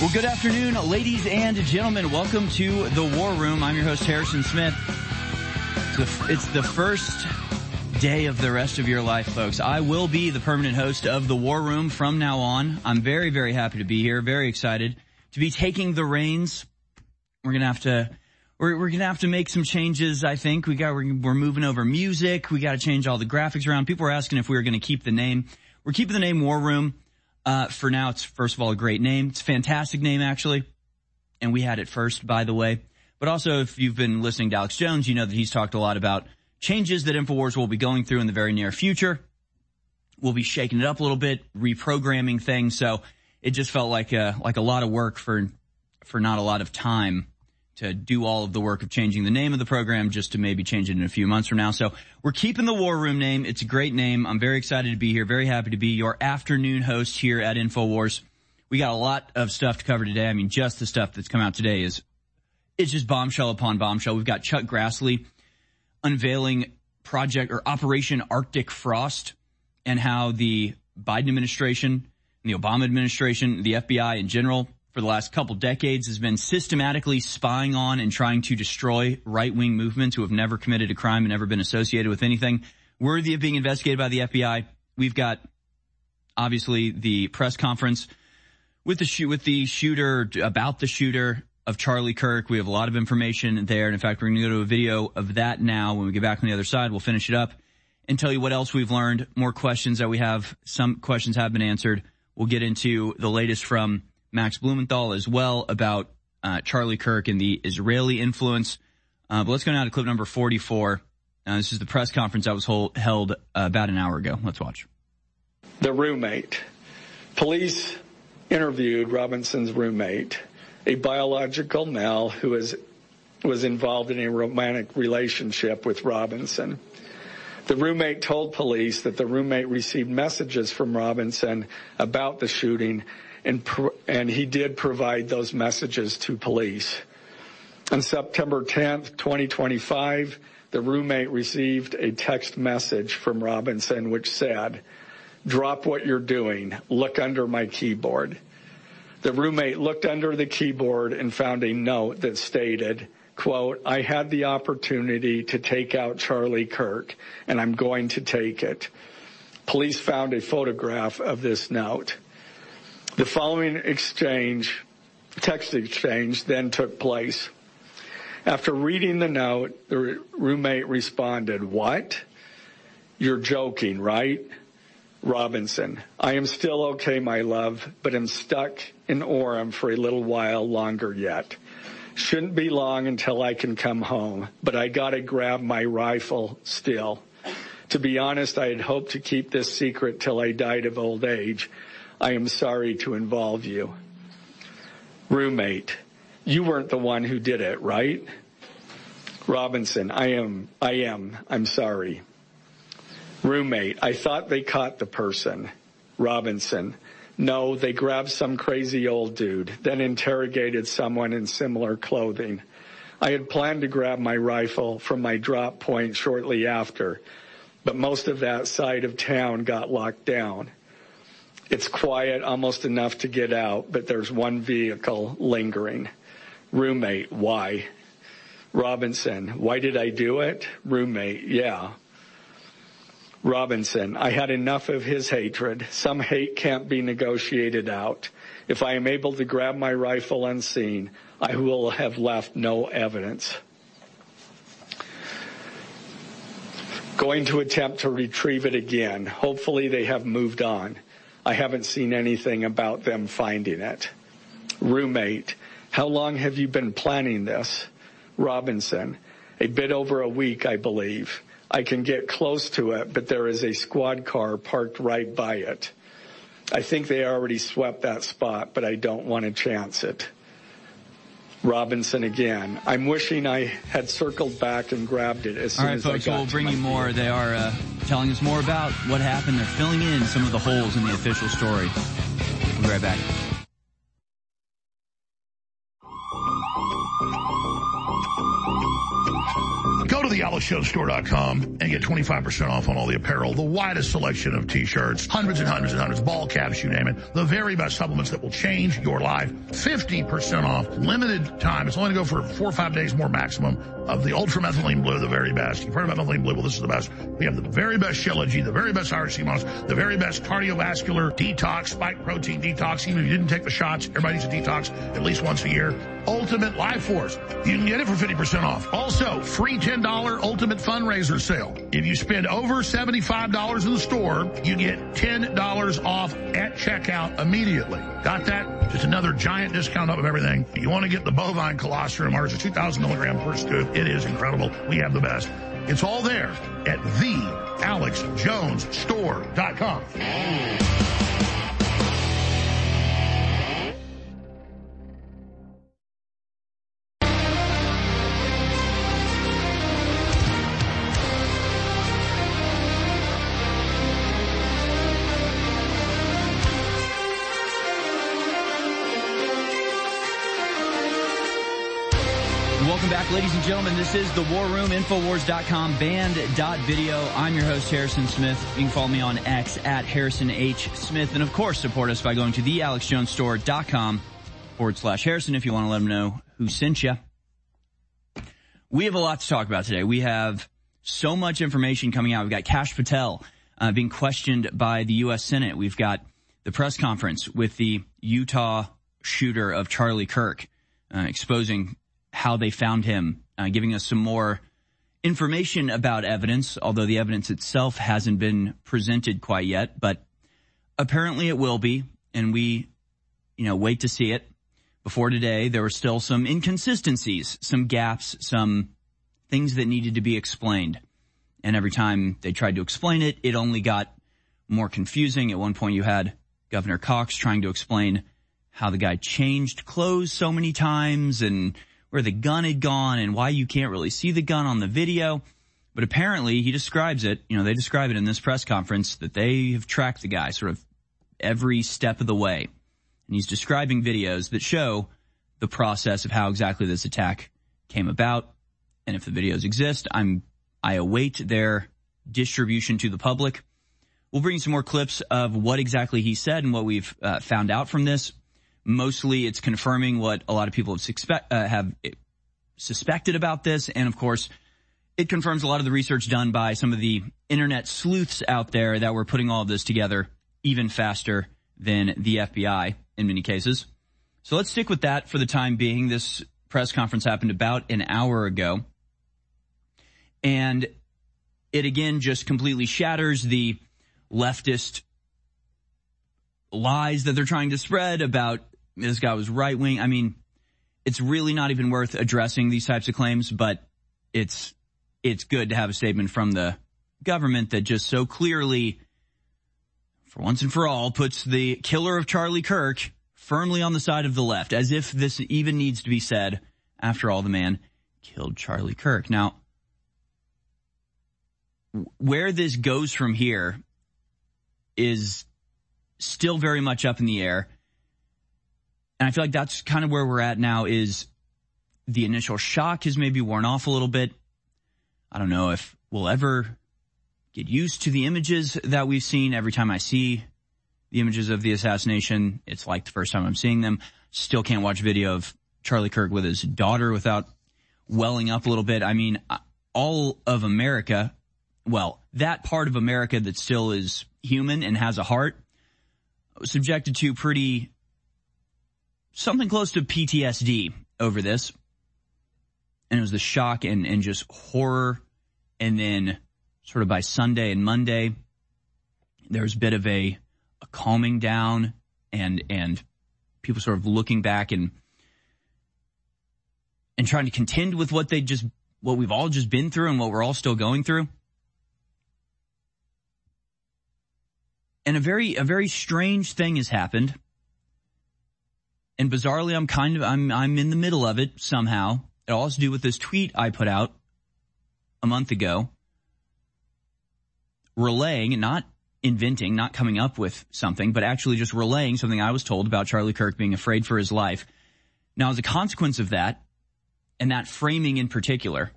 Well, good afternoon, ladies and gentlemen. Welcome to the War Room. I'm your host, Harrison Smith. It's the first day of the rest of your life, folks. I will be the permanent host of the War Room from now on. I'm very, very happy to be here. Very excited to be taking the reins. We're gonna have to make some changes. I think we're moving over music. We got to change all the graphics around. People were asking if we were going to keep the name. We're keeping the name War Room. For now, it's first of all a great name. It's a fantastic name, actually. And we had it first, by the way. But also, if you've been listening to Alex Jones, you know that he's talked a lot about changes that InfoWars will be going through in the very near future. We'll be shaking it up a little bit, reprogramming things. So it just felt like a lot of work for not a lot of time to do all of the work of changing the name of the program just to maybe change it in a few months from now. So we're keeping the War Room name. It's a great name. I'm very excited to be here. Very happy to be your afternoon host here at InfoWars. We got a lot of stuff to cover today. I mean, just the stuff that's come out today it's just bombshell upon bombshell. We've got Chuck Grassley unveiling Operation Arctic Frost and how the Biden administration and the Obama administration, the FBI in general, for the last couple decades has been systematically spying on and trying to destroy right-wing movements who have never committed a crime and never been associated with anything worthy of being investigated by the FBI. We've got, obviously, the press conference with the shooter, about the shooter of Charlie Kirk. We have a lot of information there. And in fact, we're going to go to a video of that now. When we get back on the other side, we'll finish it up and tell you what else we've learned, more questions that we have. Some questions have been answered. We'll get into the latest from Max Blumenthal as well about Charlie Kirk and the Israeli influence. But let's go now to clip number 44. This is the press conference that was held about an hour ago. Let's watch. The roommate. Police interviewed Robinson's roommate, a biological male who was involved in a romantic relationship with Robinson. The roommate told police that the roommate received messages from Robinson about the shooting, and he did provide those messages to police. On September 10th, 2025, the roommate received a text message from Robinson which said, "Drop what you're doing. Look under my keyboard." The roommate looked under the keyboard and found a note that stated, quote, "I had the opportunity to take out Charlie Kirk, and I'm going to take it." Police found a photograph of this note. The following text exchange, then took place. After reading the note, the roommate responded, "What? You're joking, right?" Robinson, "I am still okay, my love, but am stuck in Orem for a little while longer yet. Shouldn't be long until I can come home, but I gotta grab my rifle still. To be honest, I had hoped to keep this secret till I died of old age. I am sorry to involve you." Roommate, "You weren't the one who did it, right?" Robinson, I am. I'm sorry." Roommate, "I thought they caught the person." Robinson, "No, they grabbed some crazy old dude, then interrogated someone in similar clothing. I had planned to grab my rifle from my drop point shortly after, but most of that side of town got locked down. It's quiet, almost enough to get out, but there's one vehicle lingering." Roommate, "Why?" Robinson, "Why did I do it?" Roommate, "Yeah." Robinson, "I had enough of his hatred. Some hate can't be negotiated out. If I am able to grab my rifle unseen, I will have left no evidence. Going to attempt to retrieve it again. Hopefully they have moved on. I haven't seen anything about them finding it." Roommate, "How long have you been planning this?" Robinson, "A bit over a week, I believe. I can get close to it, but there is a squad car parked right by it. I think they already swept that spot, but I don't want to chance it." Robinson again, "I'm wishing I had circled back and grabbed it as soon as I got to my All right, folks, we'll bring you more. They are telling us more about what happened. They're filling in some of the holes in the official story. We'll be right back. Go to thealexshowstore.com and get 25% off on all the apparel, the widest selection of T-shirts, hundreds and hundreds and hundreds, ball caps, you name it, the very best supplements that will change your life. 50% off, limited time. It's only to go for 4 or 5 days more maximum of the Ultra Methylene Blue, the very best. You've heard about Methylene Blue. Well, this is the best. We have the very best Shilajit, the very best Irish sea moss, the very best cardiovascular detox, spike protein detox. Even if you didn't take the shots, everybody needs a detox at least once a year. Ultimate Life Force. You can get it for 50% off. Also, free $10 Ultimate Fundraiser Sale. If you spend over $75 in the store, you get $10 off at checkout immediately. Got that? Just another giant discount of everything. You want to get the bovine colostrum. Ours is 2,000 milligrams per scoop. It is incredible. We have the best. It's all there at thealexjonesstore.com. Welcome back, ladies and gentlemen. This is The War Room, Infowars.com, band.video. I'm your host, Harrison Smith. You can follow me on X at Harrison H. Smith. And, of course, support us by going to thealexjonesstore.com/Harrison if you want to let them know who sent you. We have a lot to talk about today. We have so much information coming out. We've got Kash Patel being questioned by the U.S. Senate. We've got the press conference with the Utah shooter of Charlie Kirk exposing how they found him, giving us some more information about evidence, although the evidence itself hasn't been presented quite yet, but apparently it will be, and we, wait to see it. Before today, there were still some inconsistencies, some gaps, some things that needed to be explained. And every time they tried to explain it, it only got more confusing. At one point, you had Governor Cox trying to explain how the guy changed clothes so many times and where the gun had gone and why you can't really see the gun on the video. But apparently he describes it, they describe it in this press conference that they have tracked the guy sort of every step of the way. And he's describing videos that show the process of how exactly this attack came about. And if the videos exist, I await their distribution to the public. We'll bring you some more clips of what exactly he said and what we've found out from this. Mostly it's confirming what a lot of people have suspected about this. And, of course, it confirms a lot of the research done by some of the internet sleuths out there that were putting all of this together even faster than the FBI in many cases. So let's stick with that for the time being. This press conference happened about an hour ago. And it, again, just completely shatters the leftist lies that they're trying to spread about this guy was right-wing. I mean, it's really not even worth addressing these types of claims, but it's good to have a statement from the government that just so clearly, for once and for all, puts the killer of Charlie Kirk firmly on the side of the left, as if this even needs to be said. After all, the man killed Charlie Kirk. Now, where this goes from here is still very much up in the air. And I feel like that's kind of where we're at now. Is the initial shock has maybe worn off a little bit. I don't know if we'll ever get used to the images that we've seen. Every time I see the images of the assassination, it's like the first time I'm seeing them. Still can't watch video of Charlie Kirk with his daughter without welling up a little bit. I mean, all of America, well, that part of America that still is human and has a heart, was subjected to something close to PTSD over this. And it was the shock and just horror. And then sort of by Sunday and Monday, there was a bit of a calming down and people sort of looking back and trying to contend with what we've all just been through and what we're all still going through. And a very strange thing has happened. And bizarrely, I'm in the middle of it somehow. It all has to do with this tweet I put out a month ago, relaying, not inventing, not coming up with something, but actually just relaying something I was told about Charlie Kirk being afraid for his life. Now, as a consequence of that, and that framing in particular,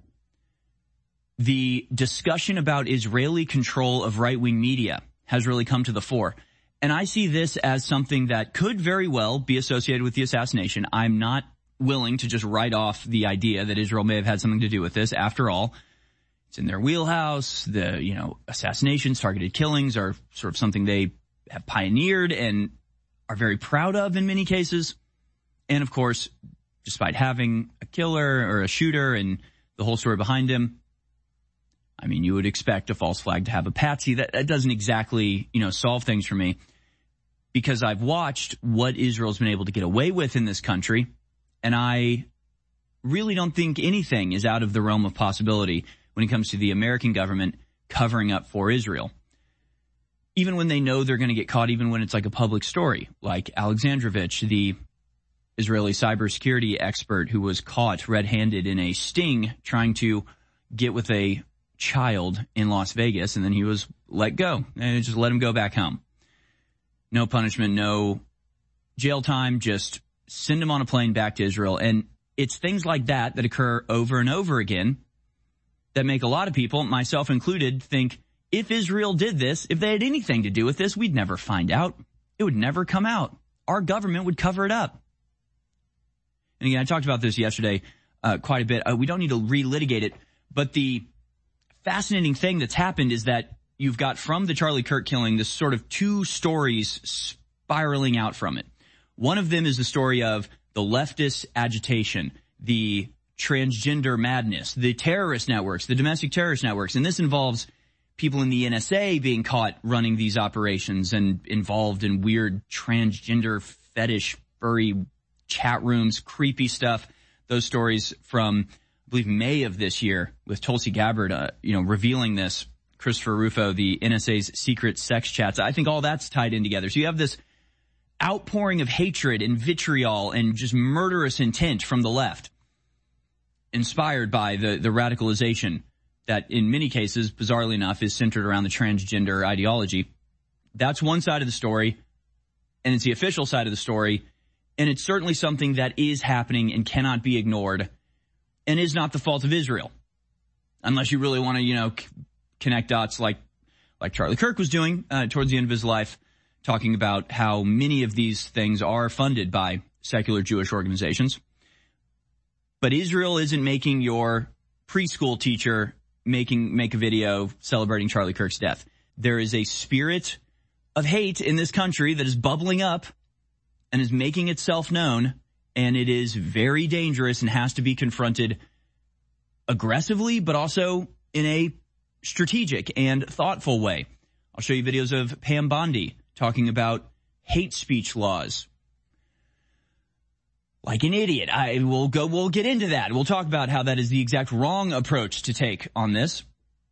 the discussion about Israeli control of right-wing media has really come to the fore. And I see this as something that could very well be associated with the assassination. I'm not willing to just write off the idea that Israel may have had something to do with this. After all, it's in their wheelhouse. The, assassinations, targeted killings are sort of something they have pioneered and are very proud of in many cases. And of course, despite having a killer or a shooter and the whole story behind him, I mean, you would expect a false flag to have a patsy. That doesn't exactly, solve things for me, because I've watched what Israel's been able to get away with in this country, and I really don't think anything is out of the realm of possibility when it comes to the American government covering up for Israel. Even when they know they're going to get caught, even when it's like a public story, like Alexandrovich, the Israeli cybersecurity expert who was caught red-handed in a sting trying to get with a child in Las Vegas, and then he was let go and just let him go back home. No punishment, no jail time, just send him on a plane back to Israel. And it's things like that that occur over and over again that make a lot of people, myself included, think if Israel did this, if they had anything to do with this, we'd never find out. It would never come out. Our government would cover it up. And again, I talked about this yesterday quite a bit. We don't need to relitigate it, but the fascinating thing that's happened is that you've got from the Charlie Kirk killing this sort of two stories spiraling out from it. One of them is the story of the leftist agitation, the transgender madness, the terrorist networks, the domestic terrorist networks. And this involves people in the NSA being caught running these operations and involved in weird transgender fetish, furry chat rooms, creepy stuff. Those stories from, I believe, May of this year with Tulsi Gabbard, revealing this, Christopher Rufo, the NSA's secret sex chats. I think all that's tied in together. So you have this outpouring of hatred and vitriol and just murderous intent from the left, inspired by the radicalization that in many cases, bizarrely enough, is centered around the transgender ideology. That's one side of the story, and it's the official side of the story, and it's certainly something that is happening and cannot be ignored and is not the fault of Israel. Unless you really want to, connect dots like Charlie Kirk was doing towards the end of his life, talking about how many of these things are funded by secular Jewish organizations. But Israel isn't making your preschool teacher make a video celebrating Charlie Kirk's death. There is a spirit of hate in this country that is bubbling up and is making itself known, and it is very dangerous and has to be confronted aggressively, but also in a strategic and thoughtful way. I'll show you videos of Pam Bondi talking about hate speech laws. Like an idiot. We'll get into that. We'll talk about how that is the exact wrong approach to take on this.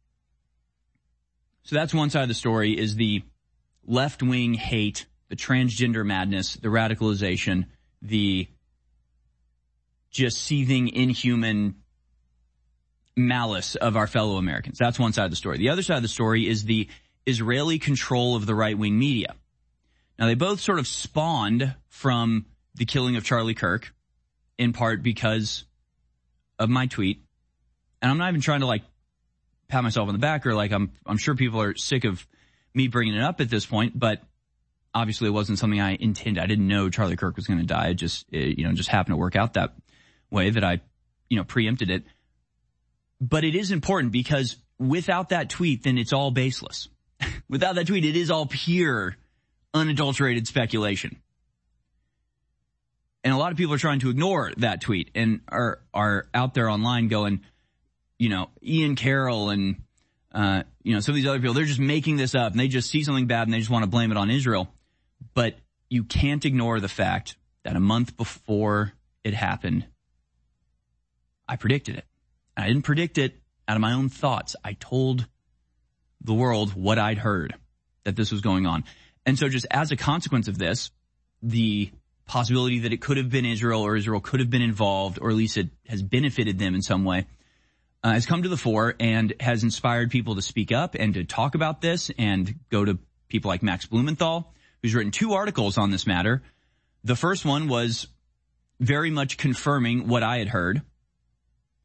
So that's one side of the story, is the left-wing hate, the transgender madness, the radicalization, the just seething, inhuman malice of our fellow Americans. That's one side of the story. The other side of the story is the Israeli control of the right-wing media. Now, they both sort of spawned from the killing of Charlie Kirk, in part because of my tweet. And I'm not even trying to pat myself on the back, or I'm sure people are sick of me bringing it up at this point, but obviously it wasn't something I intended. I didn't know Charlie Kirk was going to die. It just happened to work out that way that I, preempted it. But it is important because without that tweet, then it's all baseless. Without that tweet, it is all pure, unadulterated speculation. And a lot of people are trying to ignore that tweet and are out there online going, Ian Carroll and, some of these other people, they're just making this up and they just see something bad and they just want to blame it on Israel. But you can't ignore the fact that a month before it happened, I predicted it. I didn't predict it out of my own thoughts. I told the world what I'd heard, that this was going on. And so just as a consequence of this, the possibility that it could have been Israel or Israel could have been involved, or at least it has benefited them in some way, has come to the fore and has inspired people to speak up and to talk about this and go to people like Max Blumenthal, who's written 2 articles on this matter. The first one was very much confirming what I had heard,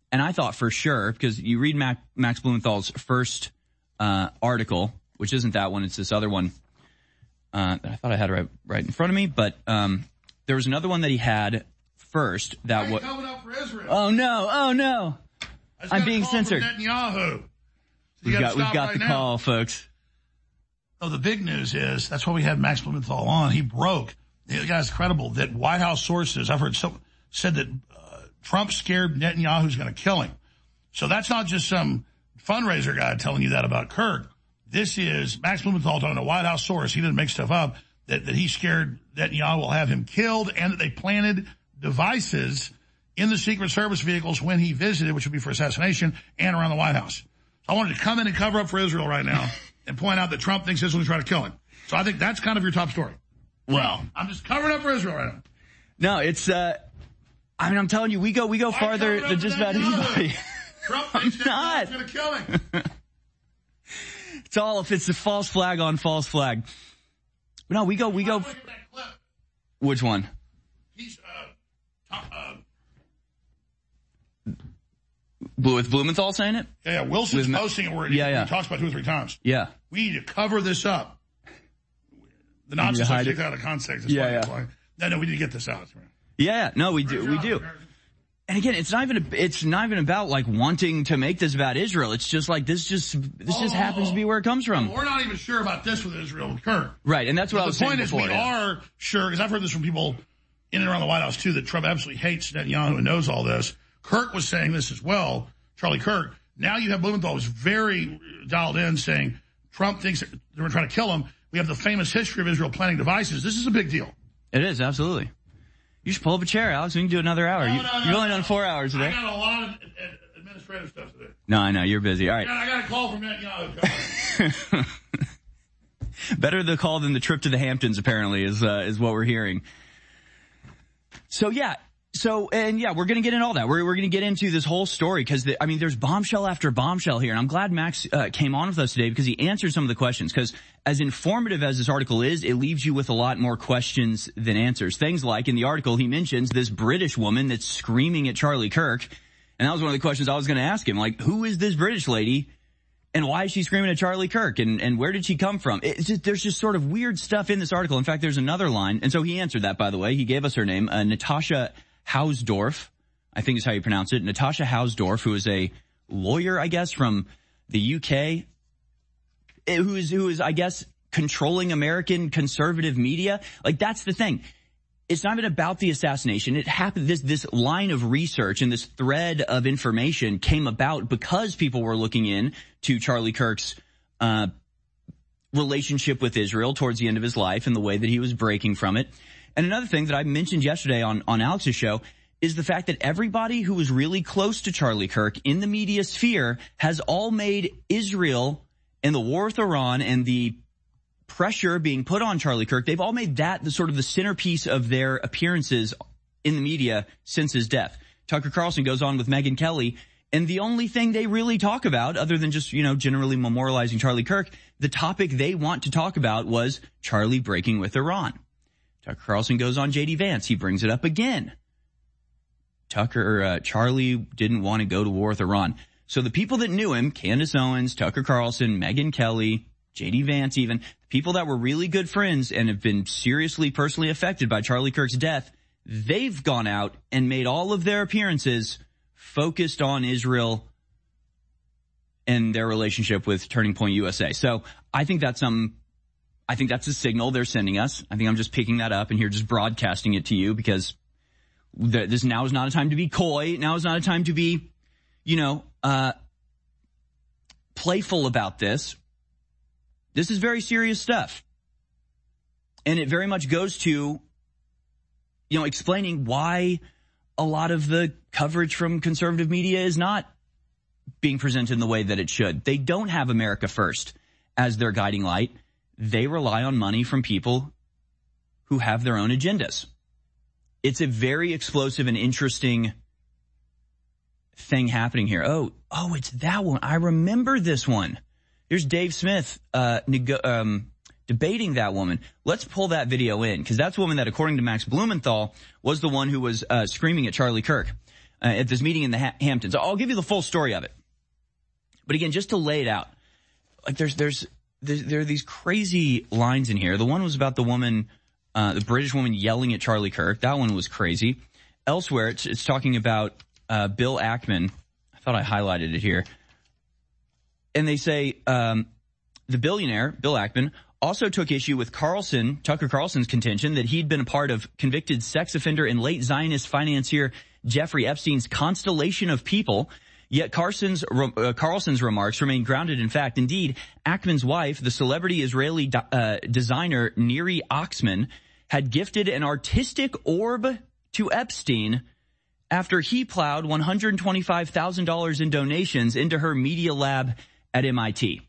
and I thought for sure, because you read Max Blumenthal's first article, which isn't that one, it's this other one that I thought I had right in front of me, but there was another one that he had first that was coming up for Israel. Oh no. I'm being censored. Netanyahu. So we've got the call, folks. Oh, the big news is, that's why we had Max Blumenthal on. He broke. The guy's credible that White House sources, I've heard said that Trump scared Netanyahu's going to kill him. So that's not just some fundraiser guy telling you that about Kirk. This is Max Blumenthal talking to a White House source. He didn't make stuff up. That he scared Netanyahu will have him killed, and that they planted devices in the Secret Service vehicles when he visited, which would be for assassination, and around the White House. So I wanted to come in and cover up for Israel right now and point out that Trump thinks Israel is trying to kill him. So I think that's kind of your top story. Well, I'm just covering up for Israel right now. No, it's, I'm telling you, we go farther than just about anybody. Trump thinks Netanyahu's going to kill him. It's all if it's a false flag on false flag. No, we go. Look at that clip. Which one? He's, With Blumenthal saying it? Yeah, Wilson's posting it where he talks about 2 or 3 times. Yeah. We need to cover this up. The Nazis take that out of context. No, we need to get this out. Yeah, no, we do. And again, it's not even about like wanting to make this about Israel. It's just like this just happens to be where it comes from. We're not even sure about this with Israel with Kirk. Right, and that's what I was saying before. The point is we are sure, because I've heard this from people in and around the White House too, that Trump absolutely hates Netanyahu and knows all this. Kirk was saying this as well, Charlie Kirk. Now you have Blumenthal who's very dialed in saying Trump thinks that they're trying to kill him. We have the famous history of Israel planting devices. This is a big deal. It is, absolutely. You should pull up a chair, Alex. We can do another hour. You've only done 4 hours today. I got a lot of administrative stuff today. No, I know. You're busy. All right. I got a call from Netanyahu. Better the call than the trip to the Hamptons, apparently, is what we're hearing. So, yeah. We're going to get into all that. We're going to get into this whole story because, there's bombshell after bombshell here. And I'm glad Max came on with us today because he answered some of the questions. Because as informative as this article is, it leaves you with a lot more questions than answers. Things like, in the article, he mentions this British woman that's screaming at Charlie Kirk. And that was one of the questions I was going to ask him. Like, who is this British lady? And why is she screaming at Charlie Kirk? And where did she come from? There's just sort of weird stuff in this article. In fact, there's another line. And so he answered that, by the way. He gave us her name, Natasha Hausdorff, I think is how you pronounce it. Natasha Hausdorff, who is a lawyer, I guess, from the UK, who is, I guess, controlling American conservative media. Like, that's the thing. It's not even about the assassination. It happened, this line of research and this thread of information came about because people were looking in to Charlie Kirk's, relationship with Israel towards the end of his life and the way that he was breaking from it. And another thing that I mentioned yesterday on Alex's show is the fact that everybody who was really close to Charlie Kirk in the media sphere has all made Israel and the war with Iran and the pressure being put on Charlie Kirk, they've all made that the sort of the centerpiece of their appearances in the media since his death. Tucker Carlson goes on with Megyn Kelly, and the only thing they really talk about, other than just, generally memorializing Charlie Kirk, the topic they want to talk about was Charlie breaking with Iran. Tucker Carlson goes on J.D. Vance. He brings it up again. Charlie didn't want to go to war with Iran. So the people that knew him, Candace Owens, Tucker Carlson, Megyn Kelly, J.D. Vance even, people that were really good friends and have been seriously personally affected by Charlie Kirk's death, they've gone out and made all of their appearances focused on Israel and their relationship with Turning Point USA. So I think that's a signal they're sending us. I think I'm just picking that up and here just broadcasting it to you because this now is not a time to be coy. Now is not a time to be, playful about this. This is very serious stuff. And it very much goes to, explaining why a lot of the coverage from conservative media is not being presented in the way that it should. They don't have America first as their guiding light. They rely on money from people who have their own agendas. It's a very explosive and interesting thing happening here. Oh, it's that one. I remember this one. Here's Dave Smith debating that woman. Let's pull that video in because that's a woman that, according to Max Blumenthal, was the one who was screaming at Charlie Kirk. at this meeting in the Hamptons. I'll give you the full story of it. But again, just to lay it out, like there are these crazy lines in here. The one was about the woman, the British woman yelling at Charlie Kirk. That one was crazy. Elsewhere, it's talking about Bill Ackman. I thought I highlighted it here. And they say the billionaire, Bill Ackman, also took issue with Tucker Carlson's contention that he'd been a part of convicted sex offender and late Zionist financier Jeffrey Epstein's constellation of people. Yet Carlson's remarks remain grounded in fact. Indeed, Ackman's wife, the celebrity Israeli designer Neri Oxman, had gifted an artistic orb to Epstein after he plowed $125,000 in donations into her media lab at MIT.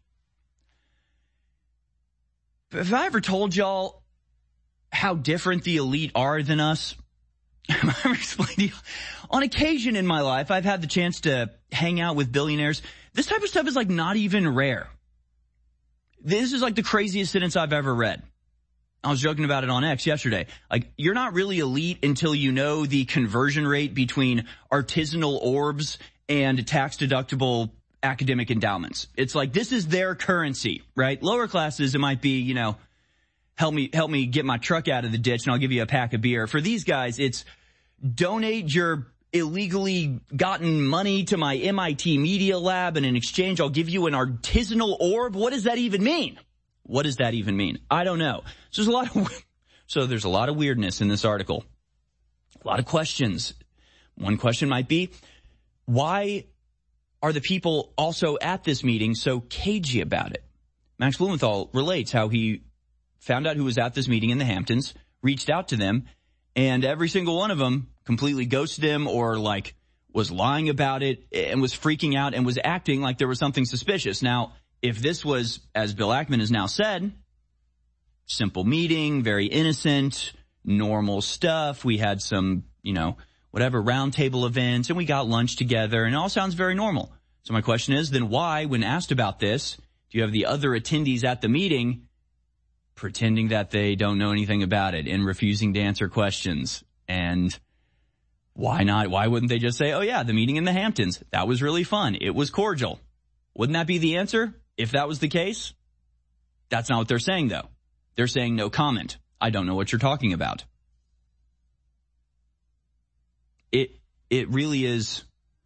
Have I ever told y'all how different the elite are than us? I've ever explained to you. On occasion in my life, I've had the chance to hang out with billionaires. This type of stuff is like not even rare. This is like the craziest sentence I've ever read. I was joking about it on X yesterday. Like, you're not really elite until you know the conversion rate between artisanal orbs and tax-deductible academic endowments. It's like, this is their currency, right? Lower classes, it might be, help me get my truck out of the ditch and I'll give you a pack of beer. For these guys, it's donate your illegally gotten money to my MIT Media Lab, and in exchange, I'll give you an artisanal orb. What does that even mean? What does that even mean? I don't know. So there's a lot of weirdness in this article. A lot of questions. One question might be, why are the people also at this meeting so cagey about it? Max Blumenthal relates how he found out who was at this meeting in the Hamptons, reached out to them, and every single one of them completely ghosted him or like was lying about it and was freaking out and was acting like there was something suspicious. Now, if this was, as Bill Ackman has now said, simple meeting, very innocent, normal stuff. We had some, whatever roundtable events and we got lunch together and it all sounds very normal. So my question is, then why, when asked about this, do you have the other attendees at the meeting pretending that they don't know anything about it and refusing to answer questions? And why not? Why wouldn't they just say, oh yeah, the meeting in the Hamptons, that was really fun. It was cordial. Wouldn't that be the answer if that was the case? That's not what they're saying, though. They're saying no comment. I don't know what you're talking about. It really is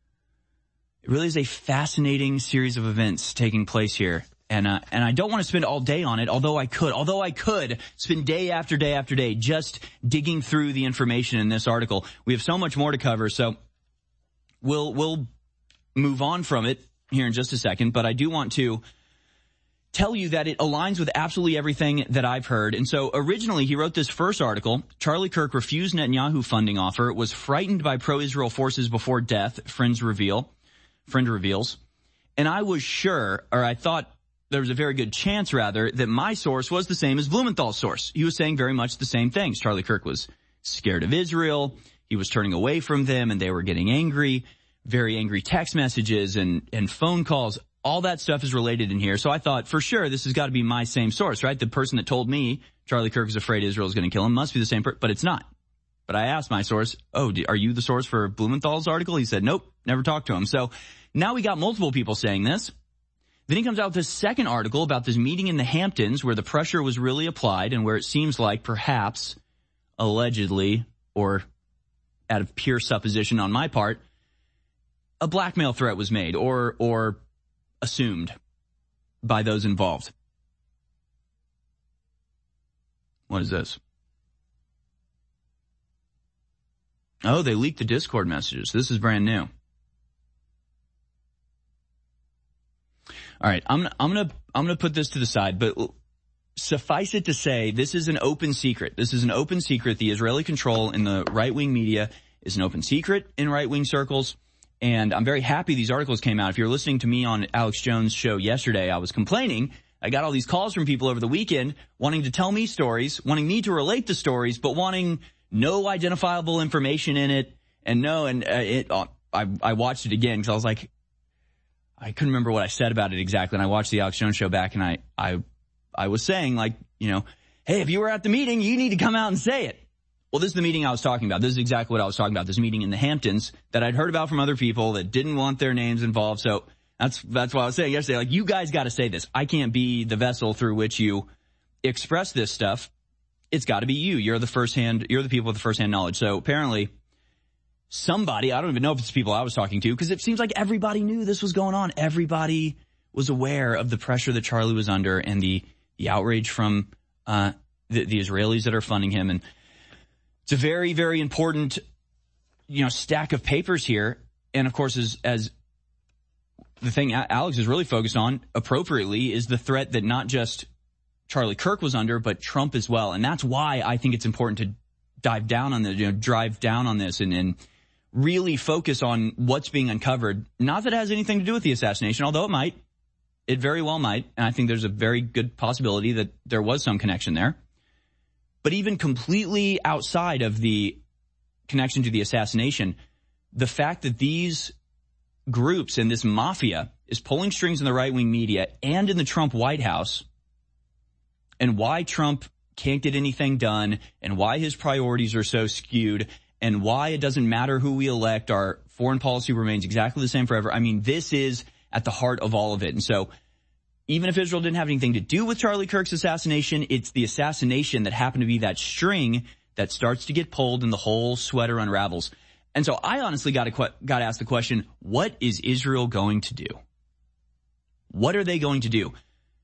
a fascinating series of events taking place here. And I don't want to spend all day on it, although I could spend day after day after day just digging through the information in this article. We have so much more to cover, so we'll move on from it here in just a second. But I do want to tell you that it aligns with absolutely everything that I've heard. And so originally he wrote this first article, Charlie Kirk refused Netanyahu funding offer, was frightened by pro-Israel forces before death, friend reveals. And I was sure, or I thought there was a very good chance, rather, that my source was the same as Blumenthal's source. He was saying very much the same things. Charlie Kirk was scared of Israel. He was turning away from them, and they were getting angry. Very angry text messages and phone calls. All that stuff is related in here. So I thought, for sure, this has got to be my same source, right? The person that told me Charlie Kirk is afraid Israel is going to kill him must be the same person, but it's not. But I asked my source, are you the source for Blumenthal's article? He said, nope, never talked to him. So now we got multiple people saying this. Then he comes out with this second article about this meeting in the Hamptons where the pressure was really applied and where it seems like perhaps, allegedly, or out of pure supposition on my part, a blackmail threat was made or assumed by those involved. What is this? Oh, they leaked the Discord messages. This is brand new. All right, I'm gonna put this to the side, but suffice it to say, this is an open secret. This is an open secret. The Israeli control in the right-wing media is an open secret in right-wing circles. And I'm very happy these articles came out. If you're listening to me on Alex Jones' show yesterday, I was complaining. I got all these calls from people over the weekend wanting to tell me stories, wanting me to relate the stories, but wanting no identifiable information in it. And I watched it again because I was like, I couldn't remember what I said about it exactly. And I watched the Alex Jones show back and I was saying, like, hey, if you were at the meeting, you need to come out and say it. Well, this is the meeting I was talking about. This is exactly what I was talking about. This meeting in the Hamptons that I'd heard about from other people that didn't want their names involved. So that's what I was saying yesterday. Like, you guys got to say this. I can't be the vessel through which you express this stuff. It's got to be you. You're the people with the first-hand knowledge. So apparently somebody, I don't even know if it's people I was talking to, because it seems like everybody knew this was going on. Everybody was aware of the pressure that Charlie was under and the outrage from the Israelis that are funding him. And it's a very, very important, stack of papers here. And of course, as the thing Alex is really focused on appropriately is the threat that not just Charlie Kirk was under, but Trump as well. And that's why I think it's important to drive down on this and really focus on what's being uncovered. Not that it has anything to do with the assassination, although it might. It very well might. And I think there's a very good possibility that there was some connection there. But even completely outside of the connection to the assassination, the fact that these groups and this mafia is pulling strings in the right-wing media and in the Trump White House, and why Trump can't get anything done, and why his priorities are so skewed, and why it doesn't matter who we elect, our foreign policy remains exactly the same forever. I mean, this is at the heart of all of it. And so even if Israel didn't have anything to do with Charlie Kirk's assassination, it's the assassination that happened to be that string that starts to get pulled and the whole sweater unravels. And so I honestly got to ask the question, what is Israel going to do? What are they going to do?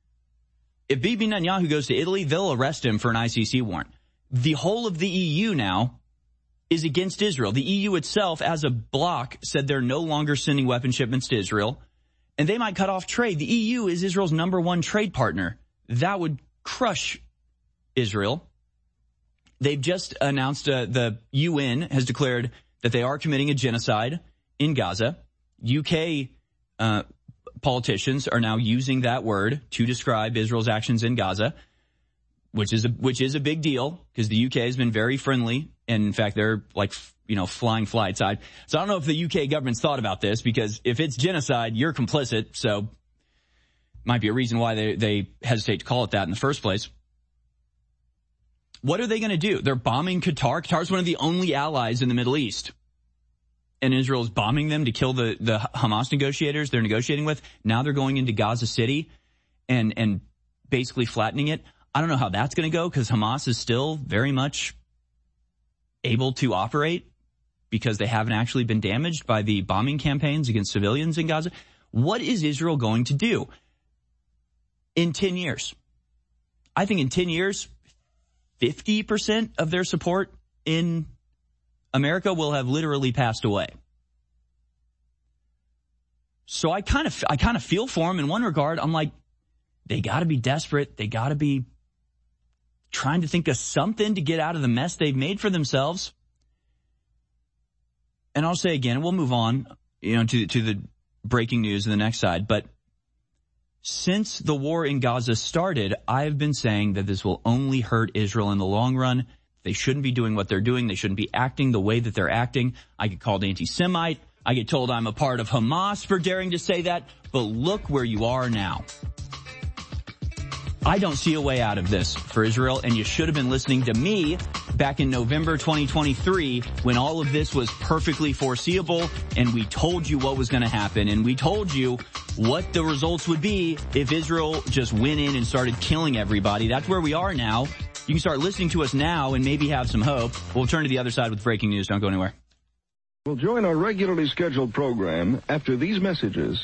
If Bibi Netanyahu goes to Italy, they'll arrest him for an ICC warrant. The whole of the EU now is against Israel. The EU itself, as a bloc, said they're no longer sending weapon shipments to Israel, and they might cut off trade. The EU is Israel's #1 trade partner. That would crush Israel. They've just announced the UN has declared that they are committing a genocide in Gaza. UK politicians are now using that word to describe Israel's actions in Gaza, which is a big deal because the UK has been very friendly. And in fact, they're like, flying flights. So I don't know if the UK government's thought about this, because if it's genocide, you're complicit. So might be a reason why they hesitate to call it that in the first place. What are they going to do? They're bombing Qatar. Qatar's one of the only allies in the Middle East. And Israel's bombing them to kill the Hamas negotiators they're negotiating with. Now they're going into Gaza City and basically flattening it. I don't know how that's going to go, because Hamas is still very much able to operate because they haven't actually been damaged by the bombing campaigns against civilians in Gaza. What is Israel going to do in 10 years? I think in 10 years, 50% of their support in America will have literally passed away. So I kind of feel for them in one regard. I'm like, they got to be desperate. They got to be trying to think of something to get out of the mess they've made for themselves. And I'll say again, and we'll move on, to the breaking news in the next side. But since the war in Gaza started, I've been saying that this will only hurt Israel in the long run. They shouldn't be doing what they're doing. They shouldn't be acting the way that they're acting. I get called anti-Semite. I get told I'm a part of Hamas for daring to say that. But look where you are now. I don't see a way out of this for Israel, and you should have been listening to me back in November 2023 when all of this was perfectly foreseeable, and we told you what was going to happen, and we told you what the results would be if Israel just went in and started killing everybody. That's where we are now. You can start listening to us now and maybe have some hope. We'll turn to the other side with breaking news. Don't go anywhere. We'll join our regularly scheduled program after these messages.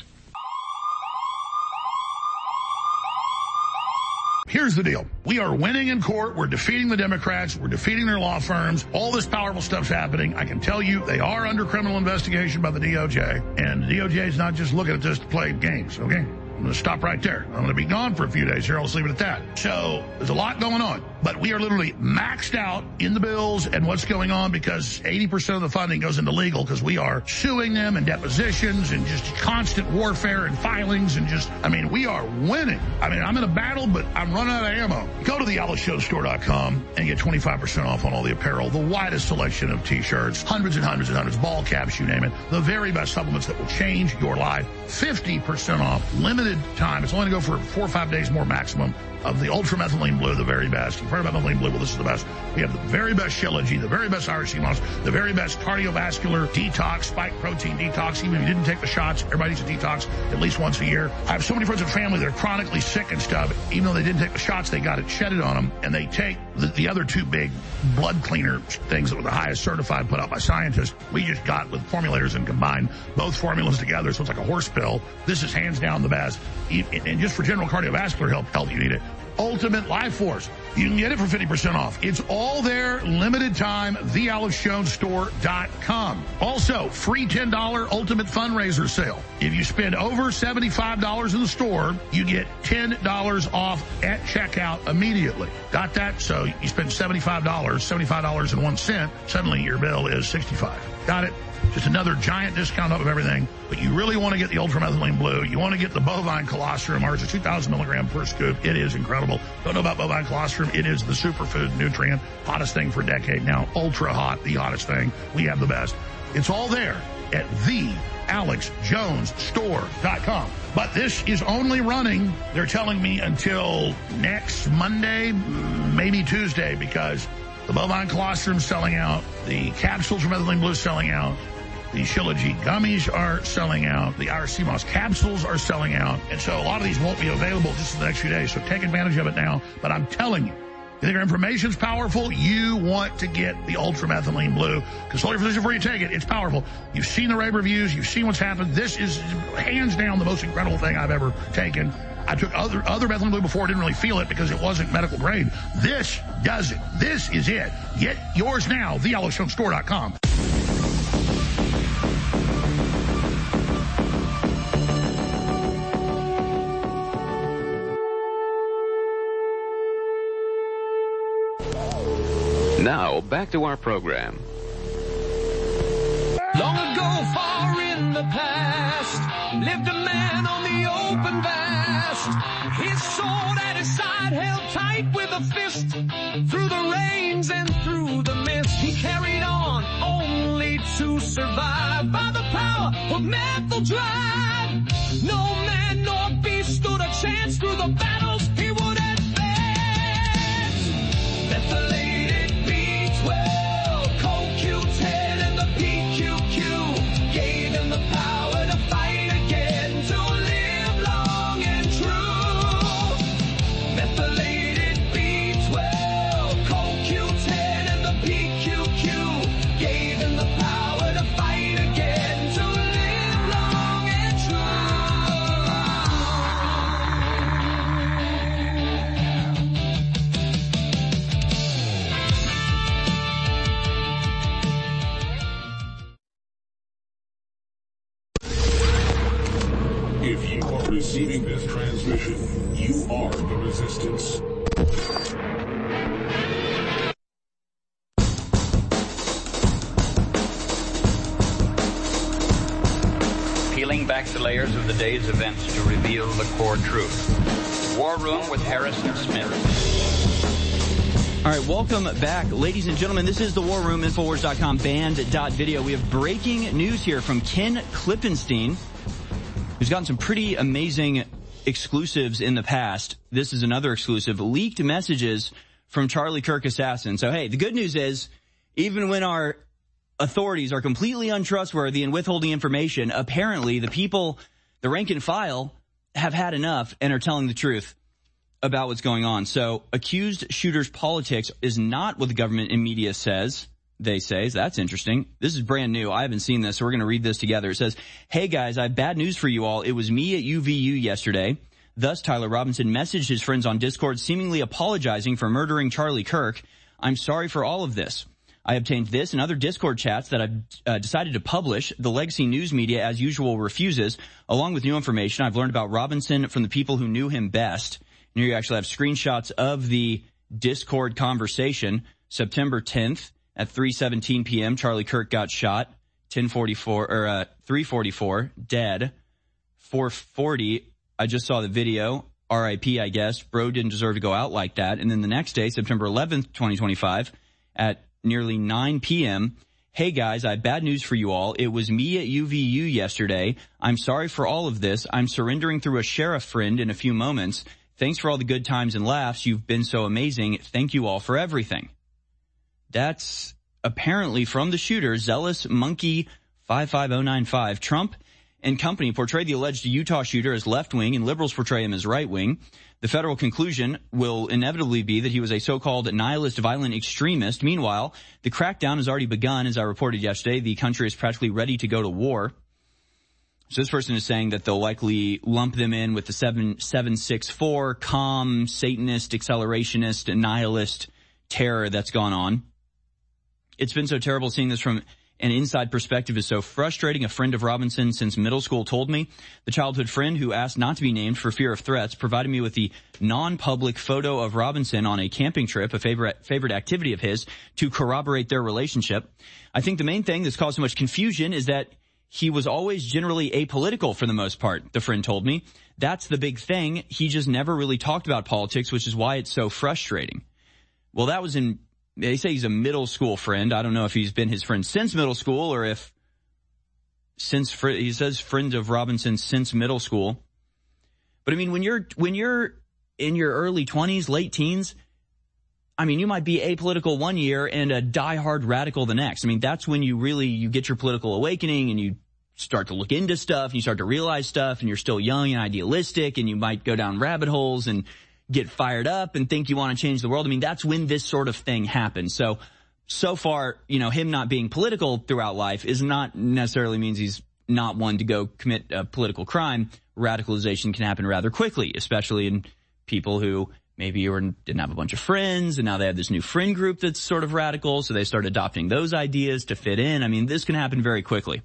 Here's the deal. We are winning in court. We're defeating the Democrats. We're defeating their law firms. All this powerful stuff's happening. I can tell you they are under criminal investigation by the DOJ. And the DOJ is not just looking at this to play games, okay? I'm going to stop right there. I'm going to be gone for a few days here. I'll just leave it at that. So there's a lot going on. But we are literally maxed out in the bills and what's going on, because 80% of the funding goes into legal, because we are suing them and depositions and just constant warfare and filings and we are winning. I'm in a battle, but I'm running out of ammo. Go to thealexshowstore.com and get 25% off on all the apparel, the widest selection of T-shirts, hundreds and hundreds and hundreds, ball caps, you name it, the very best supplements that will change your life. 50% off, limited time. It's only going to go for 4 or 5 days more maximum. of the ultramethylene blue, the very best. You've heard about methylene blue, well, this is the best. We have the very best Shilajit, the very best RC-MOS, the very best cardiovascular detox, spike protein detox. Even if you didn't take the shots, everybody needs a detox at least once a year. I have so many friends and family that are chronically sick and stuff. Even though they didn't take the shots, they got it shedded on them, and they take the other two big blood cleaner things that were the highest certified put out by scientists. We just got with formulators and combined both formulas together, so it's like a horse pill. This is hands down the best. And just for general cardiovascular health, you need it. Ultimate Life Force. You can get it for 50% off. It's all there, limited time, thealexjonesstore.com. Also, free $10 Ultimate Fundraiser Sale. If you spend over $75 in the store, you get $10 off at checkout immediately. Got that? So you spend $75.01, suddenly your bill is $65. Got it? Just another giant discount of everything. But you really want to get the ultramethylene blue. You want to get the bovine colostrum, ours is 2,000 milligram per scoop. It is incredible. Don't know about bovine colostrum. It is the superfood nutrient. Hottest thing for a decade now. Ultra hot, the hottest thing. We have the best. It's all there at thealexjonesstore.com. But this is only running, they're telling me, until next Monday, maybe Tuesday, because the bovine colostrum is selling out. The capsules from methylene blue is selling out. The Shilajit gummies are selling out. The RC-MOS capsules are selling out. And so a lot of these won't be available just in the next few days. So take advantage of it now. But I'm telling you, you think our information's powerful? You want to get the ultramethylene blue. Consult your physician before you take it. It's powerful. You've seen the rave reviews. You've seen what's happened. This is hands down the most incredible thing I've ever taken. I took other methylene blue before. I didn't really feel it because it wasn't medical grade. This does it. This is it. Get yours now. thealexjonesstore.com. Now, back to our program. Long ago, far in the past, lived a man on the open vast. His sword at his side held tight with a fist. Through the rains and through the mist, he carried on only to survive. By the power of methyl drive, no man nor beast stood a chance through the battles he would advance. Methylated B12, CoQ10 and the PQQ gave him the power to fight again, to live long and true. Methylated B12, CoQ10 and the PQQ gave him the power to fight again, to live long and If you are receiving this transmission, you are the resistance. Peeling back the layers of the day's events to reveal the core truth. War Room with Harrison Smith. All right, welcome back, ladies and gentlemen. This is the War Room, Infowars.com, band.video. We have breaking news here from Ken Klippenstein, who's gotten some pretty amazing exclusives in the past. This is another exclusive. Leaked messages from Charlie Kirk assassin. So, hey, the good news is, even when our authorities are completely untrustworthy and withholding information, apparently the people, the rank and file, have had enough and are telling the truth about what's going on. So, accused shooters politics is not what the government and media says. They say. So that's interesting. This is brand new. I haven't seen this, so we're going to read this together. It says, hey guys, I have bad news for you all. It was me at UVU yesterday. Thus, Tyler Robinson messaged his friends on Discord seemingly apologizing for murdering Charlie Kirk. I'm sorry for all of this. I obtained this and other Discord chats that I've decided to publish. The legacy news media, as usual, refuses. Along with new information, I've learned about Robinson from the people who knew him best. And here you actually have screenshots of the Discord conversation. September 10th. At 3:17 p.m., Charlie Kirk got shot. 3:44, dead. 4:40, I just saw the video. R.I.P., I guess. Bro didn't deserve to go out like that. And then the next day, September 11th, 2025, at nearly 9 p.m., hey guys, I have bad news for you all. It was me at UVU yesterday. I'm sorry for all of this. I'm surrendering through a sheriff friend in a few moments. Thanks for all the good times and laughs. You've been so amazing. Thank you all for everything. That's apparently from the shooter, Zealous Monkey 55095. Trump and company portray the alleged Utah shooter as left-wing and liberals portray him as right-wing. The federal conclusion will inevitably be that he was a so-called nihilist violent extremist. Meanwhile, the crackdown has already begun. As I reported yesterday, the country is practically ready to go to war. So this person is saying that they'll likely lump them in with the 764 calm, Satanist, accelerationist, and nihilist terror that's gone on. It's been so terrible seeing this from an inside perspective is so frustrating. A friend of Robinson since middle school told me. The childhood friend who asked not to be named for fear of threats provided me with the non-public photo of Robinson on a camping trip, a favorite activity of his, to corroborate their relationship. I think the main thing that's caused so much confusion is that he was always generally apolitical for the most part, the friend told me. That's the big thing. He just never really talked about politics, which is why it's so frustrating. Well, that was they say he's a middle school friend. I don't know if he's been his friend since middle school or if he says friend of Robinson since middle school. But I mean, when you're in your early 20s, late teens, I mean, you might be apolitical one year and a diehard radical the next. I mean, that's when you get your political awakening and you start to look into stuff and you start to realize stuff and you're still young and idealistic and you might go down rabbit holes and get fired up and think you want to change the world. I mean, that's when this sort of thing happens. So far, him not being political throughout life is not necessarily means he's not one to go commit a political crime. Radicalization can happen rather quickly, especially in people who maybe didn't have a bunch of friends and now they have this new friend group that's sort of radical. So they start adopting those ideas to fit in. I mean, this can happen very quickly.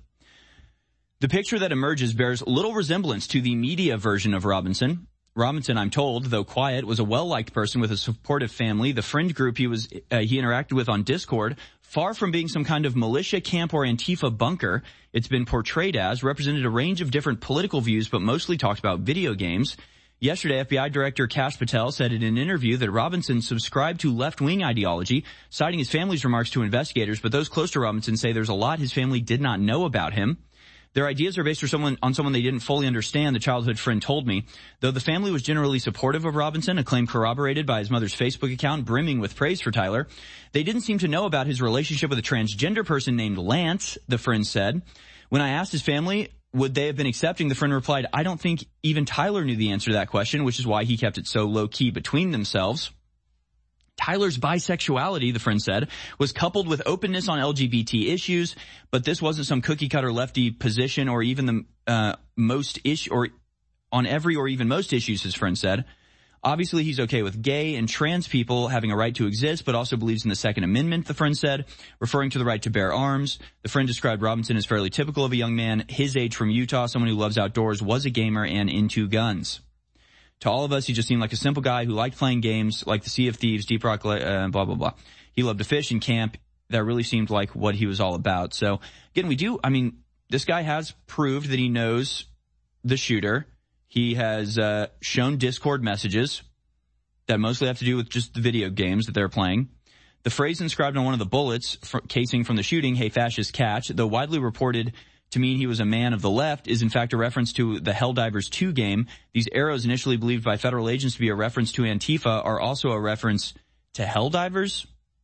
The picture that emerges bears little resemblance to the media version of Robinson. Robinson, I'm told, though quiet, was a well-liked person with a supportive family. The friend group he interacted with on Discord, far from being some kind of militia camp or Antifa bunker, it's been portrayed as, represented a range of different political views, but mostly talked about video games. Yesterday, FBI Director Kash Patel said in an interview that Robinson subscribed to left-wing ideology, citing his family's remarks to investigators, but those close to Robinson say there's a lot his family did not know about him. Their ideas are based on someone they didn't fully understand, the childhood friend told me. Though the family was generally supportive of Robinson, a claim corroborated by his mother's Facebook account brimming with praise for Tyler, they didn't seem to know about his relationship with a transgender person named Lance, the friend said. When I asked his family, would they have been accepting, the friend replied, I don't think even Tyler knew the answer to that question, which is why he kept it so low-key between themselves. Tyler's bisexuality, the friend said, was coupled with openness on LGBT issues, but this wasn't some cookie-cutter lefty position or even the most issue or on every or even most issues, his friend said. Obviously, he's okay with gay and trans people having a right to exist, but also believes in the Second Amendment, the friend said, referring to the right to bear arms. The friend described Robinson as fairly typical of a young man his age from Utah, someone who loves outdoors, was a gamer, and into guns. To all of us, he just seemed like a simple guy who liked playing games like the Sea of Thieves, Deep Rock, blah, blah, blah. He loved to fish and camp. That really seemed like what he was all about. So, again, this guy has proved that he knows the shooter. He has shown Discord messages that mostly have to do with just the video games that they're playing. The phrase inscribed on one of the bullets casing from the shooting, "Hey, fascist, catch," though widely reported to mean he was a man of the left, is in fact a reference to the Helldivers 2 game. These arrows, initially believed by federal agents to be a reference to Antifa, are also a reference to Helldivers?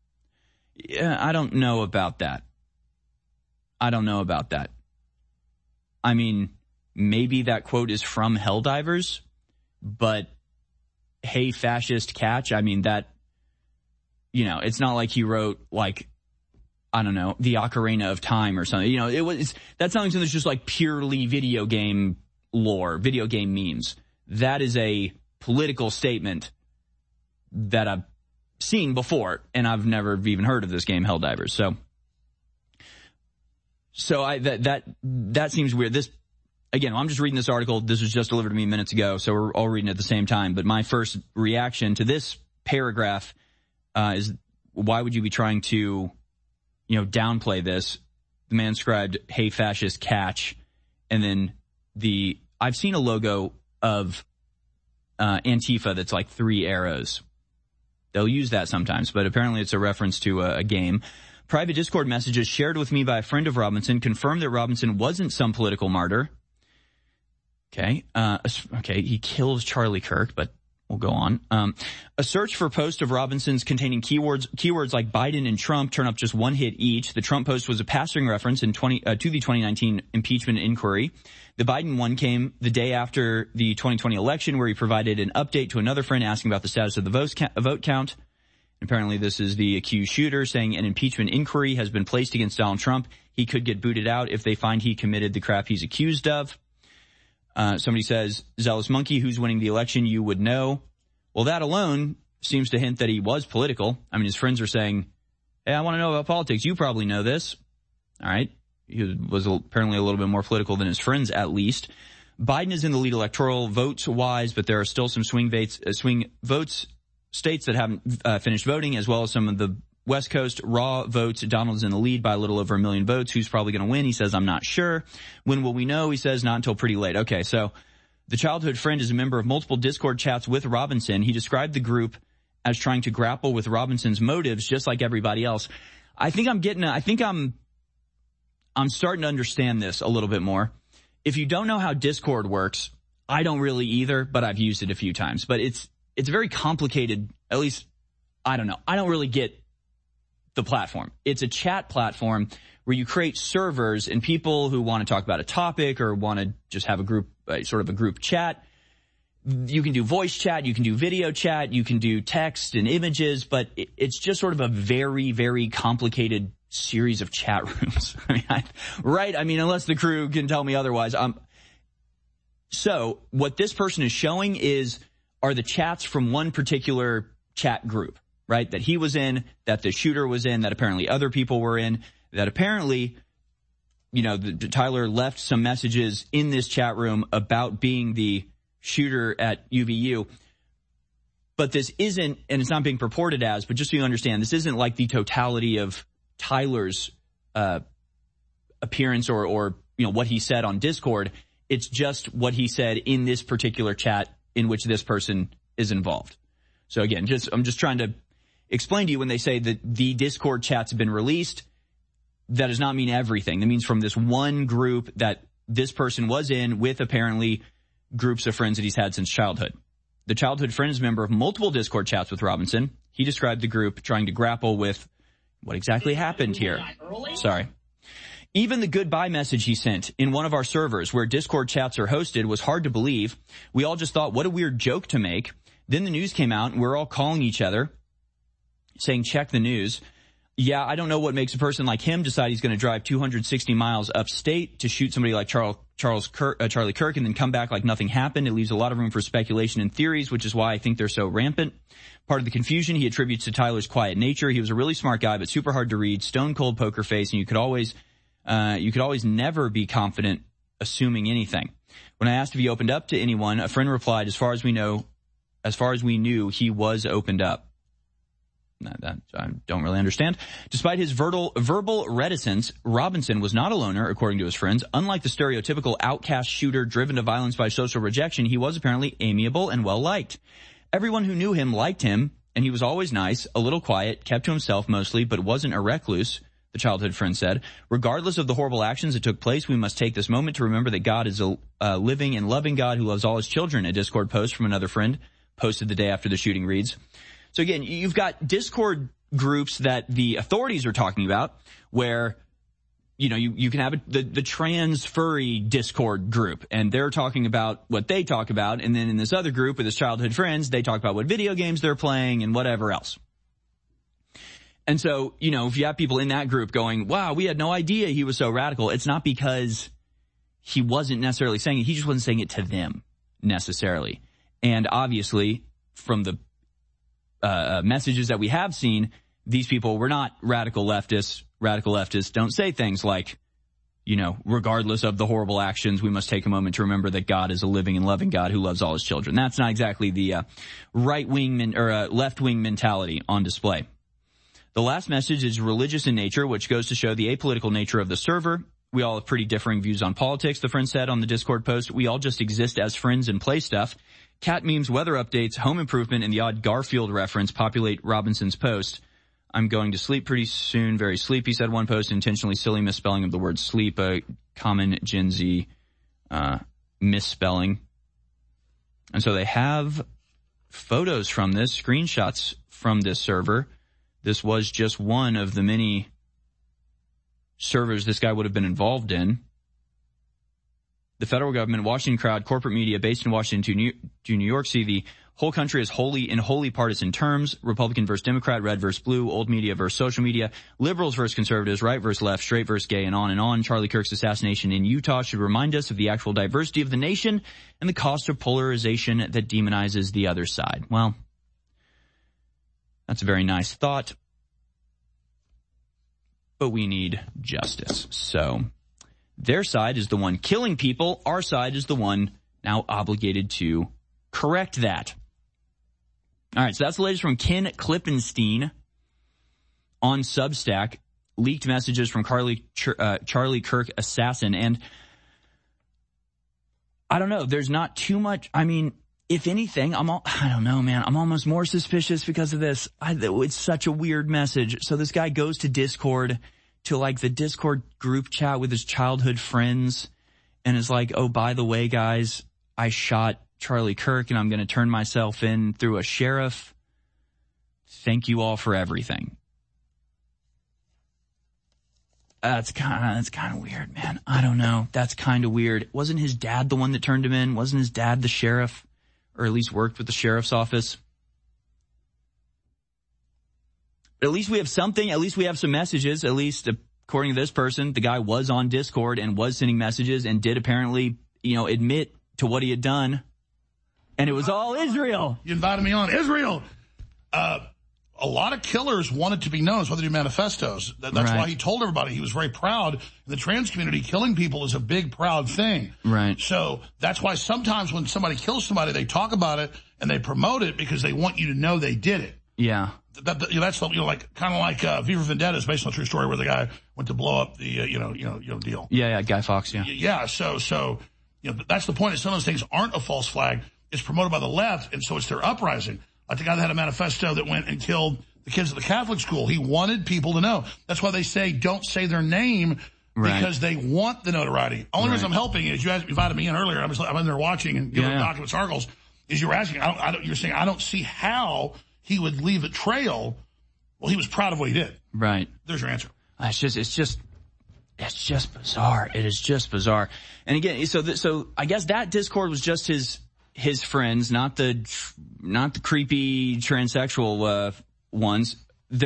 Yeah, I don't know about that. I mean, maybe that quote is from Helldivers, but "Hey, fascist, catch," I mean, that, it's not like he wrote, I don't know, the Ocarina of Time or something. That sounds like it's just like purely video game lore, video game memes. That is a political statement that I've seen before, and I've never even heard of this game, Helldivers. That seems weird. I'm just reading this article. This was just delivered to me minutes ago, so we're all reading it at the same time. But my first reaction to this paragraph is, why would you be trying to downplay this? The man scribed, "Hey, fascist, catch," and then I've seen a logo of Antifa that's like 3 arrows. They'll use that sometimes, but apparently it's a reference to a game. Private Discord messages shared with me by a friend of Robinson confirmed that Robinson wasn't some political martyr. Okay, he kills Charlie Kirk, but We'll go on. A search for post of Robinson's containing keywords like Biden and Trump turn up just one hit each. The Trump post was a passing reference to the 2019 impeachment inquiry. The Biden one came the day after the 2020 election, where he provided an update to another friend asking about the status of the vote count. Apparently this is the accused shooter saying an impeachment inquiry has been placed against Donald Trump. He could get booted out if they find he committed the crap he's accused of. Somebody says, zealous monkey, who's winning the election, you would know. Well, that alone seems to hint that he was political. I mean, his friends are saying, hey, I want to know about politics. You probably know this. All right. He was apparently a little bit more political than his friends, at least. Biden is in the lead electoral votes-wise, but there are still some swing votes states that haven't finished voting, as well as some of the West Coast raw votes. Donald's in the lead by a little over 1 million votes. Who's probably going to win? He says, I'm not sure. When will we know? He says, not until pretty late. Okay, so the childhood friend is a member of multiple Discord chats with Robinson. He described the group as trying to grapple with Robinson's motives, just like everybody else. I'm starting to understand this a little bit more. If you don't know how Discord works, I don't really either, but I've used it a few times. But it's very complicated. At least, I don't know. I don't really get the platform. It's a chat platform where you create servers, and people who want to talk about a topic or want to just have a group, sort of a group chat. You can do voice chat, you can do video chat, you can do text and images, but it's just sort of a very, very complicated series of chat rooms. I mean, unless the crew can tell me otherwise. So what this person is showing are the chats from one particular chat group, right? That he was in, that the shooter was in, that apparently other people were in, that apparently, Tyler left some messages in this chat room about being the shooter at UVU. But this isn't, and it's not being purported as, but just so you understand, this isn't like the totality of Tyler's appearance or what he said on Discord. It's just what he said in this particular chat in which this person is involved. So again, I'm just trying to explain to you, when they say that the Discord chats have been released, that does not mean everything. That means from this one group that this person was in, with apparently groups of friends that he's had since childhood. The childhood friend is a member of multiple Discord chats with Robinson. He described the group trying to grapple with what exactly happened here. Sorry. Even the goodbye message he sent in one of our servers where Discord chats are hosted was hard to believe. We all just thought, what a weird joke to make. Then the news came out and we're all calling each other, saying, check the news. Yeah, I don't know what makes a person like him decide he's going to drive 260 miles upstate to shoot somebody like Charlie Kirk and then come back like nothing happened. It leaves a lot of room for speculation and theories, which is why I think they're so rampant. Part of the confusion he attributes to Tyler's quiet nature. He was a really smart guy, but super hard to read, stone cold poker face, and you could always never be confident assuming anything. When I asked if he opened up to anyone, a friend replied, as far as we knew, he was opened up. That I don't really understand. Despite his verbal reticence, Robinson was not a loner, according to his friends. Unlike the stereotypical outcast shooter driven to violence by social rejection, he was apparently amiable and well-liked. Everyone who knew him liked him, and he was always nice, a little quiet, kept to himself mostly, but wasn't a recluse, the childhood friend said. Regardless of the horrible actions that took place, we must take this moment to remember that God is a living and loving God who loves all his children, a Discord post from another friend posted the day after the shooting reads. So again, you've got Discord groups that the authorities are talking about where, you can have the trans furry Discord group, and they're talking about what they talk about. And then in this other group with his childhood friends, they talk about what video games they're playing and whatever else. And so, if you have people in that group going, wow, we had no idea he was so radical, it's not because he wasn't necessarily saying it. He just wasn't saying it to them necessarily. And obviously, from the messages that we have seen, these people were not radical leftists. Radical leftists don't say things like, regardless of the horrible actions, we must take a moment to remember that God is a living and loving God who loves all his children. That's not exactly the right-wing or left-wing mentality on display. The last message is religious in nature, which goes to show the apolitical nature of the server. We all have pretty differing views on politics, the friend said on the Discord post. We all just exist as friends and play stuff. Cat memes, weather updates, home improvement, and the odd Garfield reference populate Robinson's post. I'm going to sleep pretty soon, very sleepy, said one post, intentionally silly misspelling of the word sleep, a common Gen Z misspelling. And so they have photos from this, screenshots from this server. This was just one of the many servers this guy would have been involved in. The federal government, Washington crowd, corporate media based in Washington to New York see the whole country as wholly partisan terms. Republican versus Democrat, red versus blue, old media versus social media, liberals versus conservatives, right versus left, straight versus gay, and on and on. Charlie Kirk's assassination in Utah should remind us of the actual diversity of the nation and the cost of polarization that demonizes the other side. Well, that's a very nice thought, but we need justice. So their side is the one killing people. Our side is the one now obligated to correct that. All right, so that's the latest from Ken Klippenstein on Substack. Leaked messages from Charlie Kirk assassin. And I don't know, there's not too much. I mean, if anything, I don't know, man. I'm almost more suspicious because of this. It's such a weird message. So this guy goes to Discord, to like the Discord group chat with his childhood friends, and is like, oh, by the way, guys, I shot Charlie Kirk and I'm going to turn myself in through a sheriff. Thank you all for everything. That's kind of weird, man. I don't know. That's kind of weird. Wasn't his dad the one that turned him in? Wasn't his dad the sheriff, or at least worked with the sheriff's office? But at least we have something. At least we have some messages. At least according to this person, the guy was on Discord and was sending messages and did apparently, admit to what he had done. And it was all Israel. You invited me on. Israel. A lot of killers wanted to be known as whether they do manifestos. That's right. Why he told everybody he was very proud. In the trans community, killing people is a big, proud thing. Right. So that's why sometimes when somebody kills somebody, they talk about it and they promote it because they want you to know they did it. Yeah. That's like kind of like V for Vendetta is based on a true story where the guy went to blow up the deal. Yeah, Guy Fawkes. Yeah. Yeah. So that's the point. Is some of those things aren't a false flag. It's promoted by the left, and so it's their uprising. Like the guy that had a manifesto that went and killed the kids at the Catholic school. He wanted people to know. That's why they say don't say their name, because they want the notoriety. Only reason I'm helping is you invited me in earlier. I'm in there watching and giving documents articles. Is you're asking? You're saying I don't see how he would leave a trail. Well, he was proud of what he did. Right. There's your answer. It's just bizarre. It is just bizarre. And again, so I guess that Discord was just his friends, not the creepy transsexual ones.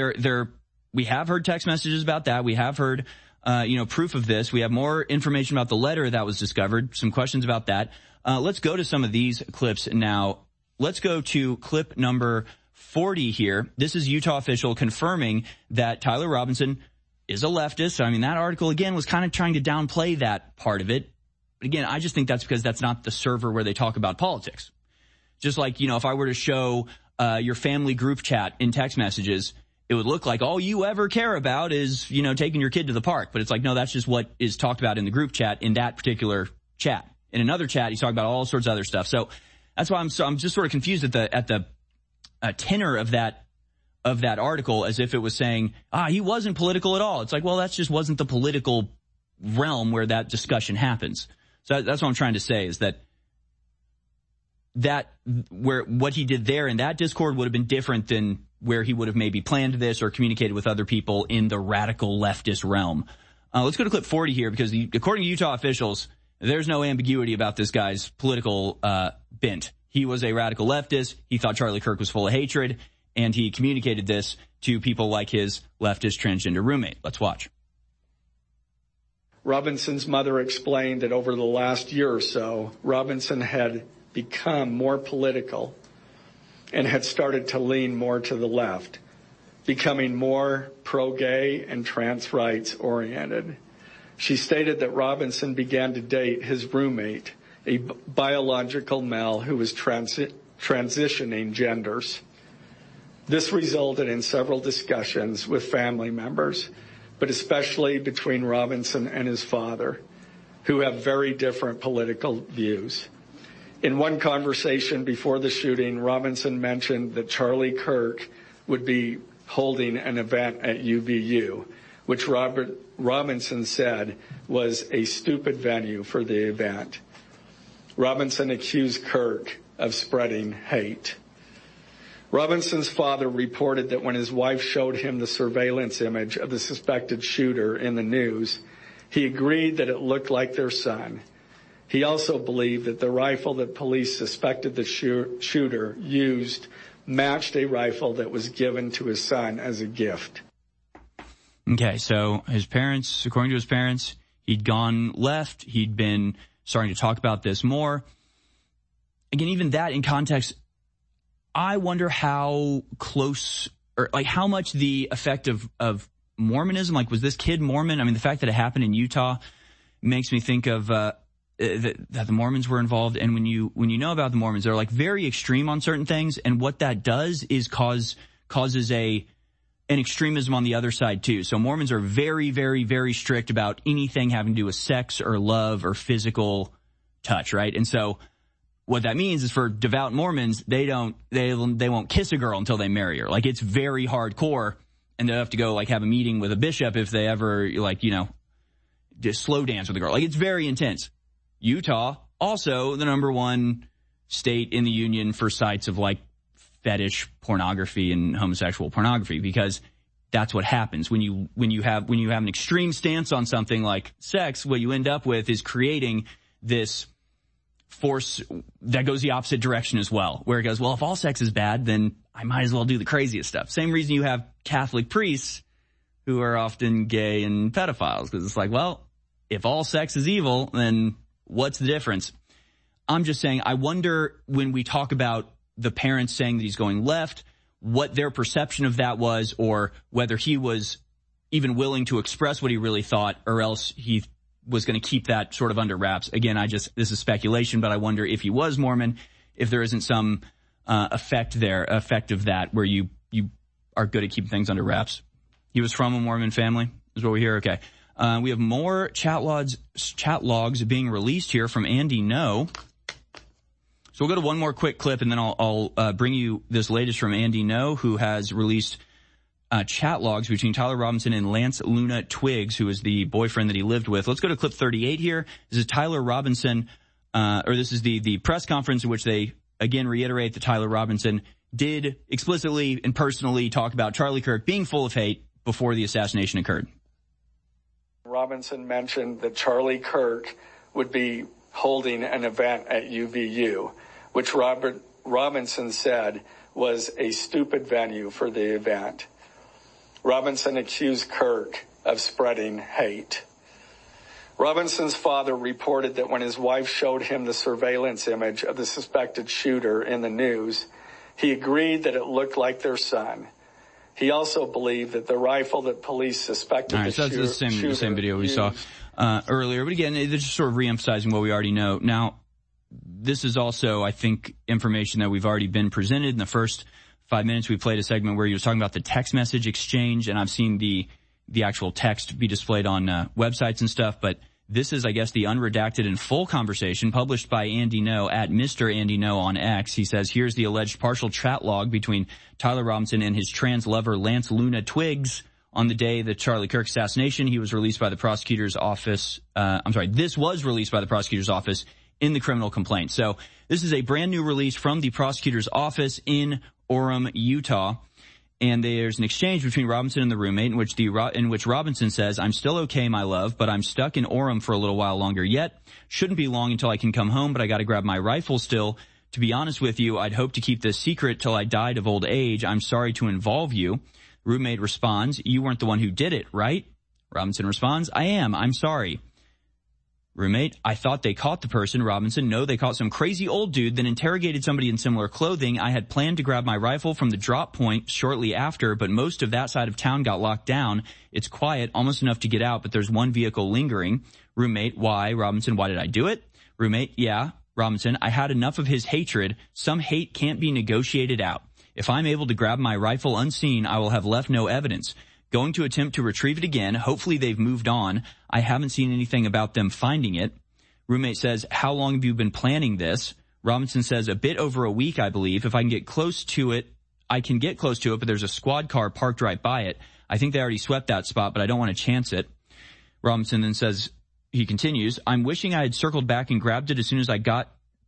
We have heard text messages about that. We have heard proof of this. We have more information about the letter that was discovered. Some questions about that. Let's go to some of these clips now. Let's go to clip number 40 here. This is Utah official confirming that Tyler Robinson is a leftist. I mean, that article again was kind of trying to downplay that part of it. But again, I just think that's because that's not the server where they talk about politics. Just like, if I were to show your family group chat in text messages, it would look like all you ever care about is, taking your kid to the park. But it's like, no, that's just what is talked about in the group chat in that particular chat. In another chat, he's talking about all sorts of other stuff. So that's why I'm just sort of confused at the tenor of that article, as if it was saying, he wasn't political at all. It's like, well, that just wasn't the political realm where that discussion happens. So that's what I'm trying to say, is that where what he did there in that Discord would have been different than where he would have maybe planned this or communicated with other people in the radical leftist realm. Let's go to clip 40 here, because according to Utah officials, there's no ambiguity about this guy's political bent. He was a radical leftist. He thought Charlie Kirk was full of hatred, and he communicated this to people like his leftist transgender roommate. Let's watch. Robinson's mother explained that over the last year or so, Robinson had become more political and had started to lean more to the left, becoming more pro-gay and trans rights oriented. She stated that Robinson began to date his roommate, a biological male who was transitioning genders. This resulted in several discussions with family members, but especially between Robinson and his father, who have very different political views. In one conversation before the shooting, Robinson mentioned that Charlie Kirk would be holding an event at UVU, which Robinson said was a stupid venue for the event. Robinson accused Kirk of spreading hate. Robinson's father reported that when his wife showed him the surveillance image of the suspected shooter in the news, he agreed that it looked like their son. He also believed that the rifle that police suspected the shooter used matched a rifle that was given to his son as a gift. Okay, so his parents, according to his parents, he'd gone left. He'd been starting to talk about this more. Again, even that in context, I wonder how close or like how much the effect of Mormonism, like was this kid Mormon? I mean, the fact that it happened in Utah makes me think of that the Mormons were involved. And when you know about the Mormons, they're like very extreme on certain things. And what that does is causes an extremism on the other side too. So Mormons are very, very, very strict about anything having to do with sex or love or physical touch, right? And so what that means is for devout Mormons, they won't kiss a girl until they marry her. Like it's very hardcore, and they'll have to go like have a meeting with a bishop if they ever like, you know, just slow dance with a girl. Like it's very intense. Utah, also the number one state in the union for sites of like fetish pornography and homosexual pornography, because that's what happens when you have an extreme stance on something like sex. What you end up with is creating this force that goes the opposite direction as well, where it goes, well, if all sex is bad, then I might as well do the craziest stuff. Same reason you have Catholic priests who are often gay and pedophiles, because it's like, well, if all sex is evil, then what's the difference? I'm just saying, I wonder when we talk about the parents saying that he's going left, what their perception of that was, or whether he was even willing to express what he really thought, or else he was going to keep that sort of under wraps. Again, this is speculation, but I wonder if he was Mormon, if there isn't some effect of that where you are good at keeping things under wraps. He was from a Mormon family, is what we hear. Okay. We have more chat logs being released here from Andy No. So we'll go to one more quick clip, and then I'll bring you this latest from Andy No, who has released chat logs between Tyler Robinson and Lance Luna Twiggs, who is the boyfriend that he lived with. Let's go to clip 38 here. This is Tyler Robinson, or this is the press conference in which they, again, reiterate that Tyler Robinson did explicitly and personally talk about Charlie Kirk being full of hate before the assassination occurred. Robinson mentioned that Charlie Kirk would be holding an event at UVU, which Robinson said was a stupid venue for the event. Robinson accused Kirk of spreading hate. Robinson's father reported that when his wife showed him the surveillance image of the suspected shooter in the news, he agreed that it looked like their son. He also believed that the rifle that police suspected the shooter... All right, so that's the same video we saw earlier. But again, they're just sort of reemphasizing what we already know. Now, this is also, I think, information that we've already been presented. In the first 5 minutes, we played a segment where he was talking about the text message exchange, and I've seen the actual text be displayed on websites and stuff. But this is, I guess, the unredacted and full conversation published by Andy No at Mr. Andy No on X. He says, here's the alleged partial chat log between Tyler Robinson and his trans lover, Lance Luna Twiggs, on the day of the Charlie Kirk assassination. He was released by the prosecutor's office. This was released by the prosecutor's office in the criminal complaint. So this is a brand new release from the prosecutor's office in Orem, Utah. And there's an exchange between Robinson and the roommate in which Robinson says, I'm still okay, my love, but I'm stuck in Orem for a little while longer yet. Shouldn't be long until I can come home, but I got to grab my rifle still. To be honest with you, I'd hope to keep this secret till I died of old age. I'm sorry to involve you. Roommate responds, you weren't the one who did it, right? Robinson responds, I am. I'm sorry. Roommate, I thought they caught the person. Robinson, no, they caught some crazy old dude, then interrogated somebody in similar clothing. I had planned to grab my rifle from the drop point shortly after, but most of that side of town got locked down. It's quiet, almost enough to get out, but there's one vehicle lingering. Roommate, why? Robinson, why did I do it? Roommate, yeah. Robinson, I had enough of his hatred. Some hate can't be negotiated out. If I'm able to grab my rifle unseen, I will have left no evidence. Going to attempt to retrieve it again. Hopefully they've moved on. I haven't seen anything about them finding it. Roommate says, how long have you been planning this? Robinson says, a bit over a week, I believe. If I can get close to it, but there's a squad car parked right by it. I think they already swept that spot, but I don't want to chance it. Robinson then says, he continues, I'm wishing I had circled back and grabbed it as soon as I got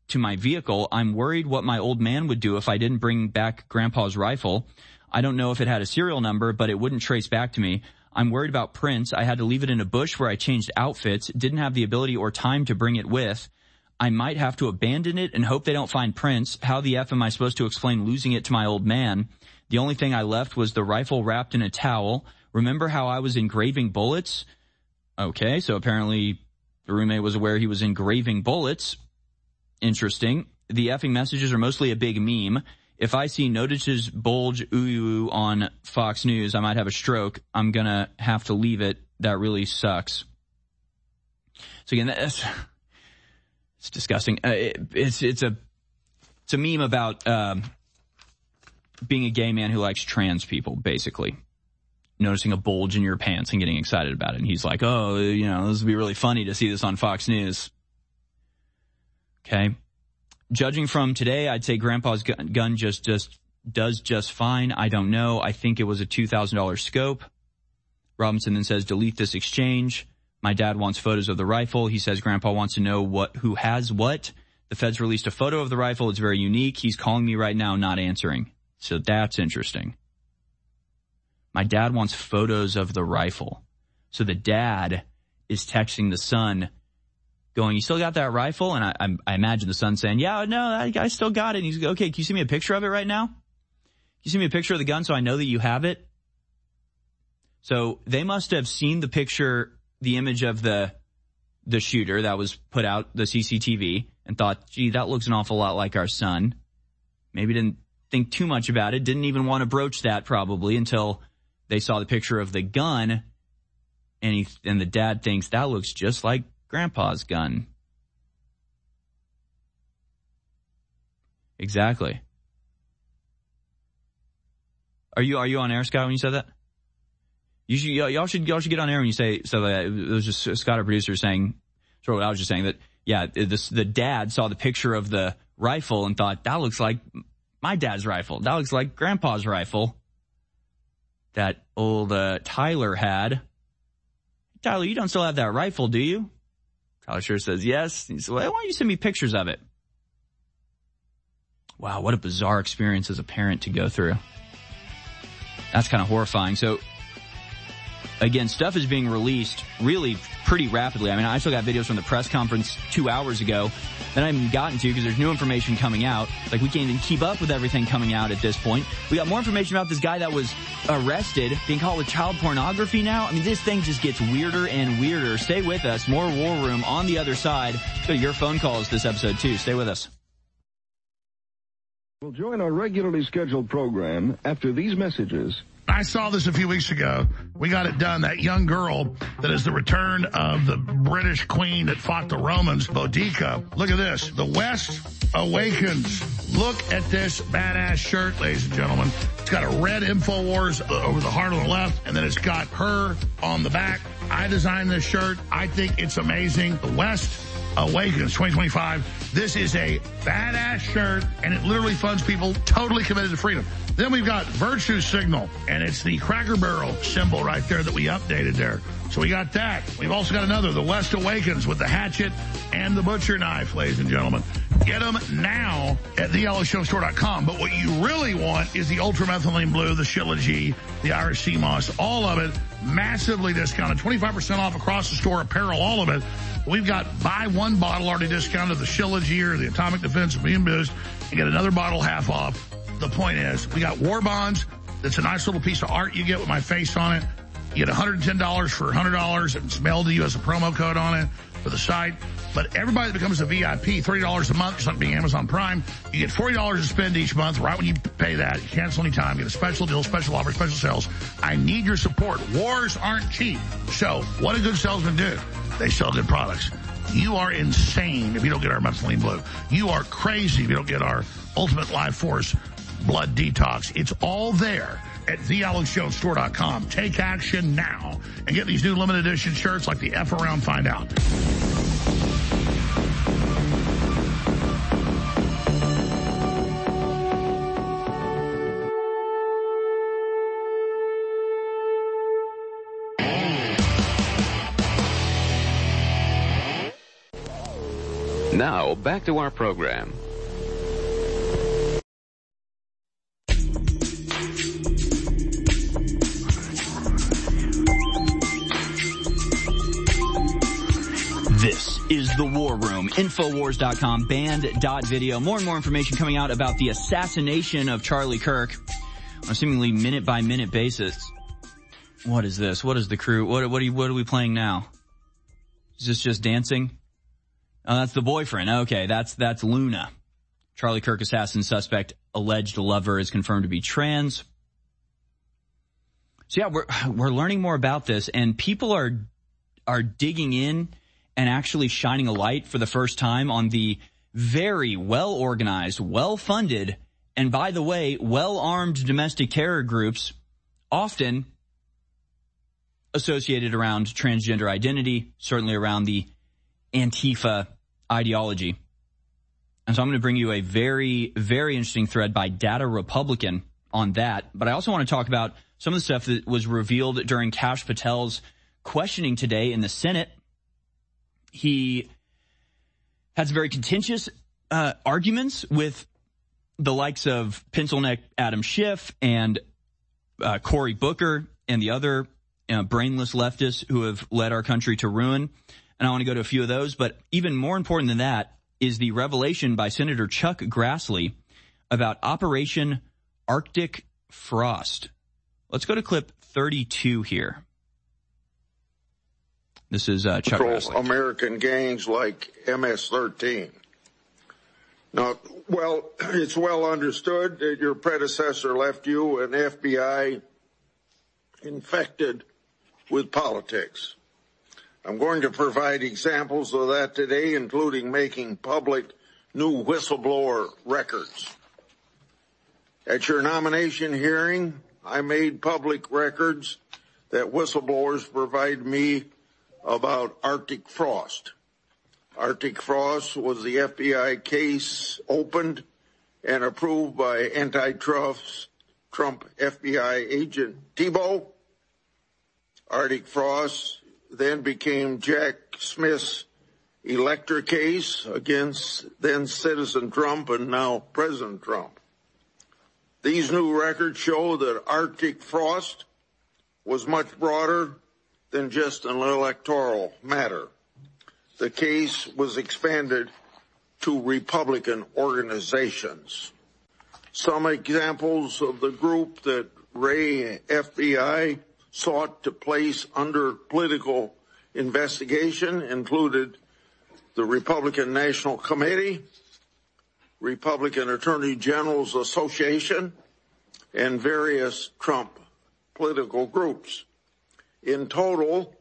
to my vehicle. I'm worried what my old man would do if I didn't bring back Grandpa's rifle. I don't know if it had a serial number, but it wouldn't trace back to me. I'm worried about prints. I had to leave it in a bush where I changed outfits. Didn't have the ability or time to bring it with. I might have to abandon it and hope they don't find prints. How the F am I supposed to explain losing it to my old man? The only thing I left was the rifle wrapped in a towel. Remember how I was engraving bullets? Okay, so apparently the roommate was aware he was engraving bullets. Interesting. The effing messages are mostly a big meme. If I see notices bulge ooh on Fox News, I might have a stroke. I'm going to have to leave it. That really sucks. So again, it's disgusting. It's a meme about being a gay man who likes trans people, basically. Noticing a bulge in your pants and getting excited about it. And he's like, oh, you know, this would be really funny to see this on Fox News. Okay. Judging from today, I'd say Grandpa's gun just does just fine. I don't know. I think it was a $2,000 scope. Robinson then says, delete this exchange. My dad wants photos of the rifle. He says Grandpa wants to know who has what. The feds released a photo of the rifle. It's very unique. He's calling me right now, not answering. So that's interesting. My dad wants photos of the rifle. So the dad is texting the son going, you still got that rifle? And I imagine the son saying, yeah, no, I still got it. And he's okay, can you send me a picture of it right now? Can you send me a picture of the gun so I know that you have it? So they must have seen the picture, the image of the shooter that was put out, the CCTV, and thought, gee, that looks an awful lot like our son. Maybe didn't think too much about it, didn't even want to broach that probably until they saw the picture of the gun, and the dad thinks that looks just like Grandpa's gun. Exactly. Are you on air, Scott, when you said that? Y'all should get on air when you say so. That it was just Scott, our producer, saying sort of what I was just saying, that yeah, the dad saw the picture of the rifle and thought that looks like my dad's rifle. That looks like Grandpa's rifle that old Tyler had. Tyler, you don't still have that rifle, do you? Tyler sure says yes. He said, well, why don't you send me pictures of it? Wow, what a bizarre experience as a parent to go through. That's kind of horrifying. So, again, stuff is being released really pretty rapidly. I mean, I still got videos from the press conference 2 hours ago that I haven't even gotten to because there's new information coming out. Like, we can't even keep up with everything coming out at this point. We got more information about this guy that was arrested, being caught with child pornography now. I mean, this thing just gets weirder and weirder. Stay with us. More War Room on the other side. Let's go to your phone calls this episode, too. Stay with us. We'll join our regularly scheduled program after these messages. I saw this a few weeks ago. We got it done. That young girl that is the return of the British queen that fought the Romans, Boudica. Look at this. The West awakens. Look at this badass shirt, ladies and gentlemen. It's got a red InfoWars over the heart on the left, and then it's got her on the back. I designed this shirt. I think it's amazing. The West awakens 2025. This is a badass shirt, and it literally funds people totally committed to freedom. Then we've got Virtue Signal, and it's the Cracker Barrel symbol right there that we updated there. So we got that. We've also got another, the West Awakens, with the hatchet and the butcher knife, ladies and gentlemen. Get them now at TheYellowShowStore.com. But what you really want is the Ultramethylene Blue, the Shilajit, the Irish Sea Moss, all of it massively discounted. 25% off across the store, apparel, all of it. We've got buy one bottle already discounted, the Shilajit or the Atomic Defense Immune Boost, and get another bottle half off. The point is, we got War Bonds. That's a nice little piece of art you get with my face on it. You get $110 for $100, and it's mailed to you as a promo code on it for the site. But everybody that becomes a VIP, $30 a month, just like being Amazon Prime, you get $40 to spend each month. Right when you pay that, you cancel any time, get a special deal, special offer, special sales. I need your support. Wars aren't cheap. So what do good salesmen do? They sell good products. You are insane if you don't get our Methylene Blue. You are crazy if you don't get our Ultimate Life Force Blood Detox. It's all there at TheYellowShowStore.com. Take action now and get these new limited edition shirts like the F Around Find Out. Now, back to our program. This is The War Room, Infowars.com, band.video. More and more information coming out about the assassination of Charlie Kirk on a seemingly minute-by-minute basis. What is this? What is the crew? What are we playing now? Is this just dancing? Oh, that's the boyfriend. Okay, that's Luna. Charlie Kirk assassin suspect, alleged lover, is confirmed to be trans. So yeah, we're learning more about this, and people are digging in and actually shining a light for the first time on the very well-organized, well-funded, and by the way, well-armed domestic terror groups, often associated around transgender identity, certainly around the Antifa ideology. And so I'm going to bring you a very, very interesting thread by Data Republican on that. But I also want to talk about some of the stuff that was revealed during Kash Patel's questioning today in the Senate. He had some very contentious arguments with the likes of pencil neck Adam Schiff and Cory Booker and the other brainless leftists who have led our country to ruin. And I want to go to a few of those. But even more important than that is the revelation by Senator Chuck Grassley about Operation Arctic Frost. Let's go to clip 32 here. This is Chuck Grassley. American gangs like MS-13. Now, well, it's well understood that your predecessor left you an FBI infected with politics. I'm going to provide examples of that today, including making public new whistleblower records. At your nomination hearing, I made public records that whistleblowers provide me about Arctic Frost. Arctic Frost was the FBI case opened and approved by antitrust Trump FBI agent Thibault. Arctic Frost then became Jack Smith's Electra case against then Citizen Trump and now President Trump. These new records show that Arctic Frost was much broader than just an electoral matter. The case was expanded to Republican organizations. Some examples of the group that Ray FBI sought to place under political investigation included the Republican National Committee, Republican Attorney General's Association, and various Trump political groups. In total,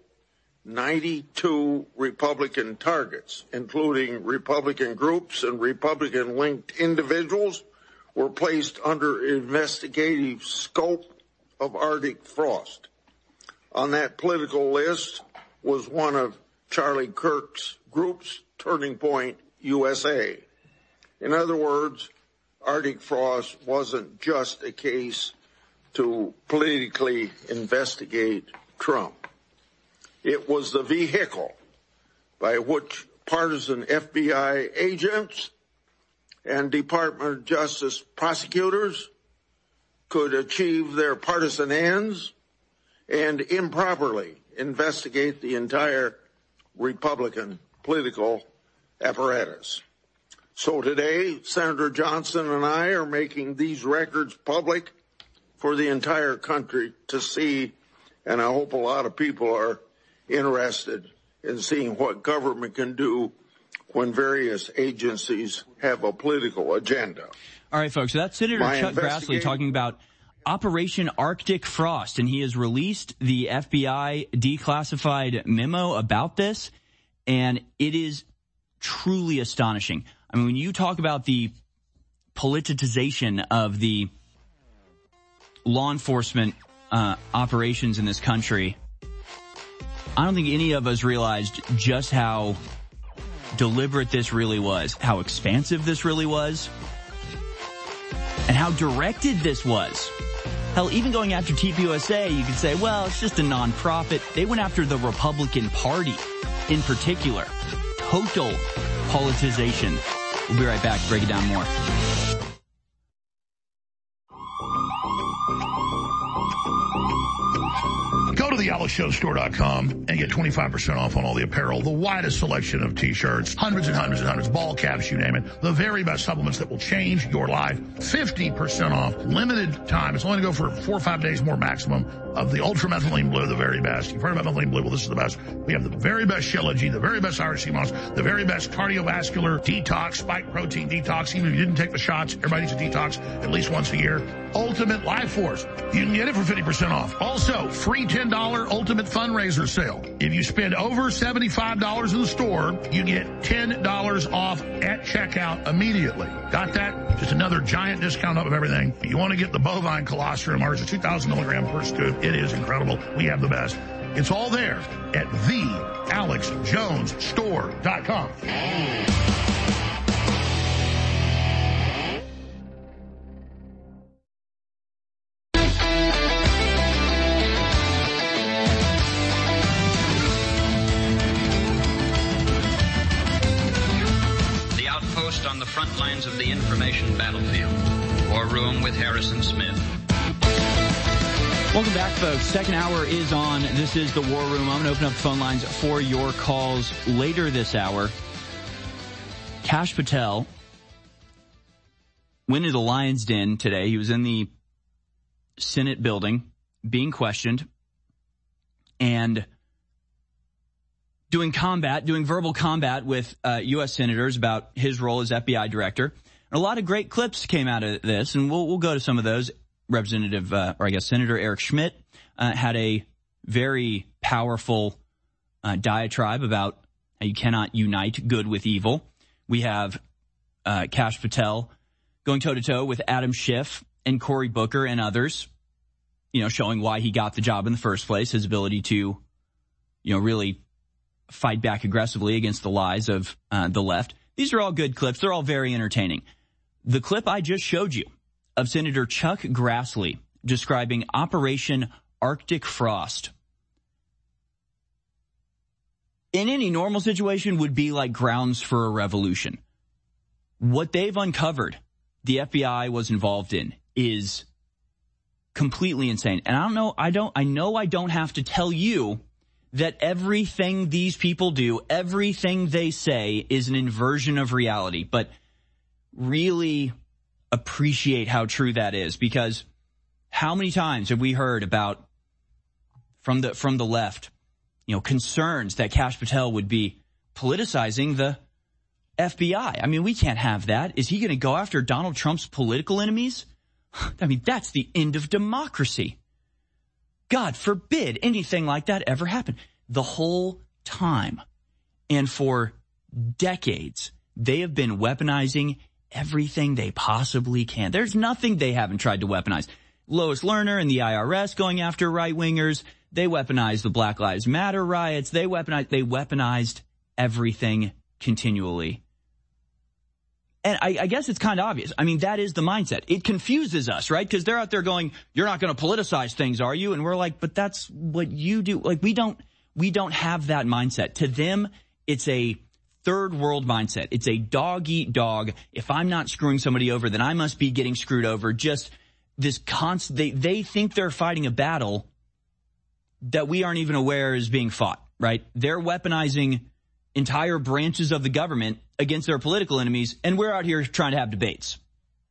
92 Republican targets, including Republican groups and Republican-linked individuals, were placed under investigative scope of Arctic Frost. On that political list was one of Charlie Kirk's groups, Turning Point USA. In other words, Arctic Frost wasn't just a case to politically investigate Trump. It was the vehicle by which partisan FBI agents and Department of Justice prosecutors could achieve their partisan ends and improperly investigate the entire Republican political apparatus. So today, Senator Johnson and I are making these records public for the entire country to see, and I hope a lot of people are interested in seeing what government can do when various agencies have a political agenda. All right, folks, so that's Senator Chuck Grassley talking about Operation Arctic Frost, and he has released the FBI declassified memo about this, and it is truly astonishing. I mean, when you talk about the politicization of the law enforcement operations in this country, I don't think any of us realized just how deliberate this really was, how expansive this really was, and how directed this was. Hell, even going after TPUSA, you could say, well, it's just a nonprofit. They went after the Republican Party in particular. Total politicization. We'll be right back to break it down more. Go to thealexshowstore.com and get 25% off on all the apparel, the widest selection of T-shirts, hundreds and hundreds and hundreds, ball caps, you name it, the very best supplements that will change your life, 50% off, limited time. It's only to go for 4 or 5 days more maximum of the Ultra Methylene Blue, the very best. You've heard about Methylene Blue. Well, this is the best. We have the very best Shilajit, the very best Irish sea moss, the very best cardiovascular detox, spike protein detox. Even if you didn't take the shots, everybody needs a detox at least once a year. Ultimate Life Force. You can get it for 50% off. Also, free $10 Ultimate Fundraiser Sale. If you spend over $75 in the store, you get $10 off at checkout immediately. Got that? Just another giant discount of everything. You want to get the bovine colostrum, ours is 2,000 milligrams per scoop. It is incredible. We have the best. It's all there at thealexjonesstore.com. On the front lines of the information battlefield. War Room with Harrison Smith. Welcome back, folks. Second hour is on. This is the War Room. I'm going to open up the phone lines for your calls later this hour. Kash Patel went into the Lion's Den today. He was in the Senate building being questioned and doing verbal combat with U.S. senators about his role as FBI director. And a lot of great clips came out of this, and we'll go to some of those. Senator Eric Schmidt had a very powerful diatribe about how you cannot unite good with evil. We have Kash Patel going toe-to-toe with Adam Schiff and Cory Booker and others, showing why he got the job in the first place, his ability to, really fight back aggressively against the lies of the left. These are all good clips. They're all very entertaining. The clip I just showed you of Senator Chuck Grassley describing Operation Arctic Frost in any normal situation would be like grounds for a revolution. What they've uncovered, the FBI was involved in, is completely insane. And I know I don't have to tell you that everything these people do, everything they say is an inversion of reality, but really appreciate how true that is, because how many times have we heard about from the left, concerns that Kash Patel would be politicizing the FBI? I mean, we can't have that. Is he going to go after Donald Trump's political enemies? I mean, that's the end of democracy. God forbid anything like that ever happen. The whole time and for decades, they have been weaponizing everything they possibly can. There's nothing they haven't tried to weaponize. Lois Lerner and the IRS going after right-wingers. They weaponized the Black Lives Matter riots. They weaponized everything continually. And I guess it's kind of obvious. I mean, that is the mindset. It confuses us, right? Because they're out there going, you're not going to politicize things, are you? And we're like, but that's what you do. Like, we don't have that mindset. To them, it's a third world mindset. It's a dog eat dog. If I'm not screwing somebody over, then I must be getting screwed over. Just this constant, they think they're fighting a battle that we aren't even aware is being fought, right? They're weaponizing entire branches of the government against their political enemies, and we're out here trying to have debates.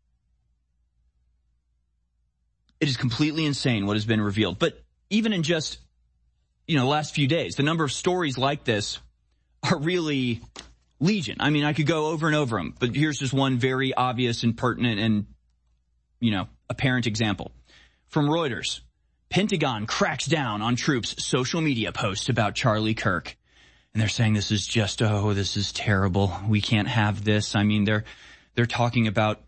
It is completely insane what has been revealed. But even in just, the last few days, the number of stories like this are really legion. I mean, I could go over and over them, but here's just one very obvious and pertinent and, apparent example. From Reuters, Pentagon cracks down on troops' social media posts about Charlie Kirk. And they're saying this is just, this is terrible. We can't have this. I mean, they're talking about,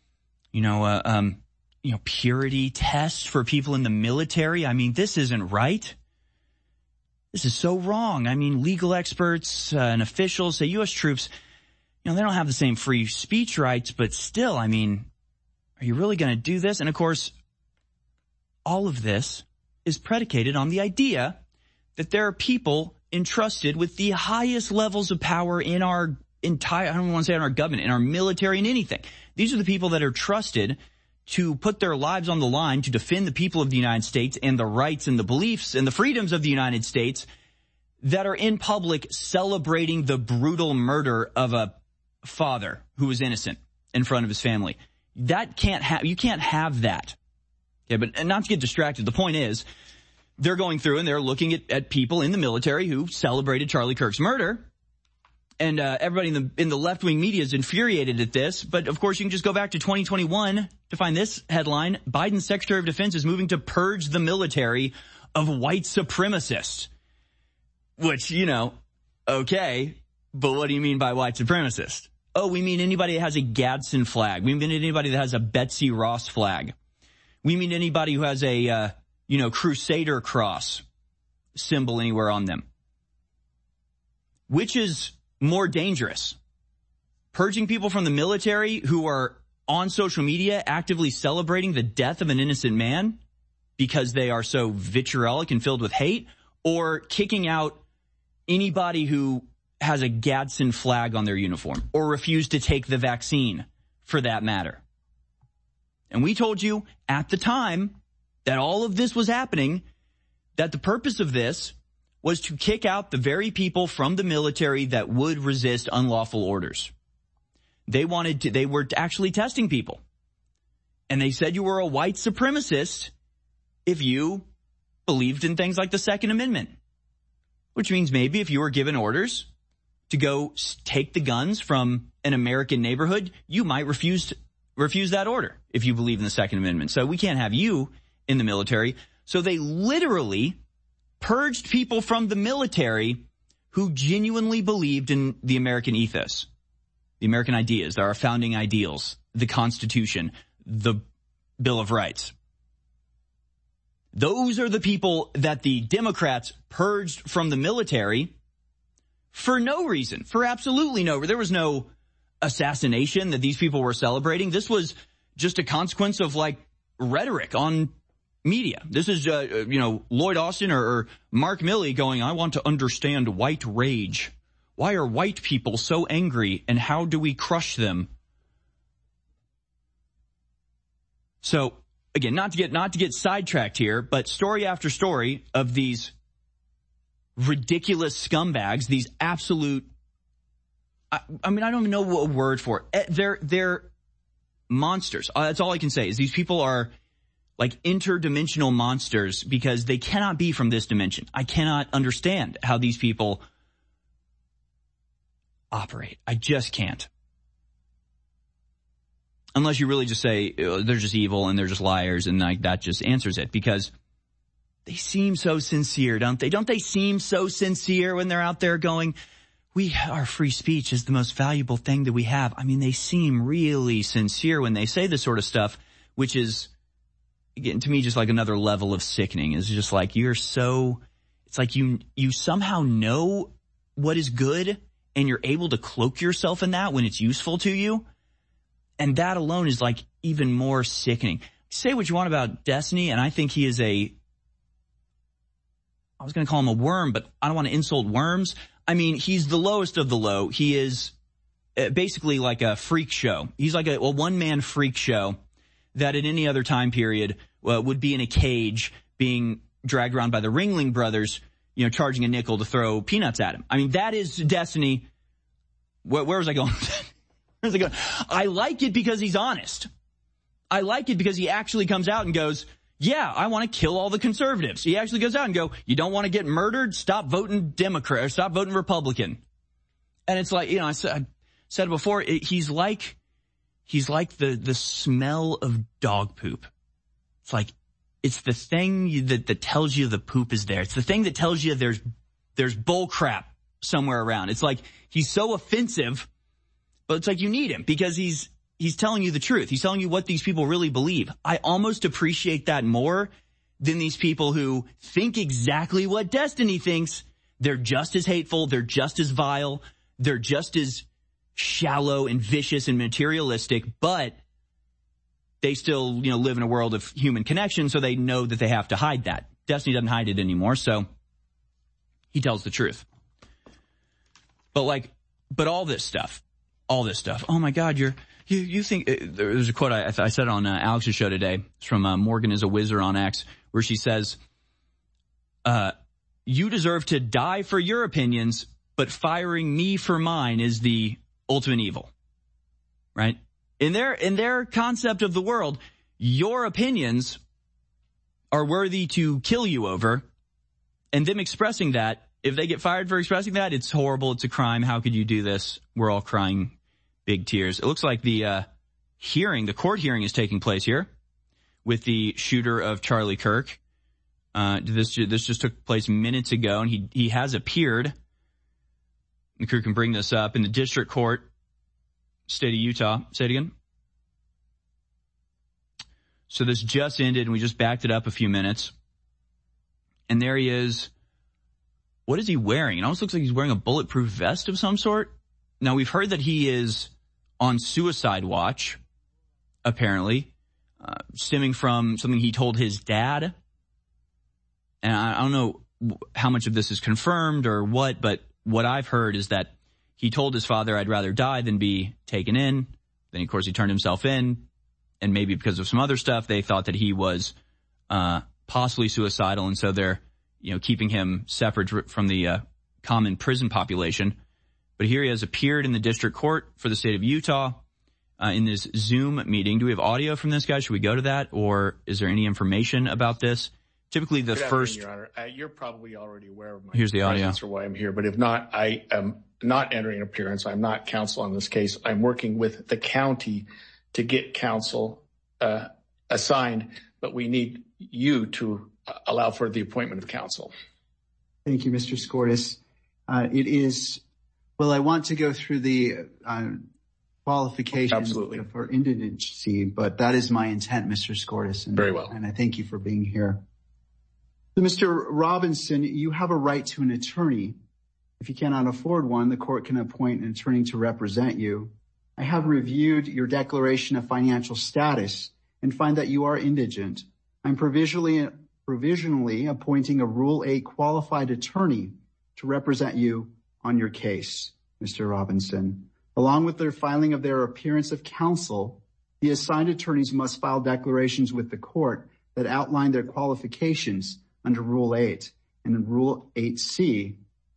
purity tests for people in the military. I mean, this isn't right. This is so wrong. I mean, legal experts and officials say U.S. troops, they don't have the same free speech rights, but still, I mean, are you really going to do this? And of course, all of this is predicated on the idea that there are people entrusted with the highest levels of power in our entire, I don't want to say in our government, in our military, in anything. These are the people that are trusted to put their lives on the line to defend the people of the United States and the rights and the beliefs and the freedoms of the United States, that are in public celebrating the brutal murder of a father who was innocent in front of his family. That you can't have that. Okay, but not to get distracted, the point is, they're going through and they're looking at people in the military who celebrated Charlie Kirk's murder. And everybody in the left-wing media is infuriated at this. But, of course, you can just go back to 2021 to find this headline. Biden's Secretary of Defense is moving to purge the military of white supremacists. Which, okay, but what do you mean by white supremacist? Oh, we mean anybody that has a Gadsden flag. We mean anybody that has a Betsy Ross flag. We mean anybody who has a, Crusader cross symbol anywhere on them. Which is more dangerous? Purging people from the military who are on social media actively celebrating the death of an innocent man because they are so vitriolic and filled with hate, or kicking out anybody who has a Gadsden flag on their uniform or refused to take the vaccine for that matter. And we told you at the time that all of this was happening, that the purpose of this was to kick out the very people from the military that would resist unlawful orders. They were actually testing people. And they said you were a white supremacist if you believed in things like the Second Amendment. Which means maybe if you were given orders to go take the guns from an American neighborhood, you might refuse that order if you believe in the Second Amendment. So we can't have you in the military. So they literally purged people from the military who genuinely believed in the American ethos, the American ideas, our founding ideals, the Constitution, the Bill of Rights. Those are the people that the Democrats purged from the military for no reason, for absolutely no reason. There was no assassination that these people were celebrating. This was just a consequence of rhetoric on media. This is, Lloyd Austin or Mark Milley going, I want to understand white rage. Why are white people so angry and how do we crush them? So, again, not to get sidetracked here, but story after story of these ridiculous scumbags, these absolute, I mean, I don't even know what word for it. They're monsters. That's all I can say is these people are like interdimensional monsters because they cannot be from this dimension. I cannot understand how these people operate. I just can't. Unless you really just say they're just evil and they're just liars and that just answers it, because they seem so sincere, don't they? Don't they seem so sincere when they're out there going, our free speech is the most valuable thing that we have. I mean, they seem really sincere when they say this sort of stuff, which is, again, to me, just like another level of sickening. It's just like it's like you somehow know what is good and you're able to cloak yourself in that when it's useful to you. And that alone is like even more sickening. Say what you want about Destiny, and I think he is I was going to call him a worm, but I don't want to insult worms. I mean, he's the lowest of the low. He is basically like a freak show. He's like a one-man freak show that at any other time period would be in a cage being dragged around by the Ringling Brothers, charging a nickel to throw peanuts at him. I mean, that is Destiny. Where was I going? Where's it going? I like it because he's honest. I like it because he actually comes out and goes, yeah, I want to kill all the conservatives. He actually goes out and go, you don't want to get murdered? Stop voting Democrat or stop voting Republican. And it's like, I said it before, he's like the smell of dog poop. It's like, it's the thing that tells you the poop is there. It's the thing that tells you there's bull crap somewhere around. It's like, he's so offensive, but it's like you need him because he's telling you the truth. He's telling you what these people really believe. I almost appreciate that more than these people who think exactly what Destiny thinks. They're just as hateful. They're just as vile. They're just as shallow and vicious and materialistic, but they still, live in a world of human connection, so they know that they have to hide that. Destiny doesn't hide it anymore, so he tells the truth. But But all this stuff. Oh my God, you think, there's a quote I said on Alex's show today. It's from Morgan is a Wizard on X, where she says, you deserve to die for your opinions, but firing me for mine is the ultimate evil. Right? In their concept of the world, your opinions are worthy to kill you over, and them expressing that, if they get fired for expressing that, it's horrible, it's a crime, how could you do this? We're all crying big tears. It looks like the court hearing is taking place here with the shooter of Charlie Kirk. This just took place minutes ago, and he has appeared. The crew can bring this up in the district court, state of Utah. Say it again. So this just ended, and we just backed it up a few minutes. And there he is. What is he wearing? It almost looks like he's wearing a bulletproof vest of some sort. Now, we've heard that he is on suicide watch, apparently, stemming from something he told his dad. And I don't know how much of this is confirmed or what, but what I've heard is that he told his father, I'd rather die than be taken in. Then, of course, he turned himself in. And maybe because of some other stuff, they thought that he was possibly suicidal. And so they're, keeping him separate from the common prison population. But here he has appeared in the district court for the state of Utah in this Zoom meeting. Do we have audio from this guy? Should we go to that? Or is there any information about this? Typically the first... Your Honor. You're probably already aware of my Here's the audio. Or why I'm here. But if not, I am not entering an appearance. I'm not counsel on this case. I'm working with the county to get counsel assigned. But we need you to allow for the appointment of counsel. Thank you, Mr. Skordas. I want to go through the qualifications for indigency, but that is my intent, Mr. Skordas. Very well. And I thank you for being here. So, Mr. Robinson, you have a right to an attorney. If you cannot afford one, the court can appoint an attorney to represent you. I have reviewed your declaration of financial status and find that you are indigent. I'm provisionally appointing a Rule 8 qualified attorney to represent you on your case, Mr. Robinson. Along with their filing of their appearance of counsel, the assigned attorneys must file declarations with the court that outline their qualifications under Rule 8 and under Rule 8B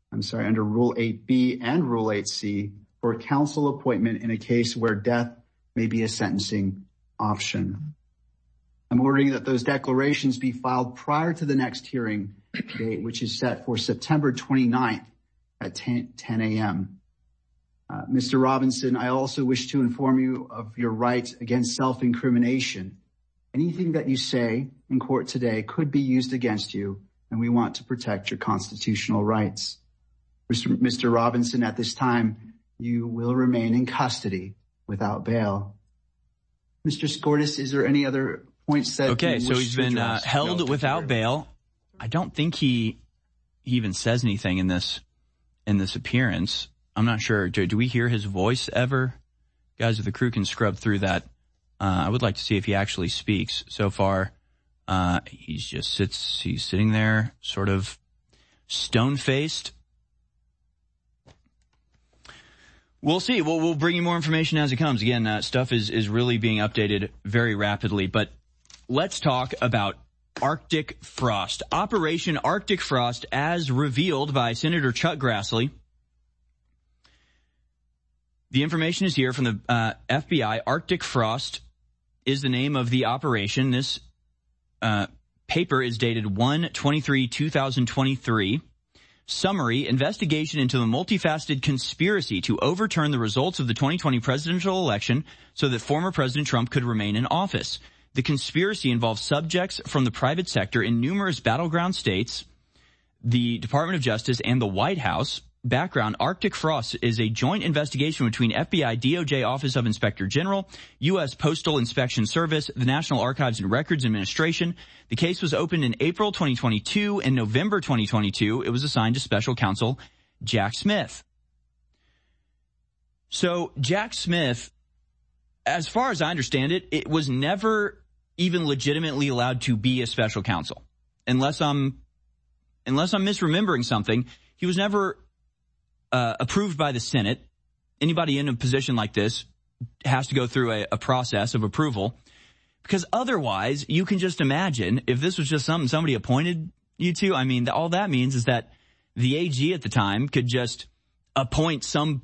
and Rule 8C for counsel appointment in a case where death may be a sentencing option. I'm ordering that those declarations be filed prior to the next hearing date, which is set for September 29th at 10 a.m. Mr. Robinson, I also wish to inform you of your right against self-incrimination. Anything that you say in court today could be used against you, and we want to protect your constitutional rights. Mr. Robinson, at this time, you will remain in custody without bail. Mr. Skordas, is there any other points that Okay, so he's been held without bail. I don't think he even says anything in this appearance. I'm not sure. Do we hear his voice ever? Guys, if the crew can scrub through that, I would like to see if he actually speaks. So far, he's sitting there sort of stone-faced. We'll see. We'll bring you more information as it comes. Again, stuff is really being updated very rapidly. But let's talk about Arctic Frost. Operation Arctic Frost, as revealed by Senator Chuck Grassley. The information is here from the FBI. Arctic Frost is the name of the operation. This paper is dated 1/23/2023. Summary: investigation into the multifaceted conspiracy to overturn the results of the 2020 presidential election so that former President Trump could remain in office. The conspiracy involves subjects from the private sector in numerous battleground states, the Department of Justice, and the White House. Background: Arctic Frost is a joint investigation between FBI, DOJ Office of Inspector General, U.S. Postal Inspection Service, the National Archives and Records Administration. The case was opened in April 2022. In November 2022, it was assigned to Special Counsel Jack Smith. So Jack Smith, as far as I understand it, it was never even legitimately allowed to be a special counsel. Unless I'm misremembering something, he was never approved by the Senate. anybody in a position like this has to go through a process of approval, because otherwise you can just imagine if this was just something somebody appointed you to. I mean, all that means is that the AG at the time could just appoint some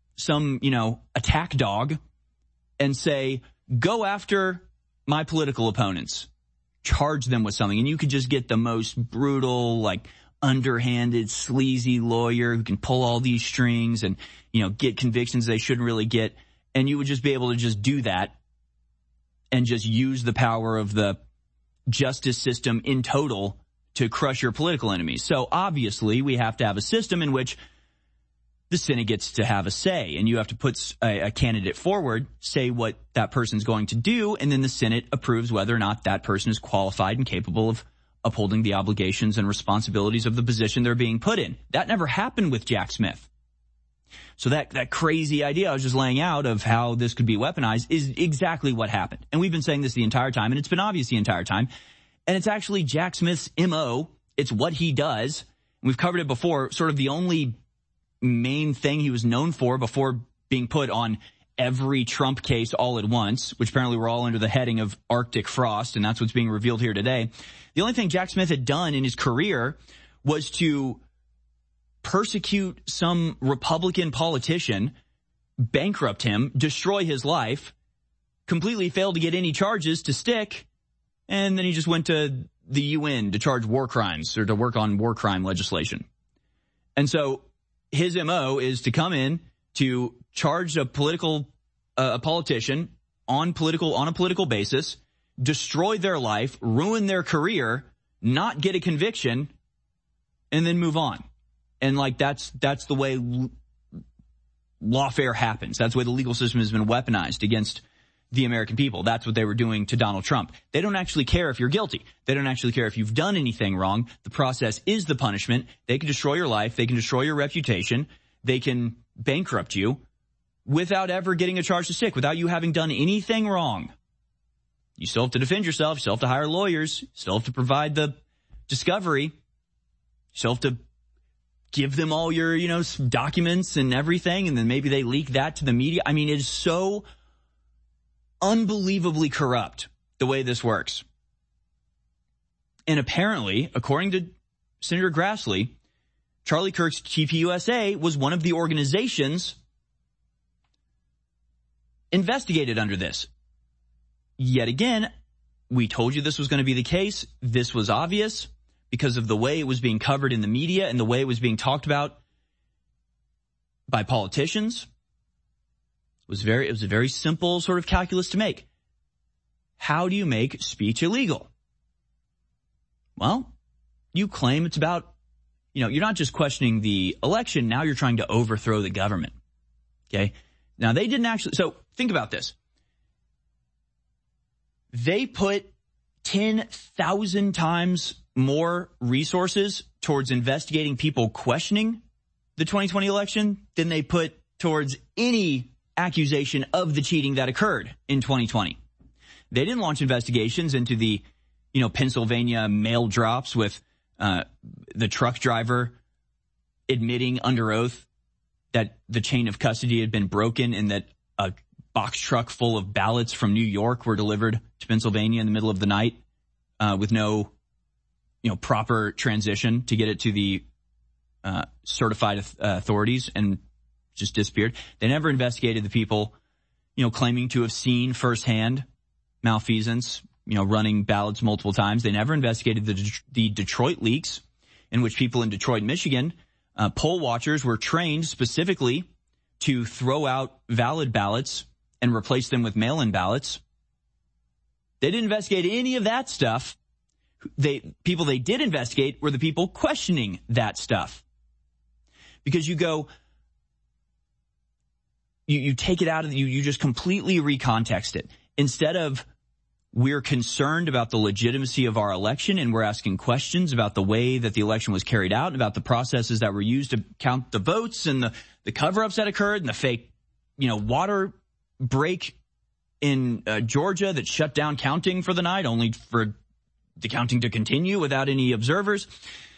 attack dog and say, go after my political opponents, charge them with something. And you could just get the most brutal, like underhanded, sleazy lawyer who can pull all these strings and, get convictions they shouldn't really get. And you would just be able to just do that and just use the power of the justice system in total to crush your political enemies. So obviously we have to have a system in which the Senate gets to have a say, and you have to put a candidate forward, say what that person's going to do, and then the Senate approves whether or not that person is qualified and capable of upholding the obligations and responsibilities of the position they're being put in. That never happened with Jack Smith. So that crazy idea I was just laying out of how this could be weaponized is exactly what happened. And we've been saying this the entire time, and it's been obvious the entire time. And it's actually Jack Smith's MO. It's what he does. We've covered it before. Sort of the only main thing he was known for before being put on every Trump case all at once, which apparently we're all under the heading of Arctic frost, and that's what's being revealed here today. The only thing Jack Smith had done in his career was to persecute some Republican politician, bankrupt him, destroy his life, completely failed to get any charges to stick, and then he just went to the UN to charge war crimes or to work on war crime legislation. And so his MO is to come in to charge a politician on a political basis, destroy their life, ruin their career, not get a conviction, and then move on. And that's the way lawfare happens. That's the way the legal system has been weaponized against the American people. That's what they were doing to Donald Trump. They don't actually care if you're guilty. They don't actually care if you've done anything wrong. The process is the punishment. They can destroy your life. They can destroy your reputation. They can bankrupt you without ever getting a charge to stick, without you having done anything wrong. You still have to defend yourself. You still have to hire lawyers. You still have to provide the discovery. You still have to give them all your, documents and everything, and then maybe they leak that to the media. I mean, it is so unbelievably corrupt the way this works. And apparently, according to Senator Grassley, Charlie Kirk's TPUSA was one of the organizations investigated under this. Yet again, we told you this was going to be the case. This was obvious because of the way it was being covered in the media and the way it was being talked about by politicians. It was a very simple sort of calculus to make. How do you make speech illegal? Well, you claim it's about, you're not just questioning the election. Now you're trying to overthrow the government. Okay. Now they didn't actually. So think about this. They put 10,000 times more resources towards investigating people questioning the 2020 election than they put towards any accusation of the cheating that occurred in 2020. They didn't launch investigations into the, Pennsylvania mail drops with the truck driver admitting under oath that the chain of custody had been broken and that a box truck full of ballots from New York were delivered to Pennsylvania in the middle of the night with no, proper transition to get it to the certified authorities and just disappeared. They never investigated the people, claiming to have seen firsthand malfeasance, running ballots multiple times. They never investigated the Detroit leaks in which people in Detroit, Michigan, poll watchers were trained specifically to throw out valid ballots and replace them with mail-in ballots. They didn't investigate any of that stuff. People they did investigate were the people questioning that stuff. Because you take it out of you just completely recontext it. Instead of we're concerned about the legitimacy of our election and we're asking questions about the way that the election was carried out and about the processes that were used to count the votes and the cover-ups that occurred and the fake, water break in Georgia that shut down counting for the night only for the counting to continue without any observers.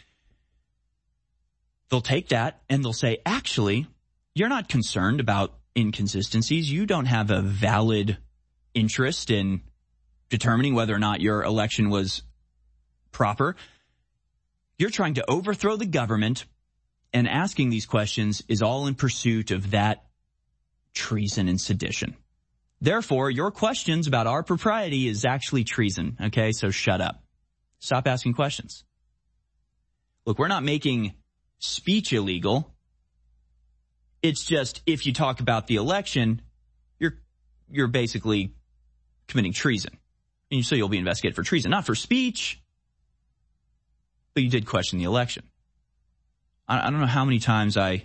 They'll take that and they'll say, actually, you're not concerned about inconsistencies. You don't have a valid interest in determining whether or not your election was proper. You're trying to overthrow the government, and asking these questions is all in pursuit of that treason and sedition. Therefore, your questions about our propriety is actually treason. Okay, so shut up. Stop asking questions. Look, we're not making speech illegal. It's just if you talk about the election, you're basically committing treason. And so you'll be investigated for treason, not for speech, but you did question the election. I don't know how many times I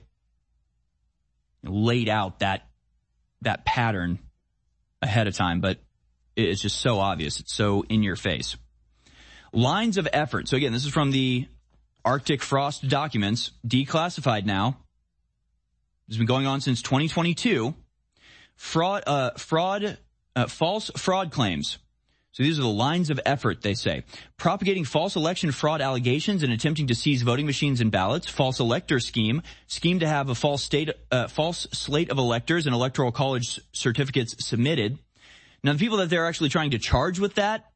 laid out that pattern ahead of time, but it's just so obvious. It's so in your face. Lines of effort. So again, this is from the Arctic frost documents, declassified now. It's been going on since 2022. False fraud claims. So these are the lines of effort, they say. Propagating false election fraud allegations and attempting to seize voting machines and ballots. False elector scheme to have a false slate of electors and electoral college certificates submitted. Now, the people that they're actually trying to charge with that,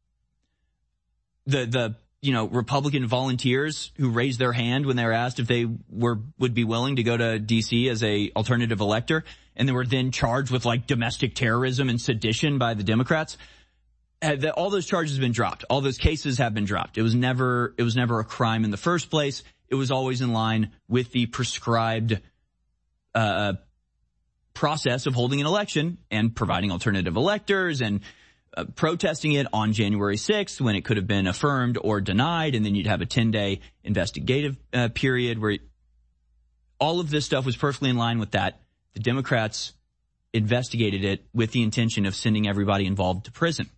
the Republican volunteers who raised their hand when they were asked if they would be willing to go to D.C. as a alternative elector, and they were then charged with like domestic terrorism and sedition by the Democrats. All those charges have been dropped. All those cases have been dropped. It was never a crime in the first place. It was always in line with the prescribed process of holding an election and providing alternative electors and protesting it on January 6th when it could have been affirmed or denied, and then you'd have a 10-day investigative period where all of this stuff was perfectly in line with that. The Democrats investigated it with the intention of sending everybody involved to prison.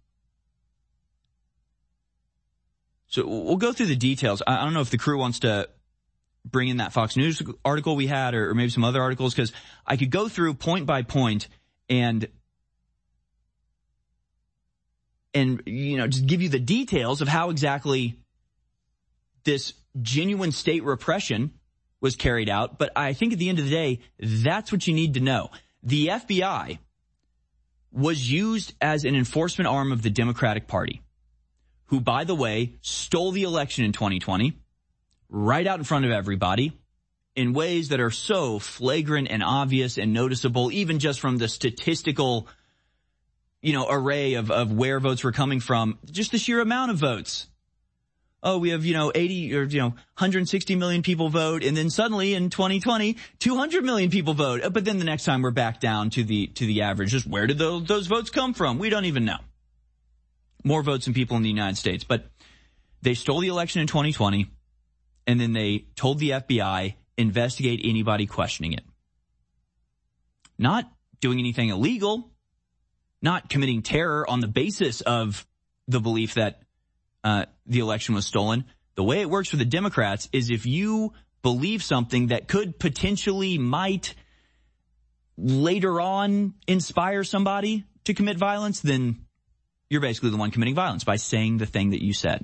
So we'll go through the details. I don't know if the crew wants to bring in that Fox News article we had or maybe some other articles, because I could go through point by point and just give you the details of how exactly this genuine state repression was carried out. But I think at the end of the day, that's what you need to know. The FBI was used as an enforcement arm of the Democratic Party, who, by the way, stole the election in 2020 right out in front of everybody in ways that are so flagrant and obvious and noticeable, even just from the statistical, array of where votes were coming from, just the sheer amount of votes. Oh, we have, 80 or, 160 million people vote. And then suddenly in 2020, 200 million people vote. But then the next time we're back down to the average. Just where did those votes come from? We don't even know. More votes than people in the United States. But they stole the election in 2020, and then they told the FBI, investigate anybody questioning it. Not doing anything illegal, not committing terror on the basis of the belief that the election was stolen. The way it works for the Democrats is if you believe something that could potentially might later on inspire somebody to commit violence, then you're basically the one committing violence by saying the thing that you said.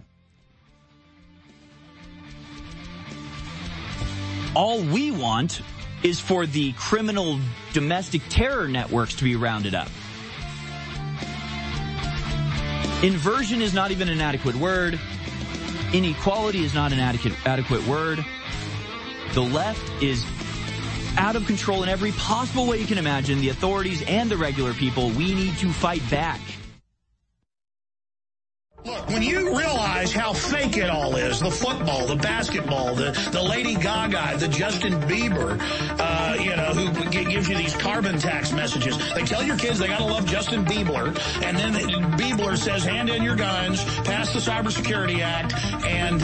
All we want is for the criminal domestic terror networks to be rounded up. Inversion is not even an adequate word. Inequality is not an adequate word. The left is out of control in every possible way you can imagine. The authorities and the regular people, we need to fight back. Look, when you realize how fake it all is, the football, the basketball, the Lady Gaga, the Justin Bieber, who gives you these carbon tax messages. They tell your kids they gotta love Justin Bieber, and then Bieber says, hand in your guns, pass the Cybersecurity Act, and,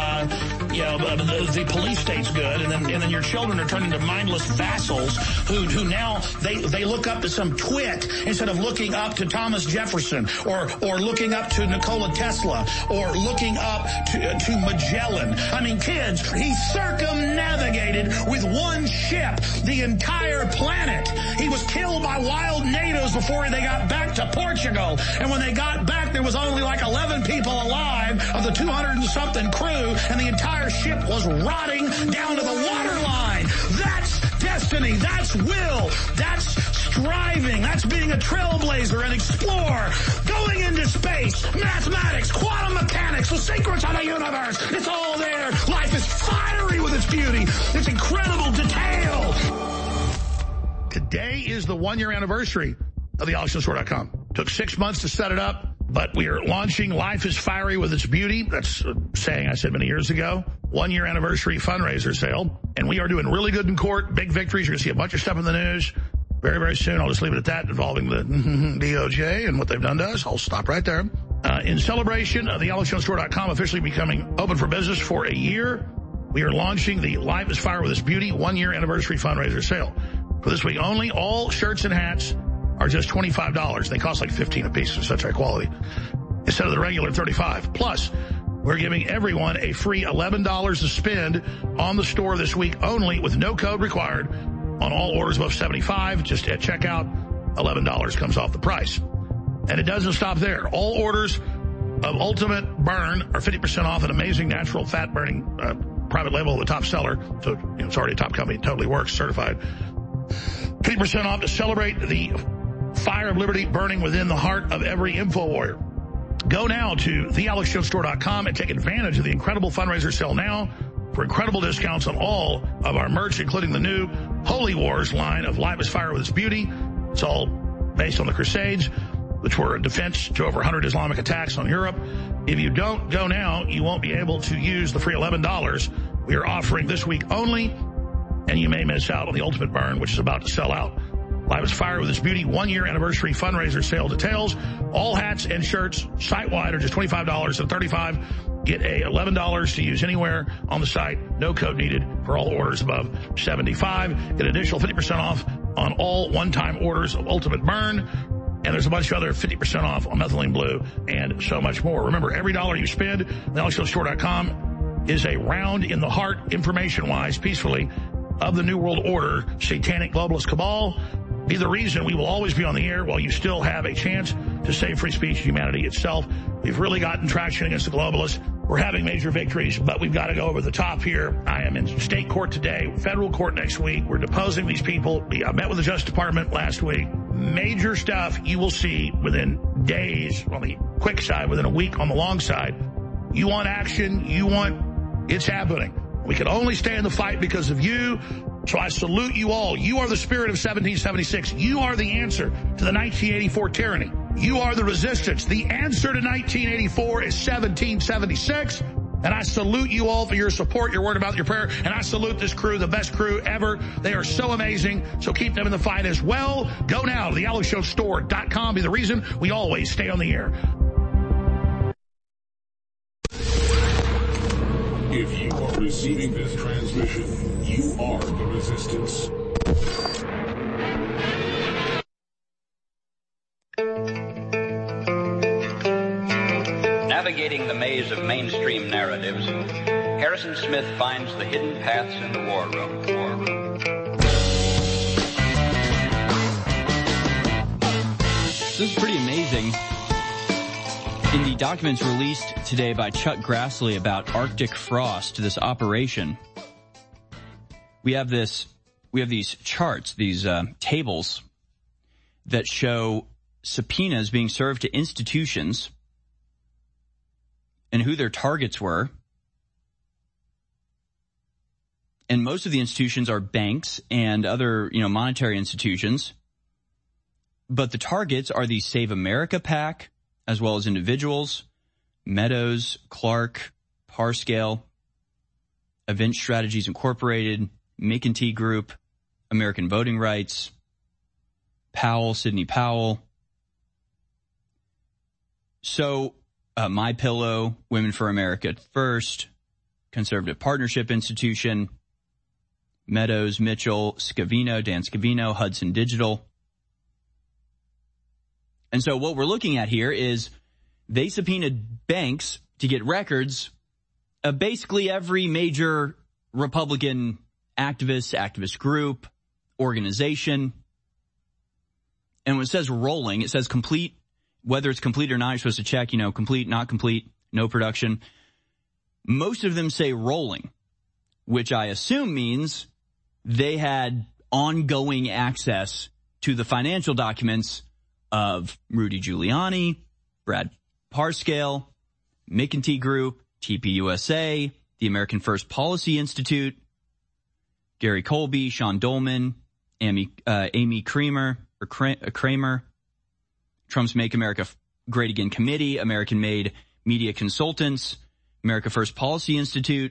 the police state's good, and then your children are turned into mindless vassals who now they look up to some twit instead of looking up to Thomas Jefferson or looking up to Nikola Tesla or looking up to Magellan. I mean, kids, he circumnavigated with one ship the entire planet. He was killed by wild natives before they got back to Portugal. And when they got back, there was only like 11 people alive of the 200 and something crew, and the entire ship was rotting down to the waterline. That's destiny. That's will. That's striving. That's being a trailblazer, an explorer, going into space, mathematics, quantum mechanics, the secrets of the universe. It's all there. Life is fiery with its beauty, its incredible detail. Today is the 1-year anniversary of thealexjonesstore.com. Took 6 months to set it up, but we are launching Life is Fiery with Its Beauty. That's a saying I said many years ago. 1-year anniversary fundraiser sale. And we are doing really good in court. Big victories. You're going to see a bunch of stuff in the news very, very soon. I'll just leave it at that, involving the DOJ and what they've done to us. I'll stop right there. In celebration of thealexjonesstore.com officially becoming open for business for a year, we are launching the Life is Fire with Its Beauty 1-year anniversary fundraiser sale. For this week only, all shirts and hats are just $25. They cost like $15 a piece. It's such high quality. Instead of the regular $35. Plus, we're giving everyone a free $11 to spend on the store this week only, with no code required, on all orders above $75. Just at checkout, $11 comes off the price. And it doesn't stop there. All orders of Ultimate Burn are 50% off an amazing natural fat burning private label, the top seller. So it's already a top company. It totally works, certified. 50% off to celebrate the fire of liberty burning within the heart of every info warrior. Go now to thealexjonesstore.com and take advantage of the incredible fundraiser sale now for incredible discounts on all of our merch, including the new Holy Wars line of Life is Fire with Its Beauty. It's all based on the Crusades, which were a defense to over 100 Islamic attacks on Europe. If you don't go now, you won't be able to use the free $11 we are offering this week only, and you may miss out on the Ultimate Burn, which is about to sell out. Life is Fire with Its Beauty 1-year anniversary fundraiser sale details. All hats and shirts site-wide are just $25 and $35. Get a $11 to use anywhere on the site. No code needed for all orders above $75. Get an additional 50% off on all one-time orders of Ultimate Burn. And there's a bunch of other 50% off on Methylene Blue and so much more. Remember, every dollar you spend at thealexjonesstore.com is a round in the heart, information-wise, peacefully, of the New World Order, satanic globalist cabal. Be the reason we will always be on the air while you still have a chance to save free speech and humanity itself. We've really gotten traction against the globalists. We're having major victories, but we've got to go over the top here. I am in state court today, federal court next week. We're deposing these people. I met with the Justice Department last week. Major stuff you will see within days on the quick side, within a week on the long side. You want action, it's happening. We can only stay in the fight because of you. So I salute you all. You are the spirit of 1776. You are the answer to the 1984 tyranny. You are the resistance. The answer to 1984 is 1776. And I salute you all for your support, your word about your prayer. And I salute this crew, the best crew ever. They are so amazing. So keep them in the fight as well. Go now to thealexjonesstore.com. Be the reason we always stay on the air. If you are receiving this transmission, you are the resistance. Navigating the maze of mainstream narratives, Harrison Smith finds the hidden paths in the war room. This is pretty amazing. In the documents released today by Chuck Grassley about Arctic frost, this operation, we have these charts, these tables that show subpoenas being served to institutions and who their targets were. And most of the institutions are banks and other, monetary institutions. But the targets are the Save America PAC, as well as individuals, Meadows, Clark, Parscale, Event Strategies Incorporated, McEntee Group, American Voting Rights, Powell, Sidney Powell. So, MyPillow, Women for America First, Conservative Partnership Institution, Meadows, Mitchell, Scavino, Dan Scavino, Hudson Digital. And so what we're looking at here is they subpoenaed banks to get records of basically every major Republican activist group, organization. And when it says rolling, it says complete, whether it's complete or not, you're supposed to check, complete, not complete, no production. Most of them say rolling, which I assume means they had ongoing access to the financial documents of Rudy Giuliani, Brad Parscale, McEntee Group, TPUSA, the American First Policy Institute, Gary Colby, Sean Dolman, Amy Kramer, Trump's Make America Great Again Committee, American Made Media Consultants, America First Policy Institute.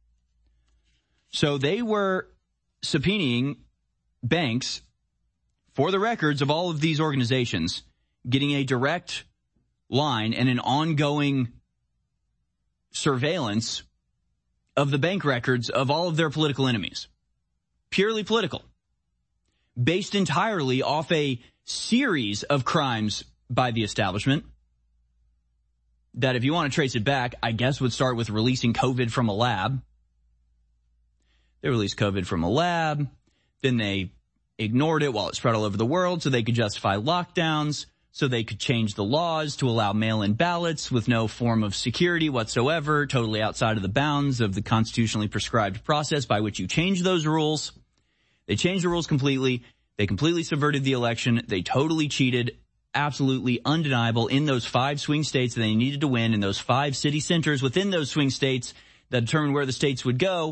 So they were subpoenaing banks for the records of all of these organizations, getting a direct line and an ongoing surveillance of the bank records of all of their political enemies. Purely political. Based entirely off a series of crimes by the establishment that, if you want to trace it back, I guess would start with releasing COVID from a lab. They released COVID from a lab. Then they ignored it while it spread all over the world so they could justify lockdowns, so they could change the laws to allow mail-in ballots with no form of security whatsoever, totally outside of the bounds of the constitutionally prescribed process by which you change those rules. They changed the rules completely. They completely subverted the election. They totally cheated. Absolutely undeniable in those 5 swing states that they needed to win, in those 5 city centers within those swing states that determined where the states would go.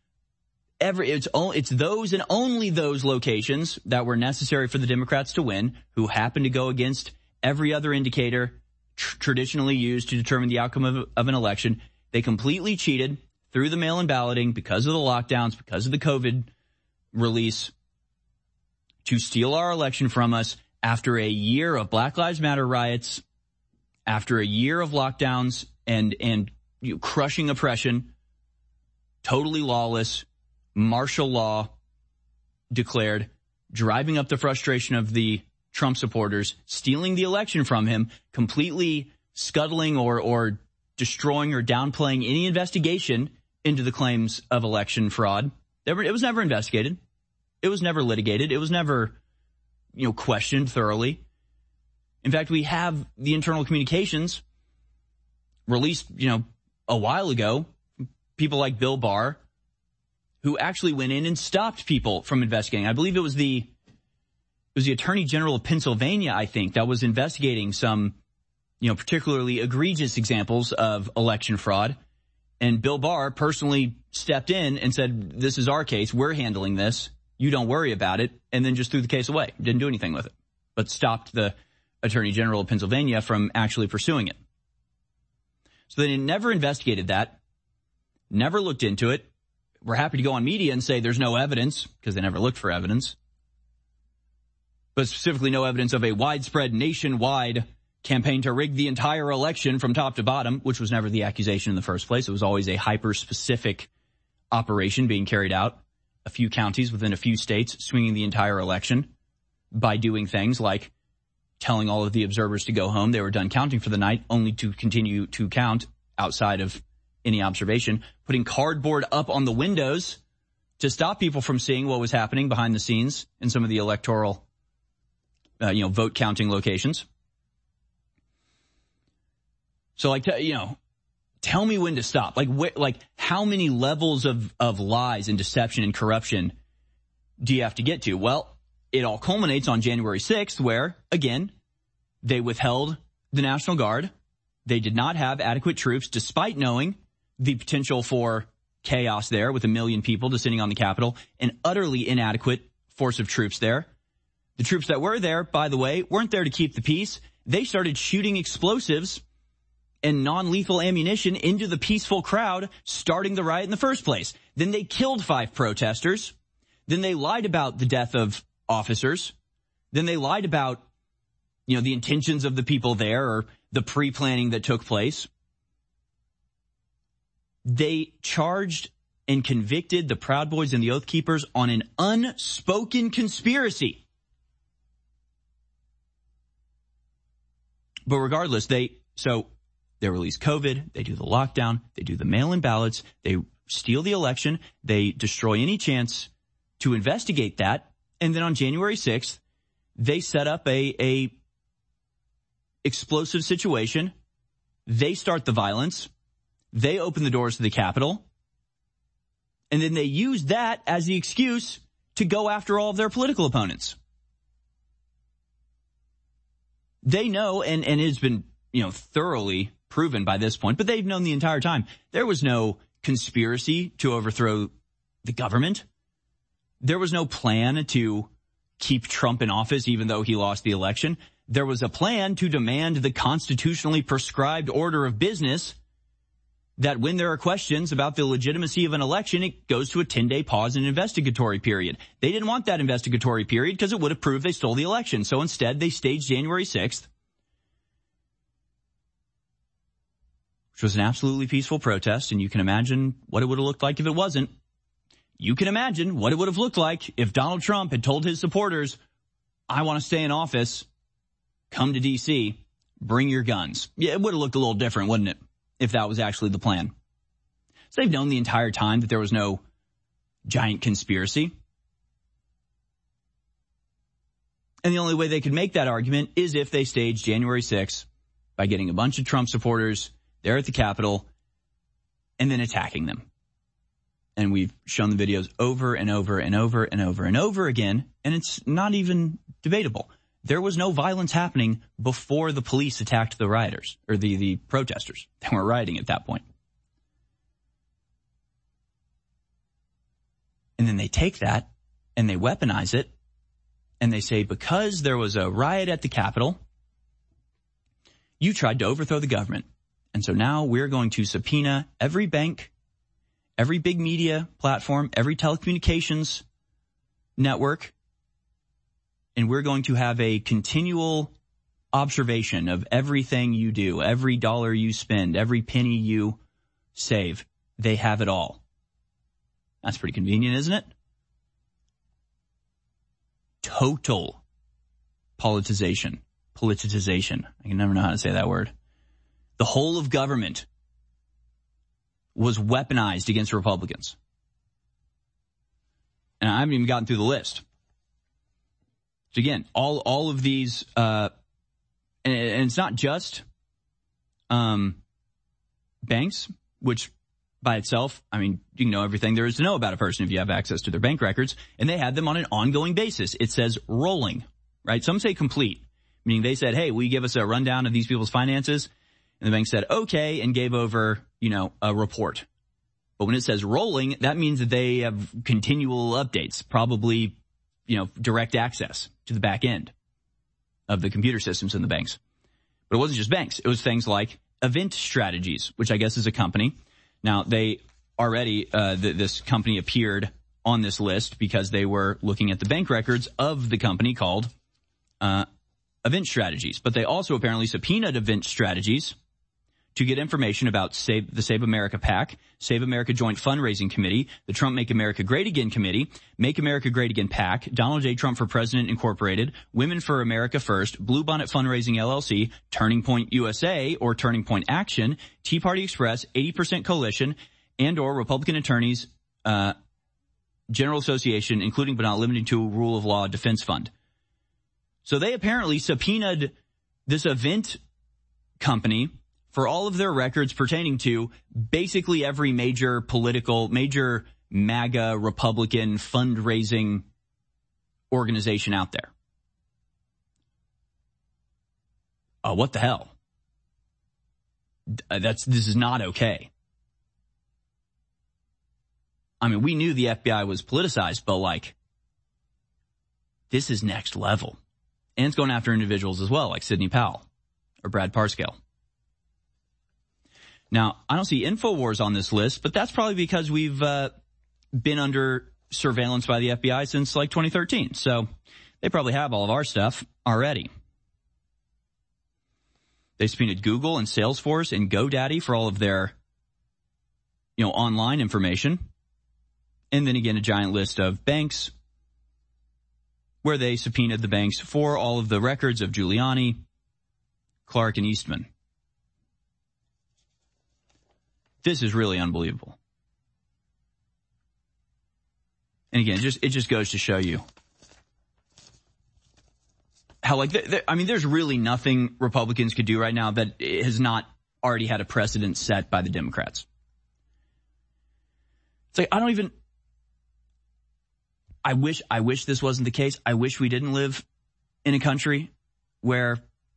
It's those and only those locations that were necessary for the Democrats to win, who happened to go against every other indicator traditionally used to determine the outcome of an election. They completely cheated through the mail-in balloting because of the lockdowns, because of the COVID release, to steal our election from us after a year of Black Lives Matter riots, after a year of lockdowns and crushing oppression, totally lawless, martial law declared, driving up the frustration of the Trump supporters, stealing the election from him, completely scuttling or destroying or downplaying any investigation into the claims of election fraud. It was never investigated. It was never litigated. It was never, questioned thoroughly. In fact, we have the internal communications released, a while ago, people like Bill Barr, who actually went in and stopped people from investigating. I believe it was the Attorney General of Pennsylvania, I think, that was investigating some, particularly egregious examples of election fraud. And Bill Barr personally stepped in and said, this is our case. We're handling this. You don't worry about it. And then just threw the case away. Didn't do anything with it, but stopped the Attorney General of Pennsylvania from actually pursuing it. So they never investigated that, never looked into it. We're happy to go on media and say there's no evidence, because they never looked for evidence, but specifically no evidence of a widespread nationwide campaign to rig the entire election from top to bottom, which was never the accusation in the first place. It was always a hyper-specific operation being carried out, a few counties within a few states swinging the entire election by doing things like telling all of the observers to go home. They were done counting for the night, only to continue to count outside of any observation, putting cardboard up on the windows to stop people from seeing what was happening behind the scenes in some of the electoral, vote counting locations. So tell me when to stop. How many levels of lies and deception and corruption do you have to get to? Well, it all culminates on January 6th, where, again, they withheld the National Guard. They did not have adequate troops, despite knowing the potential for chaos there with 1 million people descending on the Capitol, an utterly inadequate force of troops there. The troops that were there, by the way, weren't there to keep the peace. They started shooting explosives and non-lethal ammunition into the peaceful crowd, starting the riot in the first place. Then they killed 5 protesters. Then they lied about the death of officers. Then they lied about, the intentions of the people there or the pre-planning that took place. They charged and convicted the Proud Boys and the Oath Keepers on an unspoken conspiracy. But regardless, they release COVID, they do the lockdown, they do the mail-in ballots, they steal the election, they destroy any chance to investigate that, and then on January 6th, they set up a explosive situation. They start the violence. They open the doors to the Capitol. And then they use that as the excuse to go after all of their political opponents. They know, and it's been, thoroughly proven by this point, but they've known the entire time, there was no conspiracy to overthrow the government. There was no plan to keep Trump in office even though he lost the election. There was a plan to demand the constitutionally prescribed order of business that when there are questions about the legitimacy of an election, it goes to a 10-day pause and investigatory period. They didn't want that investigatory period because it would have proved they stole the election. So instead, they staged January 6th, which was an absolutely peaceful protest, and you can imagine what it would have looked like if it wasn't. You can imagine what it would have looked like if Donald Trump had told his supporters, I want to stay in office, come to D.C., bring your guns. Yeah, it would have looked a little different, wouldn't it, if that was actually the plan? So they've known the entire time that there was no giant conspiracy. And the only way they could make that argument is if they staged January 6th by getting a bunch of Trump supporters there at the Capitol and then attacking them. And we've shown the videos over and over and over and over and over again, and it's not even debatable. There was no violence happening before the police attacked the rioters, or the protesters. They weren't rioting at that point. And then they take that and they weaponize it, and they say, because there was a riot at the Capitol, you tried to overthrow the government. And so now we're going to subpoena every bank, every big media platform, every telecommunications network, and we're going to have a continual observation of everything you do, every dollar you spend, every penny you save. They have it all. That's pretty convenient, isn't it? Total politicization. I can never know how to say that word. The whole of government was weaponized against Republicans. And I haven't even gotten through the list. So again, all of these, and it's not just banks, which by itself, I mean, you can know everything there is to know about a person if you have access to their bank records, and they had them on an ongoing basis. It says rolling, right? Some say complete, meaning they said, hey, will you give us a rundown of these people's finances? And the bank said, okay, and gave over, a report. But when it says rolling, that means that they have continual updates, probably, direct access to the back end of the computer systems in the banks. But it wasn't just banks. It was things like Event Strategies, which I guess is a company. Now, they already, this company appeared on this list because they were looking at the bank records of the company called Event Strategies. But they also apparently subpoenaed Event Strategies to get information about the Save America PAC, Save America Joint Fundraising Committee, the Trump Make America Great Again Committee, Make America Great Again PAC, Donald J. Trump for President Incorporated, Women for America First, Bluebonnet Fundraising LLC, Turning Point USA or Turning Point Action, Tea Party Express, 80% Coalition, and or Republican Attorneys General Association, including but not limited to Rule of Law Defense Fund. So they apparently subpoenaed this event company for all of their records pertaining to basically every major MAGA Republican fundraising organization out there. What the hell? This is not okay. I mean, we knew the FBI was politicized, but this is next level. And it's going after individuals as well, like Sidney Powell or Brad Parscale. Now, I don't see InfoWars on this list, but that's probably because we've been under surveillance by the FBI since 2013. So they probably have all of our stuff already. They subpoenaed Google and Salesforce and GoDaddy for all of their, online information. And then again, a giant list of banks where they subpoenaed the banks for all of the records of Giuliani, Clark, and Eastman. This is really unbelievable. And again, it just goes to show you how there's really nothing Republicans could do right now that has not already had a precedent set by the Democrats. It's I wish this wasn't the case. I wish we didn't live in a country where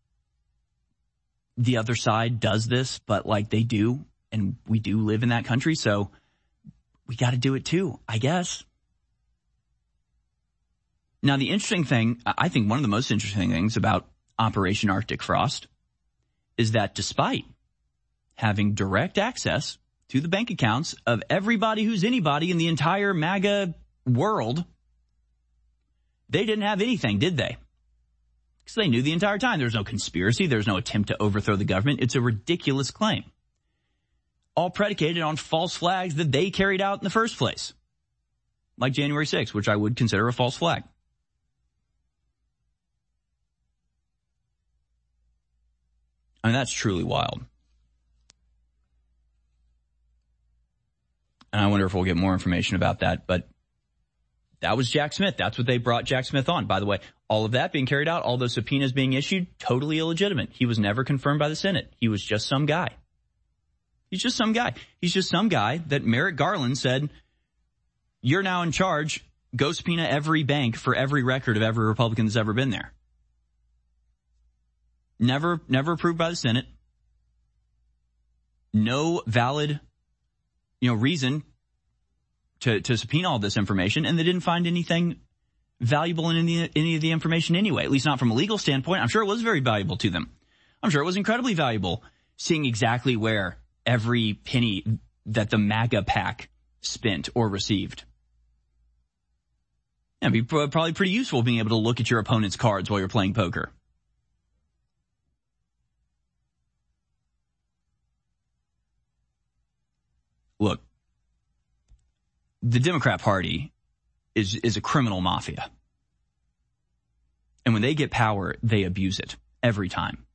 the other side does this, but like they do, and we do live in that country, so we got to do it too, I guess. Now, the interesting thing, I think one of the most interesting things about Operation Arctic Frost is that despite having direct access to the bank accounts of everybody who's anybody in the entire MAGA world, they didn't have anything, did they? Because they knew the entire time there's no conspiracy, there's no attempt to overthrow the government. It's a ridiculous claim. All predicated on false flags that they carried out in the first place. Like January 6th, which I would consider a false flag. I mean, that's truly wild. And I wonder if we'll get more information about that, but that was Jack Smith. That's what they brought Jack Smith on. By the way, all of that being carried out, all those subpoenas being issued, totally illegitimate. He was never confirmed by the Senate. He was just some guy. He's just some guy. He's just some guy that Merrick Garland said, you're now in charge. Go subpoena every bank for every record of every Republican that's ever been there. Never approved by the Senate. No valid, reason to subpoena all this information, and they didn't find anything valuable in any of the information anyway, at least not from a legal standpoint. I'm sure it was very valuable to them. I'm sure it was incredibly valuable seeing exactly where every penny that the MAGA PAC spent or received. It'd be probably pretty useful being able to look at your opponent's cards while you're playing poker. Look, the Democrat Party is a criminal mafia. And when they get power, they abuse it every time.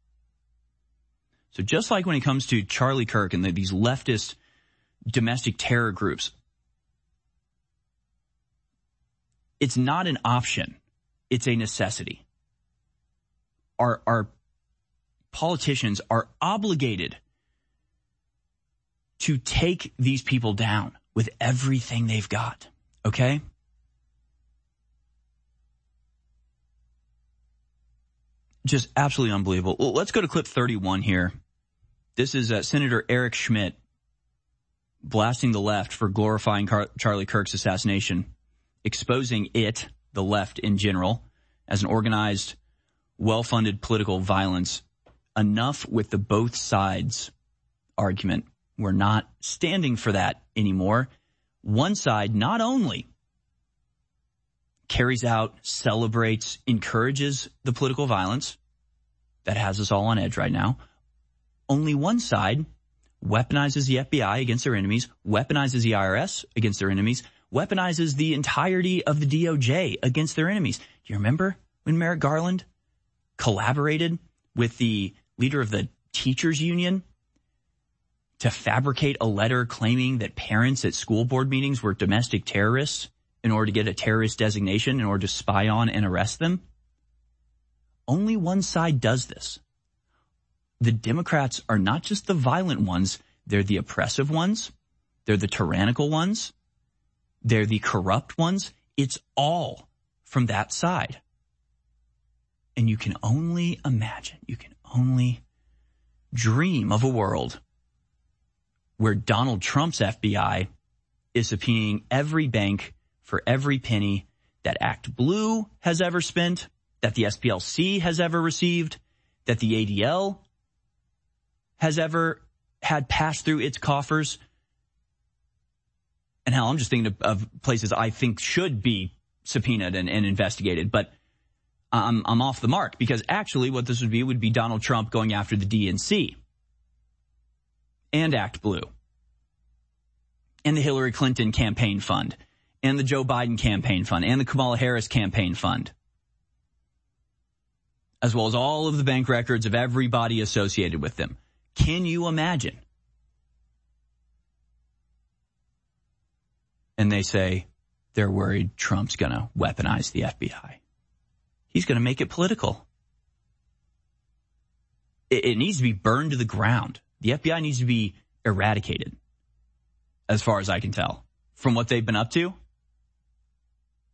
So just like when it comes to Charlie Kirk and these leftist domestic terror groups, it's not an option. It's a necessity. Our politicians are obligated to take these people down with everything they've got, okay? Just absolutely unbelievable. Well, let's go to clip 31 here. This is Senator Eric Schmidt blasting the left for glorifying Charlie Kirk's assassination, exposing the left in general, as an organized, well-funded political violence. Enough with the both sides argument. We're not standing for that anymore. One side not only carries out, celebrates, encourages the political violence that has us all on edge right now. Only one side weaponizes the FBI against their enemies, weaponizes the IRS against their enemies, weaponizes the entirety of the DOJ against their enemies. Do you remember when Merrick Garland collaborated with the leader of the teachers union to fabricate a letter claiming that parents at school board meetings were domestic terrorists in order to get a terrorist designation, in order to spy on and arrest them? Only one side does this. The Democrats are not just the violent ones. They're the oppressive ones. They're the tyrannical ones. They're the corrupt ones. It's all from that side. And you can only imagine, you can only dream of a world where Donald Trump's FBI is subpoenaing every bank for every penny that Act Blue has ever spent, that the SPLC has ever received, that the ADL has ever had passed through its coffers. And hell, I'm just thinking of places I think should be subpoenaed and investigated, but I'm off the mark, because actually what this would be Donald Trump going after the DNC and Act Blue and the Hillary Clinton campaign fund and the Joe Biden campaign fund and the Kamala Harris campaign fund, as well as all of the bank records of everybody associated with them. Can you imagine? And they say they're worried Trump's going to weaponize the FBI. He's going to make it political. It needs to be burned to the ground. The FBI needs to be eradicated, as far as I can tell, from what they've been up to.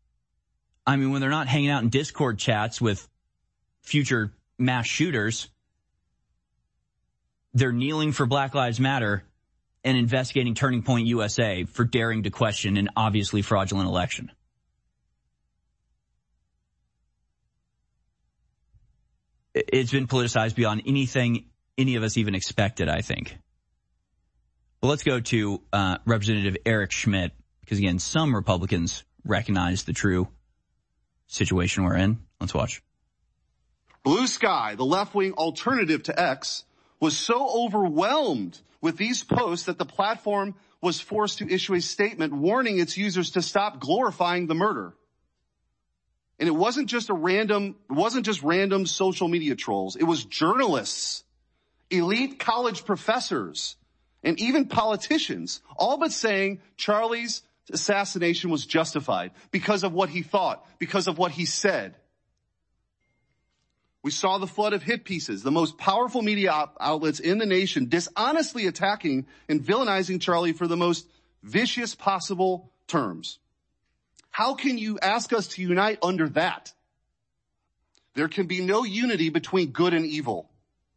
I mean, when they're not hanging out in Discord chats with future mass shooters, they're kneeling for Black Lives Matter and investigating Turning Point USA for daring to question an obviously fraudulent election. It's been politicized beyond anything any of us even expected, I think. Well, let's go to Representative Eric Schmitt, because, again, some Republicans recognize the true situation we're in. Let's watch. Blue Sky, the left-wing alternative to X, was so overwhelmed with these posts that the platform was forced to issue a statement warning its users to stop glorifying the murder. And it wasn't just random social media trolls. It was journalists, elite college professors, and even politicians, all but saying Charlie's assassination was justified because of what he thought, because of what he said. We saw the flood of hit pieces, the most powerful media outlets in the nation dishonestly attacking and villainizing Charlie for the most vicious possible terms. How can you ask us to unite under that? There can be no unity between good and evil.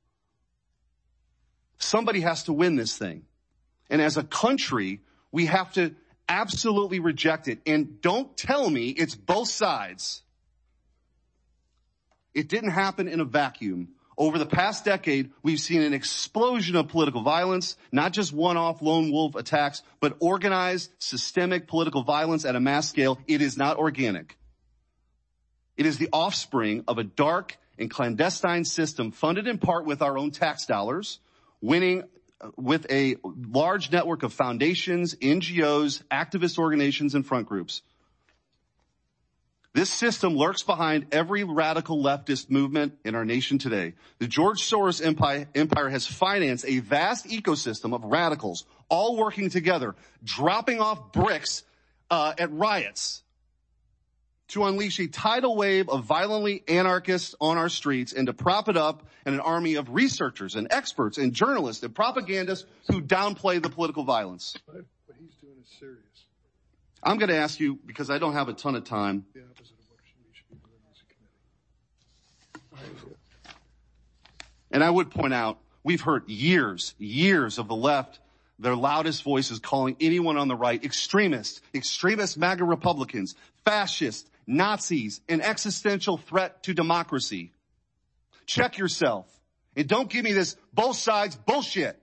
Somebody has to win this thing. And as a country, we have to absolutely reject it. And don't tell me it's both sides. It didn't happen in a vacuum. Over the past decade, we've seen an explosion of political violence, not just one-off lone wolf attacks, but organized, systemic political violence at a mass scale. It is not organic. It is the offspring of a dark and clandestine system funded in part with our own tax dollars, winning with a large network of foundations, NGOs, activist organizations, and front groups. This system lurks behind every radical leftist movement in our nation today. The George Soros empire has financed a vast ecosystem of radicals, all working together, dropping off bricks at riots to unleash a tidal wave of violently anarchists on our streets and to prop it up in an army of researchers and experts and journalists and propagandists who downplay the political violence. What he's doing is serious. I'm going to ask you, because I don't have a ton of time. The opposite of what we should be doing as a committee. And I would point out, we've heard years of the left, their loudest voices calling anyone on the right extremist MAGA Republicans, fascists, Nazis, an existential threat to democracy. Check yourself. And don't give me this both sides bullshit.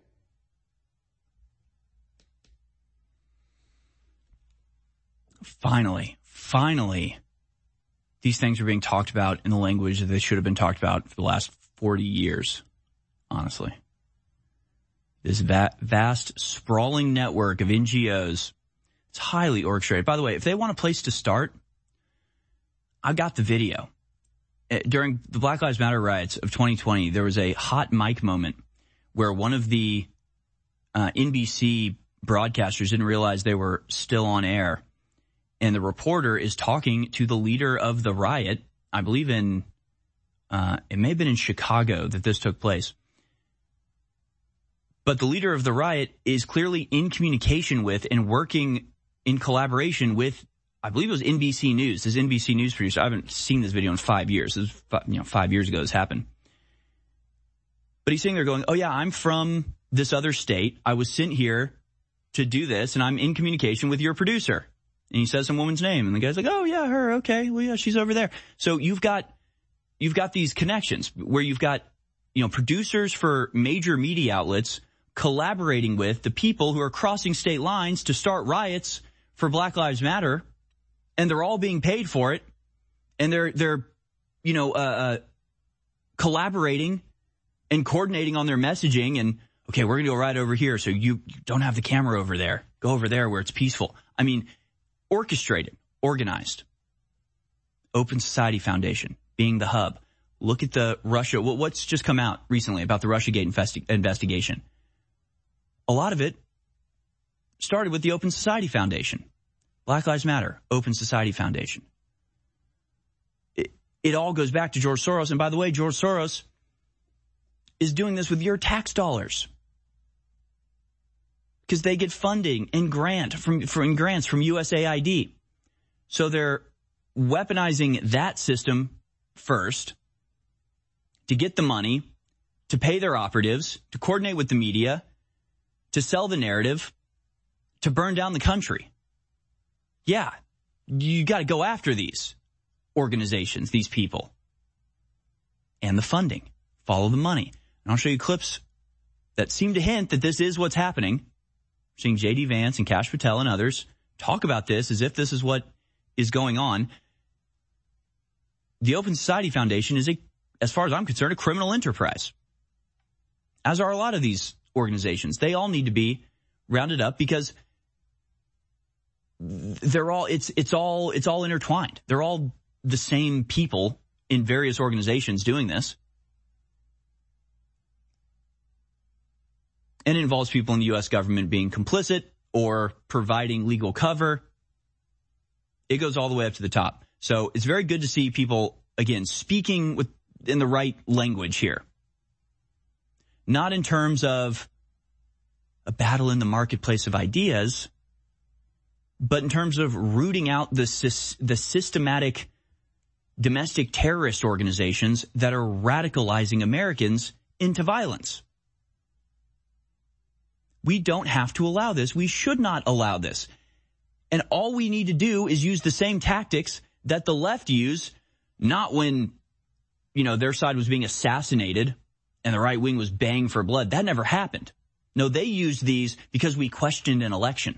Finally, these things are being talked about in the language that they should have been talked about for the last 40 years, honestly. This vast, sprawling network of NGOs, it's highly orchestrated. By the way, if they want a place to start, I've got the video. During the Black Lives Matter riots of 2020, there was a hot mic moment where one of the NBC broadcasters didn't realize they were still on air. And the reporter is talking to the leader of the riot, I believe it may have been in Chicago that this took place. But the leader of the riot is clearly in communication with and working in collaboration with, I believe it was NBC News, this NBC News producer. I haven't seen this video in 5 years. This was 5 years ago this happened. But he's sitting there going, oh yeah, I'm from this other state. I was sent here to do this, and I'm in communication with your producer. And he says some woman's name, and the guy's like, oh yeah, her, okay, well yeah, she's over there. So you've got these connections where you've got, producers for major media outlets collaborating with the people who are crossing state lines to start riots for Black Lives Matter, and they're all being paid for it, and they're collaborating and coordinating on their messaging, and okay, we're going to go right over here, so you don't have the camera over there. Go over there where it's peaceful. I mean, orchestrated, organized. Open Society Foundation being the hub. Look at the Russia, what's just come out recently about the Russiagate investigation. A lot of it started with the Open Society Foundation. Black Lives Matter, Open Society Foundation. It all goes back to George Soros. And by the way, George Soros is doing this with your tax dollars, because they get funding and grants from USAID. So they're weaponizing that system first to get the money, to pay their operatives, to coordinate with the media, to sell the narrative, to burn down the country. Yeah, you got to go after these organizations, these people. And the funding. Follow the money. And I'll show you clips that seem to hint that this is what's happening. We're seeing J.D. Vance and Kash Patel and others talk about this as if this is what is going on. The Open Society Foundation is, as far as I'm concerned, a criminal enterprise. As are a lot of these organizations. They all need to be rounded up because they're all, it's all intertwined. They're all the same people in various organizations doing this. And it involves people in the U.S. government being complicit or providing legal cover. It goes all the way up to the top. So it's very good to see people, again, speaking in the right language here. Not in terms of a battle in the marketplace of ideas, but in terms of rooting out the systematic domestic terrorist organizations that are radicalizing Americans into violence. We don't have to allow this. We should not allow this. And all we need to do is use the same tactics that the left use, not when, their side was being assassinated and the right wing was baying for blood. That never happened. No, they used these because we questioned an election.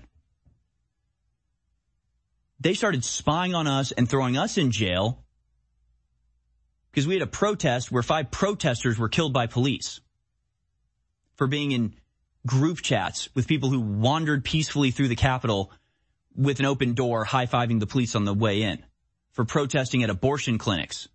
They started spying on us and throwing us in jail because we had a protest where 5 protesters were killed by police for being in group chats with people who wandered peacefully through the Capitol with an open door, high-fiving the police on the way in, for protesting at abortion clinics.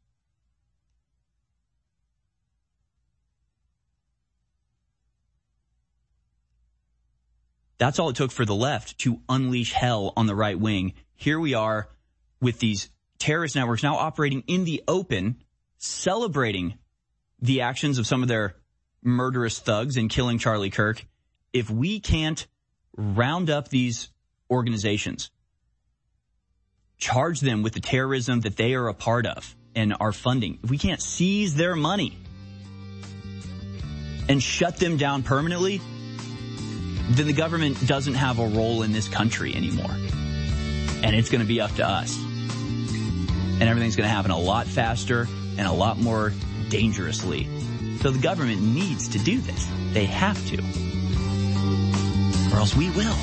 That's all it took for the left to unleash hell on the right wing. Here we are with these terrorist networks now operating in the open, celebrating the actions of some of their murderous thugs in killing Charlie Kirk. If we can't round up these organizations, charge them with the terrorism that they are a part of and are funding, if we can't seize their money and shut them down permanently, then the government doesn't have a role in this country anymore. And it's going to be up to us. And everything's going to happen a lot faster and a lot more dangerously. So the government needs to do this. They have to. Or else we will.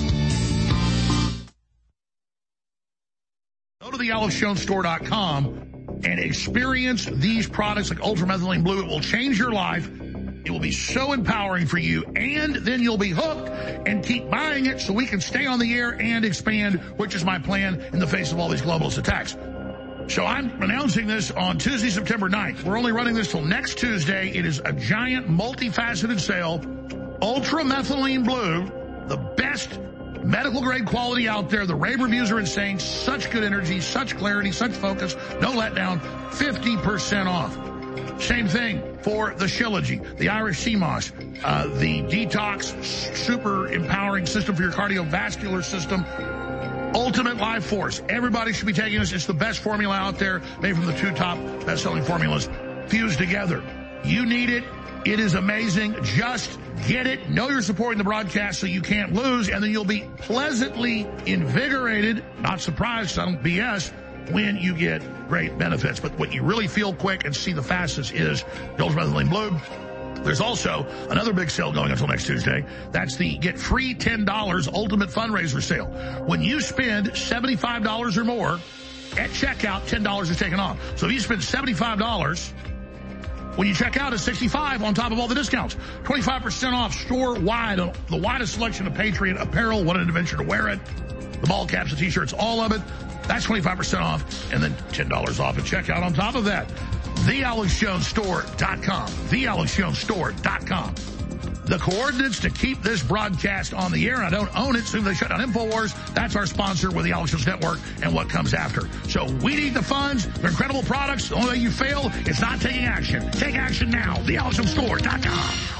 Go to the AlexJonesStore.com and experience these products like Ultramethylene Blue. It will change your life. It will be so empowering for you, and then you'll be hooked and keep buying it so we can stay on the air and expand, which is my plan in the face of all these globalist attacks. So I'm announcing this on Tuesday, September 9th. We're only running this till next Tuesday. It is a giant, multifaceted sale. Ultramethylene Blue, the best medical-grade quality out there. The rave reviews are insane. Such good energy, such clarity, such focus. No letdown. 50% off. Same thing for the Shilajit, the Irish Sea Moss, the Detox, super empowering system for your cardiovascular system. Ultimate Life Force. Everybody should be taking this. It's the best formula out there, made from the 2 top best-selling formulas fused together. You need it. It is amazing. Just get it. Know you're supporting the broadcast so you can't lose, and then you'll be pleasantly invigorated, not surprised, I don't BS, when you get great benefits. But what you really feel quick and see the fastest is the Ultramethylene Blue. There's also another big sale going until next Tuesday. That's the Get Free $10 Ultimate Fundraiser Sale. When you spend $75 or more at checkout, $10 is taken off. So if you spend $75, when you check out, it's $65 on top of all the discounts. 25% off store-wide, the widest selection of Patriot apparel. What an adventure to wear it. The ball caps, the T-shirts, all of it. That's 25% off, and then $10 off at checkout on top of that. TheAlexJonesStore.com. TheAlexJonesStore.com. The coordinates to keep this broadcast on the air, and I don't own it, soon they shut down InfoWars. That's our sponsor with the Alex Jones Network and what comes after. So we need the funds. They're incredible products. The only way you fail is not taking action. Take action now. TheAlexJonesStore.com.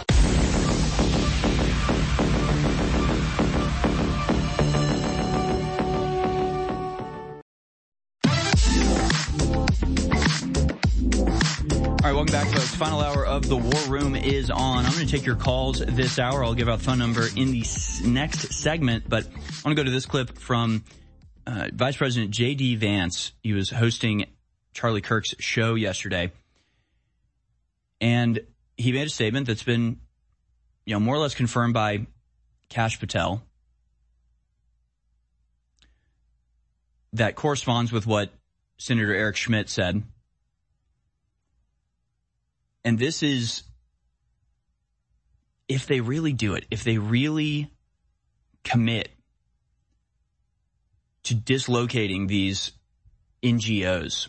folks. Final hour of the War Room is on. I'm going to take your calls this hour. I'll give out the phone number in the next segment, but I want to go to this clip from Vice President J.D. Vance. He was hosting Charlie Kirk's show yesterday, and he made a statement that's been, more or less confirmed by Kash Patel that corresponds with what Senator Eric Schmidt said. And this is, if they really do it, if they really commit to dislocating these NGOs,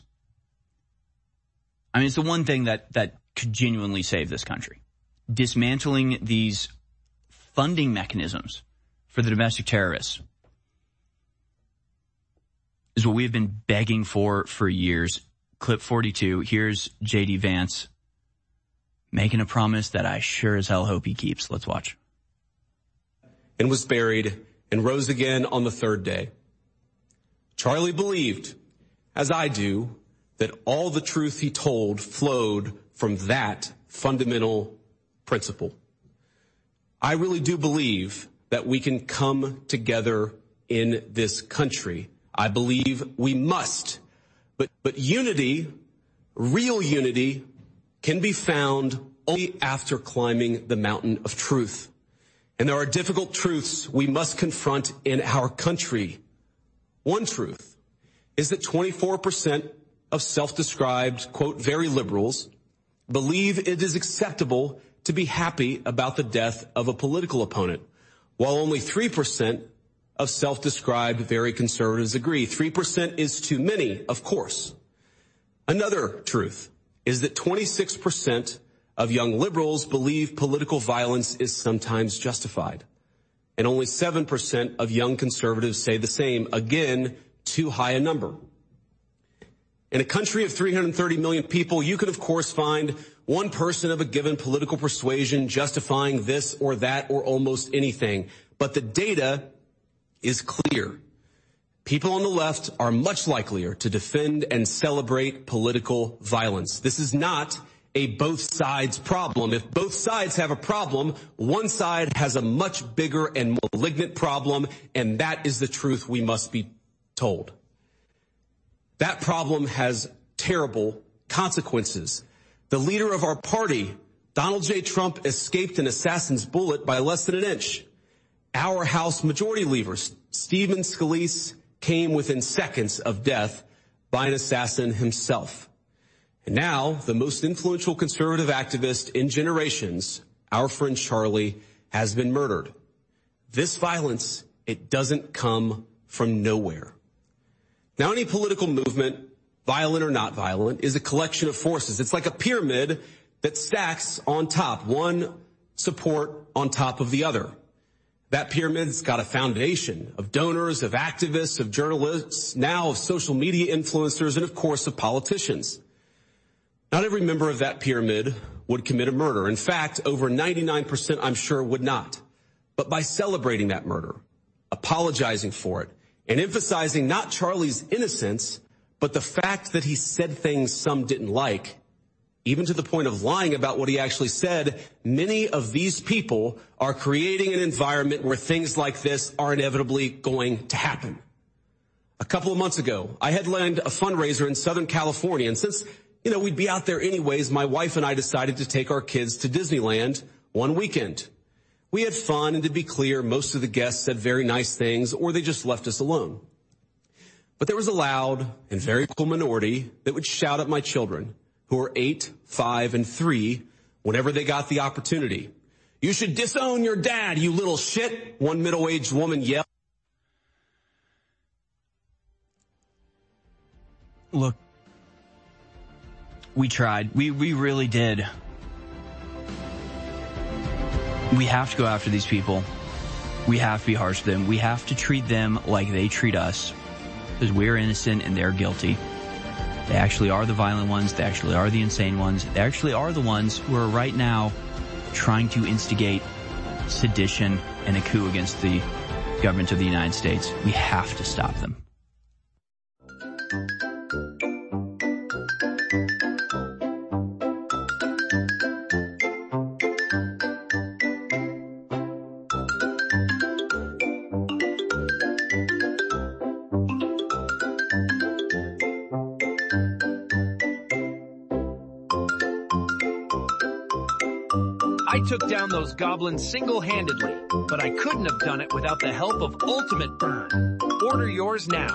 I mean, it's the one thing that could genuinely save this country. Dismantling these funding mechanisms for the domestic terrorists is what we've been begging for years. Clip 42, here's J.D. Vance making a promise that I sure as hell hope he keeps. Let's watch. And was buried and rose again on the third day. Charlie believed, as I do, that all the truth he told flowed from that fundamental principle. I really do believe that we can come together in this country. I believe we must. But unity, real unity, can be found only after climbing the mountain of truth. And there are difficult truths we must confront in our country. One truth is that 24% of self-described, quote, very liberals believe it is acceptable to be happy about the death of a political opponent, while only 3% of self-described very conservatives agree. 3% is too many, of course. Another truth is that 26% of young liberals believe political violence is sometimes justified. And only 7% of young conservatives say the same. Again, too high a number. In a country of 330 million people, you can, of course, find one person of a given political persuasion justifying this or that or almost anything. But the data is clear. People on the left are much likelier to defend and celebrate political violence. This is not a both sides problem. If both sides have a problem, one side has a much bigger and malignant problem, and that is the truth we must be told. That problem has terrible consequences. The leader of our party, Donald J. Trump, escaped an assassin's bullet by less than an inch. Our House Majority Leader, Stephen Scalise, came within seconds of death by an assassin himself. And now, the most influential conservative activist in generations, our friend Charlie, has been murdered. This violence, it doesn't come from nowhere. Now, any political movement, violent or not violent, is a collection of forces. It's like a pyramid that stacks on top, one support on top of the other. That pyramid's got a foundation of donors, of activists, of journalists, now of social media influencers, and of course of politicians. Not every member of that pyramid would commit a murder. In fact, over 99%, I'm sure, would not. But by celebrating that murder, apologizing for it, and emphasizing not Charlie's innocence, but the fact that he said things some didn't like, even to the point of lying about what he actually said, many of these people are creating an environment where things like this are inevitably going to happen. A couple of months ago, I headlined a fundraiser in Southern California, and since, we'd be out there anyways, my wife and I decided to take our kids to Disneyland one weekend. We had fun, and to be clear, most of the guests said very nice things, or they just left us alone. But there was a loud and very cool minority that would shout at my children, who were 8, 5, and 3, whenever they got the opportunity. "You should disown your dad, you little shit," one middle-aged woman yelled. Look, we tried. We really did. We have to go after these people. We have to be harsh with them. We have to treat them like they treat us, because we're innocent and they're guilty. They actually are the violent ones. They actually are the insane ones. They actually are the ones who are right now trying to instigate sedition and a coup against the government of the United States. We have to stop them. I took down those goblins single-handedly, but I couldn't have done it without the help of Ultimate Burn. Order yours now.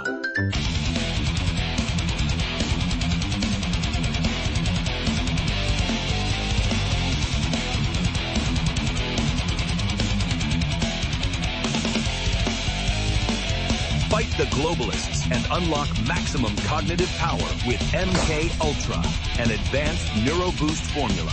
Fight the globalists and unlock maximum cognitive power with MK Ultra, an advanced neuro boost formula.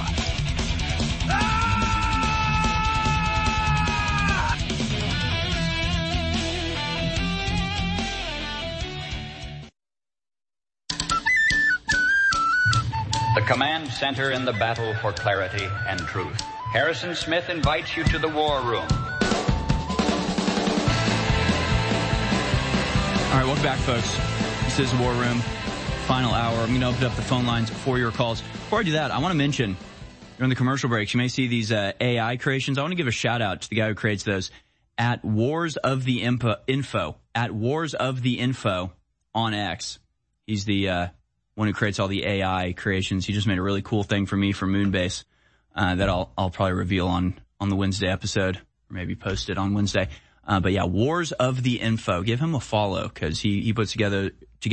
The command center in the battle for clarity and truth. Harrison Smith invites you to the War Room. All right, welcome back, folks. This is War Room, final hour. I'm going to open up the phone lines for your calls. Before I do that, I want to mention, during the commercial breaks, you may see these AI creations. I want to give a shout-out to the guy who creates those at Wars of the Info, at Wars of the Info on X. He's the one who creates all the AI creations. He just made a really cool thing for me for Moonbase that I'll probably reveal on the Wednesday episode, or maybe post it on Wednesday. But yeah, Wars of the Info. Give him a follow because he puts together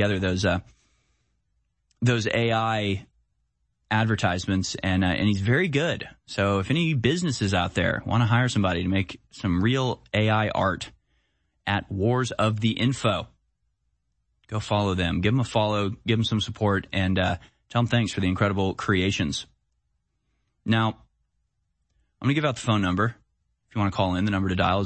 those AI advertisements and he's very good. So if any businesses out there want to hire somebody to make some real AI art, at Wars of the Info, go follow them. Give them a follow, give them some support, and tell them thanks for the incredible creations. Now, I'm going to give out the phone number. If you want to call in, the number to dial is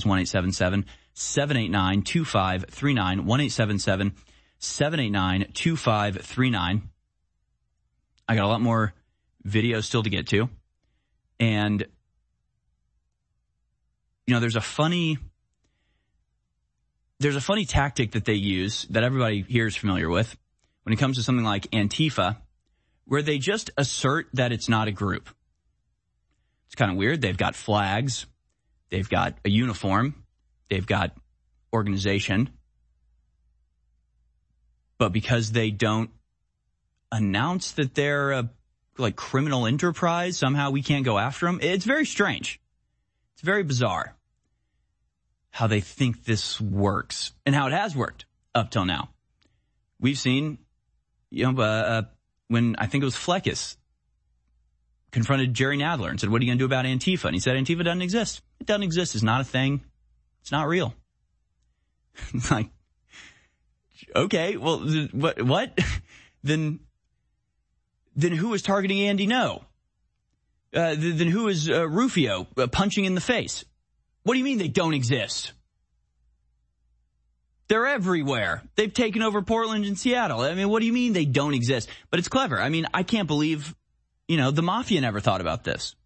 1-877-789-2539, 1-877-789-2539. I got a lot more video still to get to. And, you know, there's a funny tactic that they use that everybody here is familiar with when it comes to something like Antifa, where they just assert that it's not a group. It's kind of weird. They've got flags. They've got a uniform. They've got organization. But because they don't announce that they're a criminal enterprise, somehow we can't go after them. It's very strange. It's very bizarre how they think this works and how it has worked up till now. We've seen, when I think it was Fleckis confronted Jerry Nadler and said, "What are you going to do about Antifa?" And he said, "Antifa doesn't exist. It doesn't exist. It's not a thing. It's not real." It's like, okay, well, what? Then who is targeting Andy No? Then who is Rufio punching in the face? What do you mean they don't exist? They're everywhere. They've taken over Portland and Seattle. I mean, what do you mean they don't exist? But it's clever. I mean, I can't believe, the mafia never thought about this.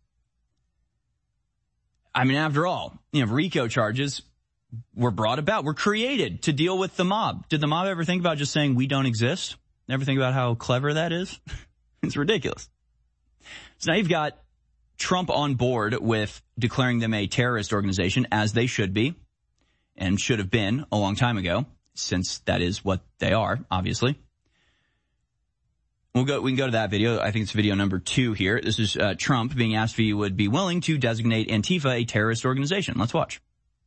I mean, after all, RICO charges were brought about, were created to deal with the mob. Did the mob ever think about just saying we don't exist? Never think about how clever that is? It's ridiculous. So now you've got Trump on board with declaring them a terrorist organization, as they should be and should have been a long time ago, since that is what they are, obviously. We can go to that video. I think it's video number 2 here. This is Trump being asked if he would be willing to designate Antifa a terrorist organization. Let's watch.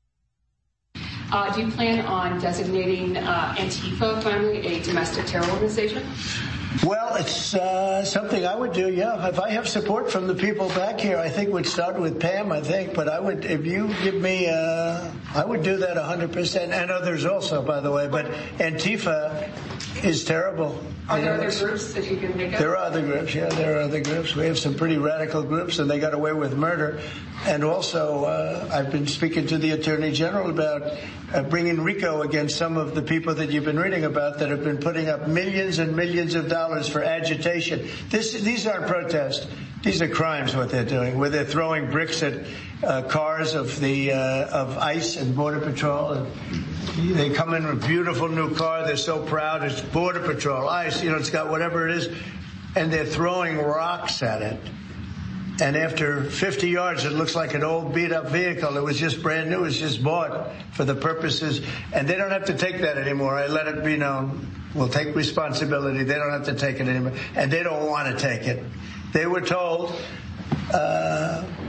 Do you plan on designating Antifa finally a domestic terror organization? Well, it's something I would do, yeah. If I have support from the people back here, I think we'd start with Pam, I think. But I would, if you give me, I would do that 100%. And others also, by the way. But Antifa is terrible. Are there other groups that you can think of? There are other groups, yeah. There are other groups. We have some pretty radical groups, and they got away with murder. And also, I've been speaking to the Attorney General about bringing RICO against some of the people that you've been reading about that have been putting up millions and millions of dollars for agitation. These aren't protests. These are crimes, what they're doing, where they're throwing bricks at cars of ICE and Border Patrol. And they come in with a beautiful new car. They're so proud. It's Border Patrol, ICE, it's got whatever it is. And they're throwing rocks at it. And after 50 yards, it looks like an old beat-up vehicle. It was just brand new. It was just bought for the purposes. And they don't have to take that anymore. I let it be known. We'll take responsibility. They don't have to take it anymore. And they don't want to take it. They were told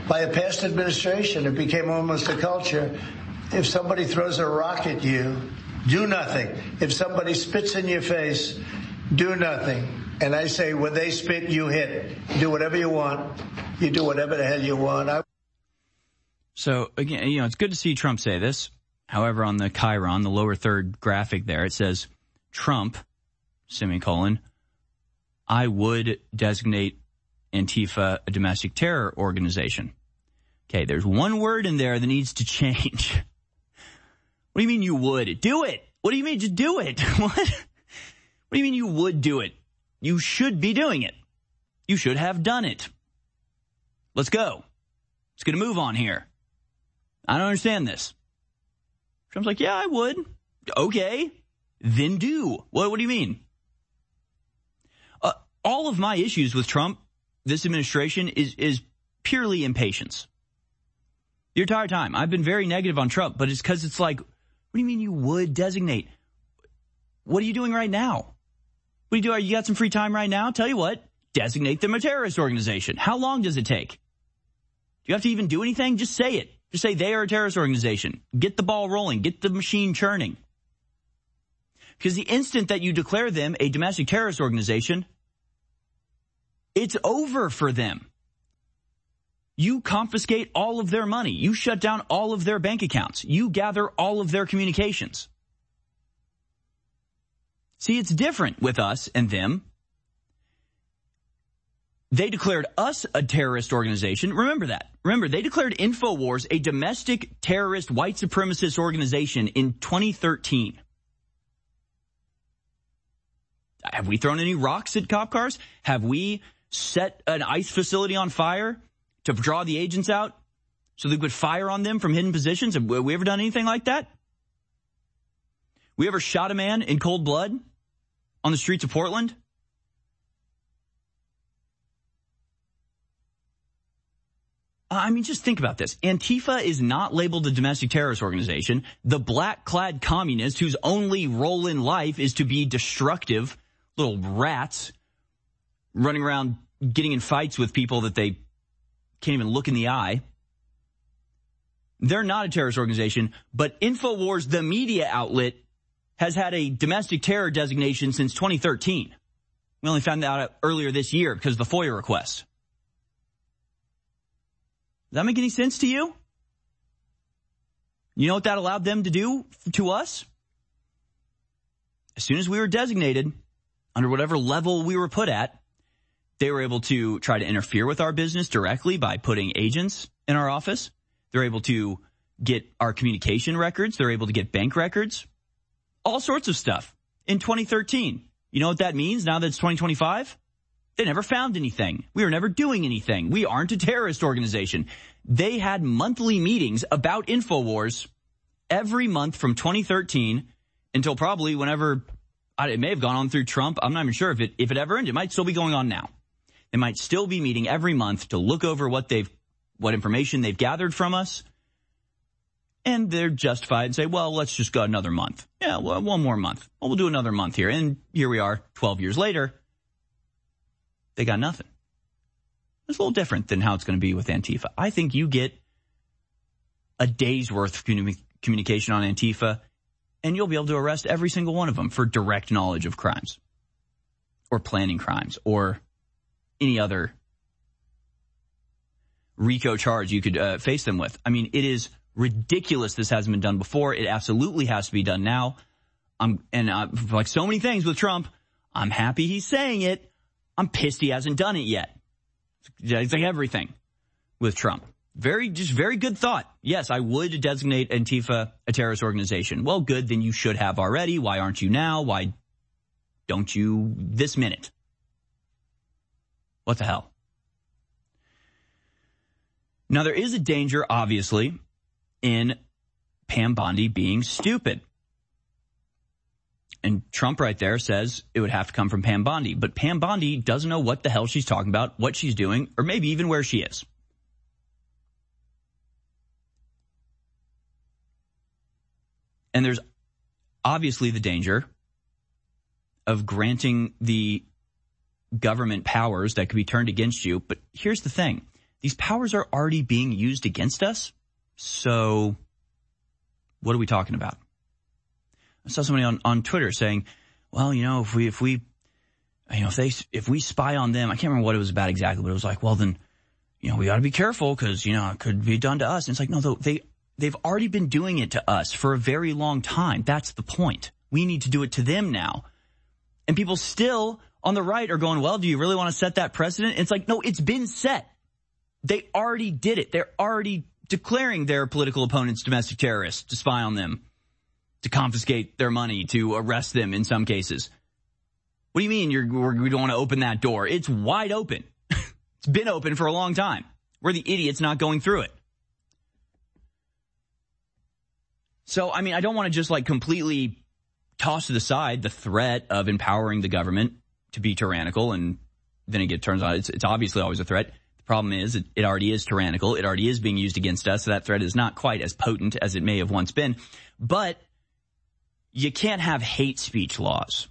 by a past administration. It became almost a culture. If somebody throws a rock at you, do nothing. If somebody spits in your face, do nothing. And I say, when they spit, you hit. Do whatever you want. You do whatever the hell you want. So, again, it's good to see Trump say this. However, on the Chiron, the lower third graphic there, it says, Trump, semicolon, I would designate Antifa a domestic terror organization. Okay, there's one word in there that needs to change. What do you mean you would? Do it. What do you mean? Just do it. What? What do you mean you would do it? You should be doing it. You should have done it. Let's go. Let's get a move on here. I don't understand this. Trump's like, yeah, I would. Okay. Then do. What do you mean? All of my issues with Trump, this administration, is purely impatience. The entire time. I've been very negative on Trump, but it's because it's like, what do you mean you would designate? What are you doing right now? What do you do? You got some free time right now? Tell you what, designate them a terrorist organization. How long does it take? Do you have to even do anything? Just say it. Just say they are a terrorist organization. Get the ball rolling. Get the machine churning. Because the instant that you declare them a domestic terrorist organization, it's over for them. You confiscate all of their money. You shut down all of their bank accounts. You gather all of their communications. See, it's different with us and them. They declared us a terrorist organization. Remember that. Remember, they declared InfoWars a domestic terrorist white supremacist organization in 2013. Have we thrown any rocks at cop cars? Have we set an ICE facility on fire to draw the agents out so they could fire on them from hidden positions? Have we ever done anything like that? We ever shot a man in cold blood on the streets of Portland? I mean, just think about this. Antifa is not labeled a domestic terrorist organization. The black-clad communist whose only role in life is to be destructive little rats running around getting in fights with people that they can't even look in the eye. They're not a terrorist organization, but InfoWars, the media outlet, has had a domestic terror designation since 2013. We only found that out earlier this year because of the FOIA request. Does that make any sense to you? You know what that allowed them to do to us? As soon as we were designated, under whatever level we were put at, they were able to try to interfere with our business directly by putting agents in our office. They're able to get our communication records. They're able to get bank records. All sorts of stuff. In 2013. You know what that means now that it's 2025? They never found anything. We were never doing anything. We aren't a terrorist organization. They had monthly meetings about InfoWars every month from 2013 until probably whenever, it may have gone on through Trump. I'm not even sure if it ever ended. It might still be going on now. They might still be meeting every month to look over what information they've gathered from us. And they're justified and say, well, let's just go another month. Yeah, well, one more month. Well, we'll do another month here. And here we are 12 years later. They got nothing. It's a little different than how it's going to be with Antifa. I think you get a day's worth of communication on Antifa, and you'll be able to arrest every single one of them for direct knowledge of crimes or planning crimes or any other RICO charge you could face them with. I mean, it is ridiculous this hasn't been done before. It absolutely has to be done now. Like so many things with Trump, I'm happy he's saying it. I'm pissed he hasn't done it yet. It's like everything with Trump. Very good thought. Yes, I would designate Antifa a terrorist organization. Well, good, then you should have already. Why aren't you now? Why don't you this minute? What the hell? Now, there is a danger, obviously, in Pam Bondi being stupid. And Trump right there says it would have to come from Pam Bondi. But Pam Bondi doesn't know what the hell she's talking about, what she's doing, or maybe even where she is. And there's obviously the danger of granting the government powers that could be turned against you. But here's the thing. These powers are already being used against us. So what are we talking about? I saw somebody on Twitter saying, well, if we spy on them, I can't remember what it was about exactly, but it was like, well, then, we got to be careful because, it could be done to us. And it's like, no, they've already been doing it to us for a very long time. That's the point. We need to do it to them now. And people still on the right are going, well, do you really want to set that precedent? It's like, no, it's been set. They already did it. They're already declaring their political opponents domestic terrorists to spy on them, to confiscate their money, to arrest them in some cases. What do you mean we don't want to open that door? It's wide open. It's been open for a long time. We're the idiots not going through it. So, I mean, I don't want to just completely toss to the side the threat of empowering the government to be tyrannical, and then it turns out it's obviously always a threat. The problem is it already is tyrannical. It already is being used against us, so that threat is not quite as potent as it may have once been. But you can't have hate speech laws.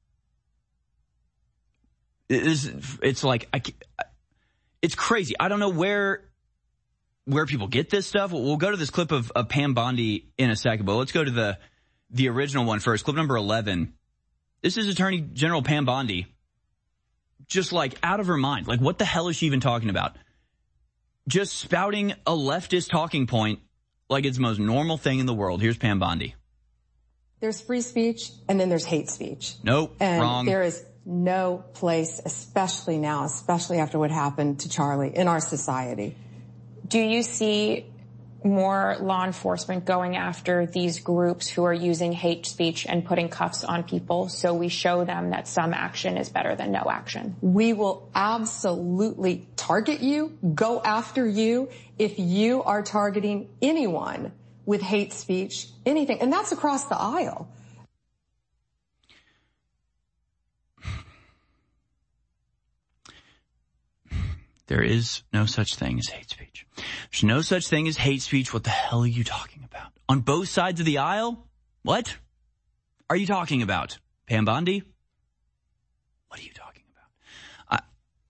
It's crazy. I don't know where people get this stuff. We'll go to this clip of Pam Bondi in a second, but let's go to the original one first. Clip number 11. This is Attorney General Pam Bondi, just out of her mind. What the hell is she even talking about? Just spouting a leftist talking point like it's the most normal thing in the world. Here's Pam Bondi. There's free speech, and then there's hate speech. Nope, and wrong. There is no place, especially now, especially after what happened to Charlie, in our society. Do you see more law enforcement going after these groups who are using hate speech and putting cuffs on people so we show them that some action is better than no action? We will absolutely target you, go after you, if you are targeting anyone with hate speech, anything. And that's across the aisle. There is no such thing as hate speech. There's no such thing as hate speech. What the hell are you talking about? On both sides of the aisle? What are you talking about? Pam Bondi? What are you talking about?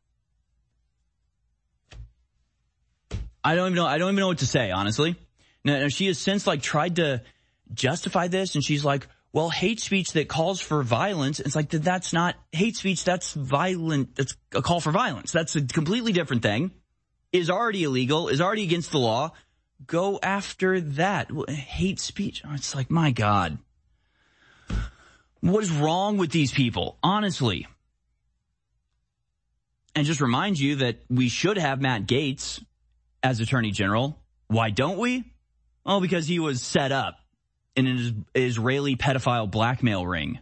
I don't even know what to say, honestly. Now, she has since tried to justify this, and she's like, well, hate speech that calls for violence, it's like, that's not hate speech, that's violent, that's a call for violence. That's a completely different thing. Is already illegal, is already against the law. Go after that. Hate speech. It's like, my God. What is wrong with these people? Honestly. And just remind you that we should have Matt Gaetz as Attorney General. Why don't we? Well, because he was set up in an Israeli pedophile blackmail ring.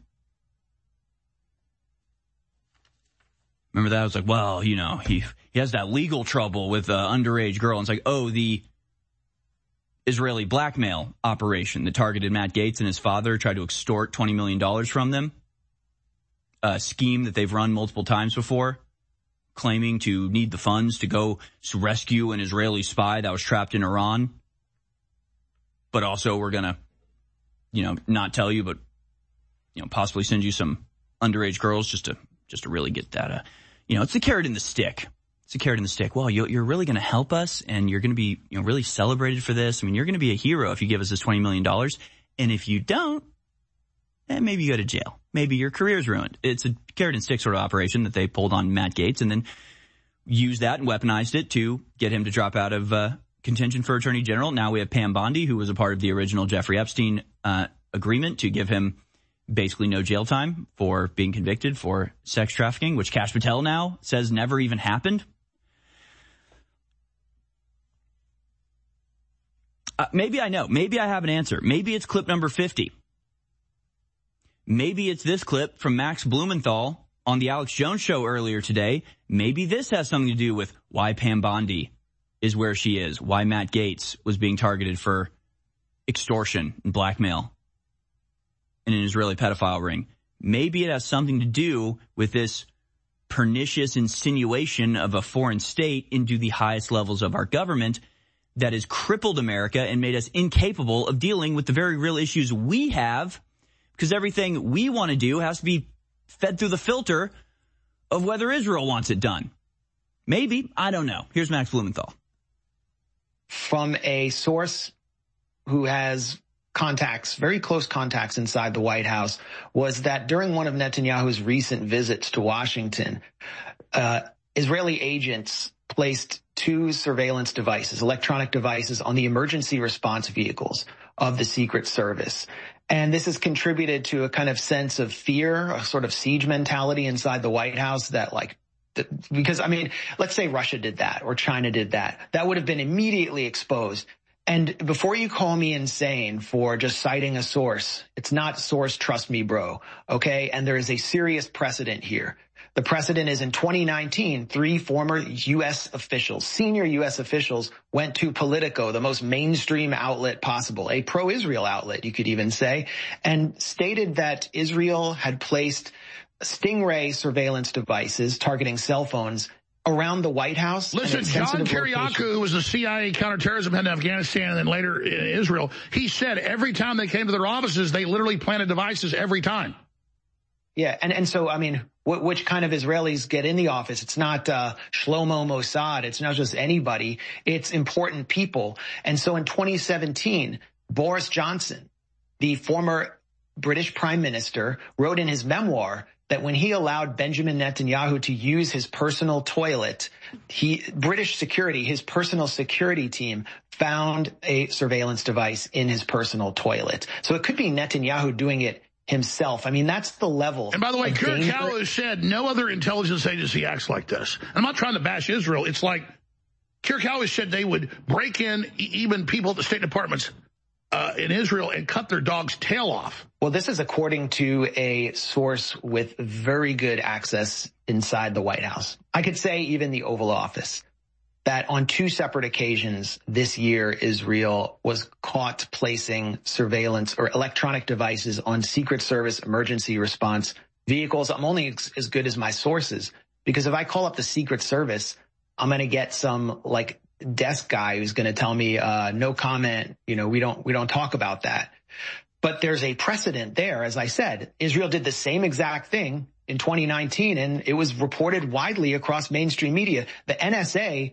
Remember that? I was like, well, he has that legal trouble with an underage girl. And it's like, oh, the Israeli blackmail operation that targeted Matt Gaetz and his father, tried to extort $20 million from them. A scheme that they've run multiple times before, claiming to need the funds to go rescue an Israeli spy that was trapped in Iran. But also we're going to, not tell you, but, possibly send you some underage girls just to really get that, it's the carrot and the stick. It's a carrot and the stick. Well, you're really going to help us, and you're going to be really celebrated for this. I mean, you're going to be a hero if you give us this $20 million. And if you don't, then maybe you go to jail. Maybe your career's ruined. It's a carrot and stick sort of operation that they pulled on Matt Gaetz and then used that and weaponized it to get him to drop out of contention for Attorney General. Now we have Pam Bondi, who was a part of the original Jeffrey Epstein agreement to give him basically no jail time for being convicted for sex trafficking, which Kash Patel now says never even happened. Maybe I know. Maybe I have an answer. Maybe it's clip number 50. Maybe it's this clip from Max Blumenthal on the Alex Jones show earlier today. Maybe this has something to do with why Pam Bondi is where she is, why Matt Gaetz was being targeted for extortion and blackmail in an Israeli pedophile ring. Maybe it has something to do with this pernicious insinuation of a foreign state into the highest levels of our government that has crippled America and made us incapable of dealing with the very real issues we have, because everything we want to do has to be fed through the filter of whether Israel wants it done. Maybe. I don't know. Here's Max Blumenthal. From a source who has contacts, very close contacts inside the White House, was that during one of Netanyahu's recent visits to Washington, Israeli agents placed 2 surveillance devices, electronic devices, on the emergency response vehicles of the Secret Service. And this has contributed to a kind of sense of fear, a sort of siege mentality inside the White House that because, I mean, let's say Russia did that or China did that. That would have been immediately exposed. And before you call me insane for just citing a source, it's not source, trust me, bro. Okay. And there is a serious precedent here. The precedent is in 2019, 3 former U.S. officials, senior U.S. officials, went to Politico, the most mainstream outlet possible, a pro-Israel outlet, you could even say, and stated that Israel had placed Stingray surveillance devices targeting cell phones around the White House. Listen, John Kiriakou, who was the CIA counterterrorism head in Afghanistan and then later in Israel, he said every time they came to their offices, they literally planted devices every time. Yeah, and so, I mean, which kind of Israelis get in the office? It's not Shlomo Mossad. It's not just anybody. It's important people. And so in 2017, Boris Johnson, the former British prime minister, wrote in his memoir that when he allowed Benjamin Netanyahu to use his personal toilet, British security, his personal security team, found a surveillance device in his personal toilet. So it could be Netanyahu doing it himself. I mean, that's the level. And by the way, Kiriakou has said no other intelligence agency acts like this. I'm not trying to bash Israel. It's like Kiriakou has said they would break in even people at the State Departments in Israel and cut their dog's tail off. Well, this is according to a source with very good access inside the White House. I could say even the Oval Office, that on 2 separate occasions this year, Israel was caught placing surveillance or electronic devices on Secret Service emergency response vehicles. I'm only as good as my sources, because if I call up the Secret Service, I'm going to get some desk guy who's going to tell me, no comment. We don't talk about that. But there's a precedent there. As I said, Israel did the same exact thing in 2019, and it was reported widely across mainstream media. The NSA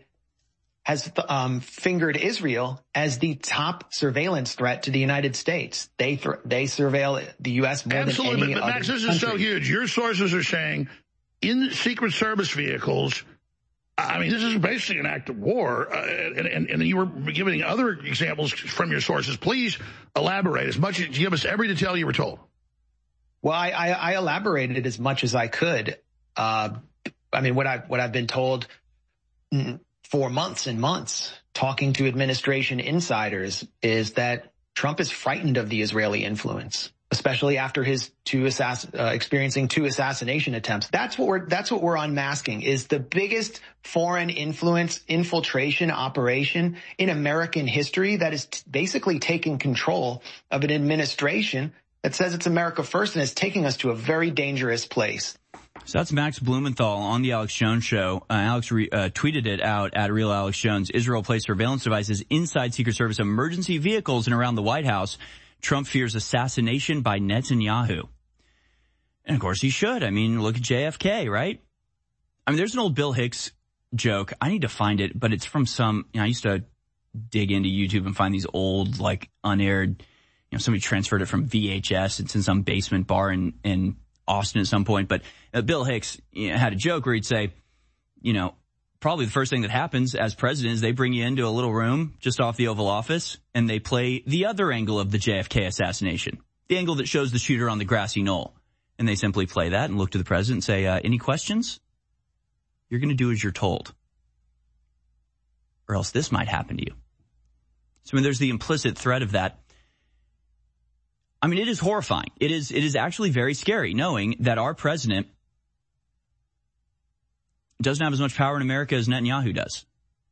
has fingered Israel as the top surveillance threat to the United States. They surveil the U.S. more than any other country. But Max, this is so huge. Your sources are saying in Secret Service vehicles, I mean, this is basically an act of war, and you were giving other examples from your sources. Please elaborate as much as give us every detail you were told. Well, I elaborated as much as I could. I mean, what I've been told for months and months, talking to administration insiders, is that Trump is frightened of the Israeli influence, especially after his experiencing 2 assassination attempts. That's what we're unmasking, is the biggest foreign influence infiltration operation in American history that is basically taking control of an administration that says it's America first and is taking us to a very dangerous place. So that's Max Blumenthal on the Alex Jones Show. Alex tweeted it out at Real Alex Jones. Israel placed surveillance devices inside Secret Service emergency vehicles and around the White House. Trump fears assassination by Netanyahu. And of course he should. I mean, look at JFK, right? I mean, there's an old Bill Hicks joke. I need to find it, but it's from I used to dig into YouTube and find these old, unaired, somebody transferred it from VHS. It's in some basement bar in Austin at some point. But Bill Hicks had a joke where he'd say, probably the first thing that happens as president is they bring you into a little room just off the Oval Office and they play the other angle of the JFK assassination, the angle that shows the shooter on the grassy knoll. And they simply play that and look to the president and say, any questions? You're going to do as you're told, or else this might happen to you. So there's the implicit threat of that. I mean, it is horrifying. It is actually very scary knowing that our president doesn't have as much power in America as Netanyahu does.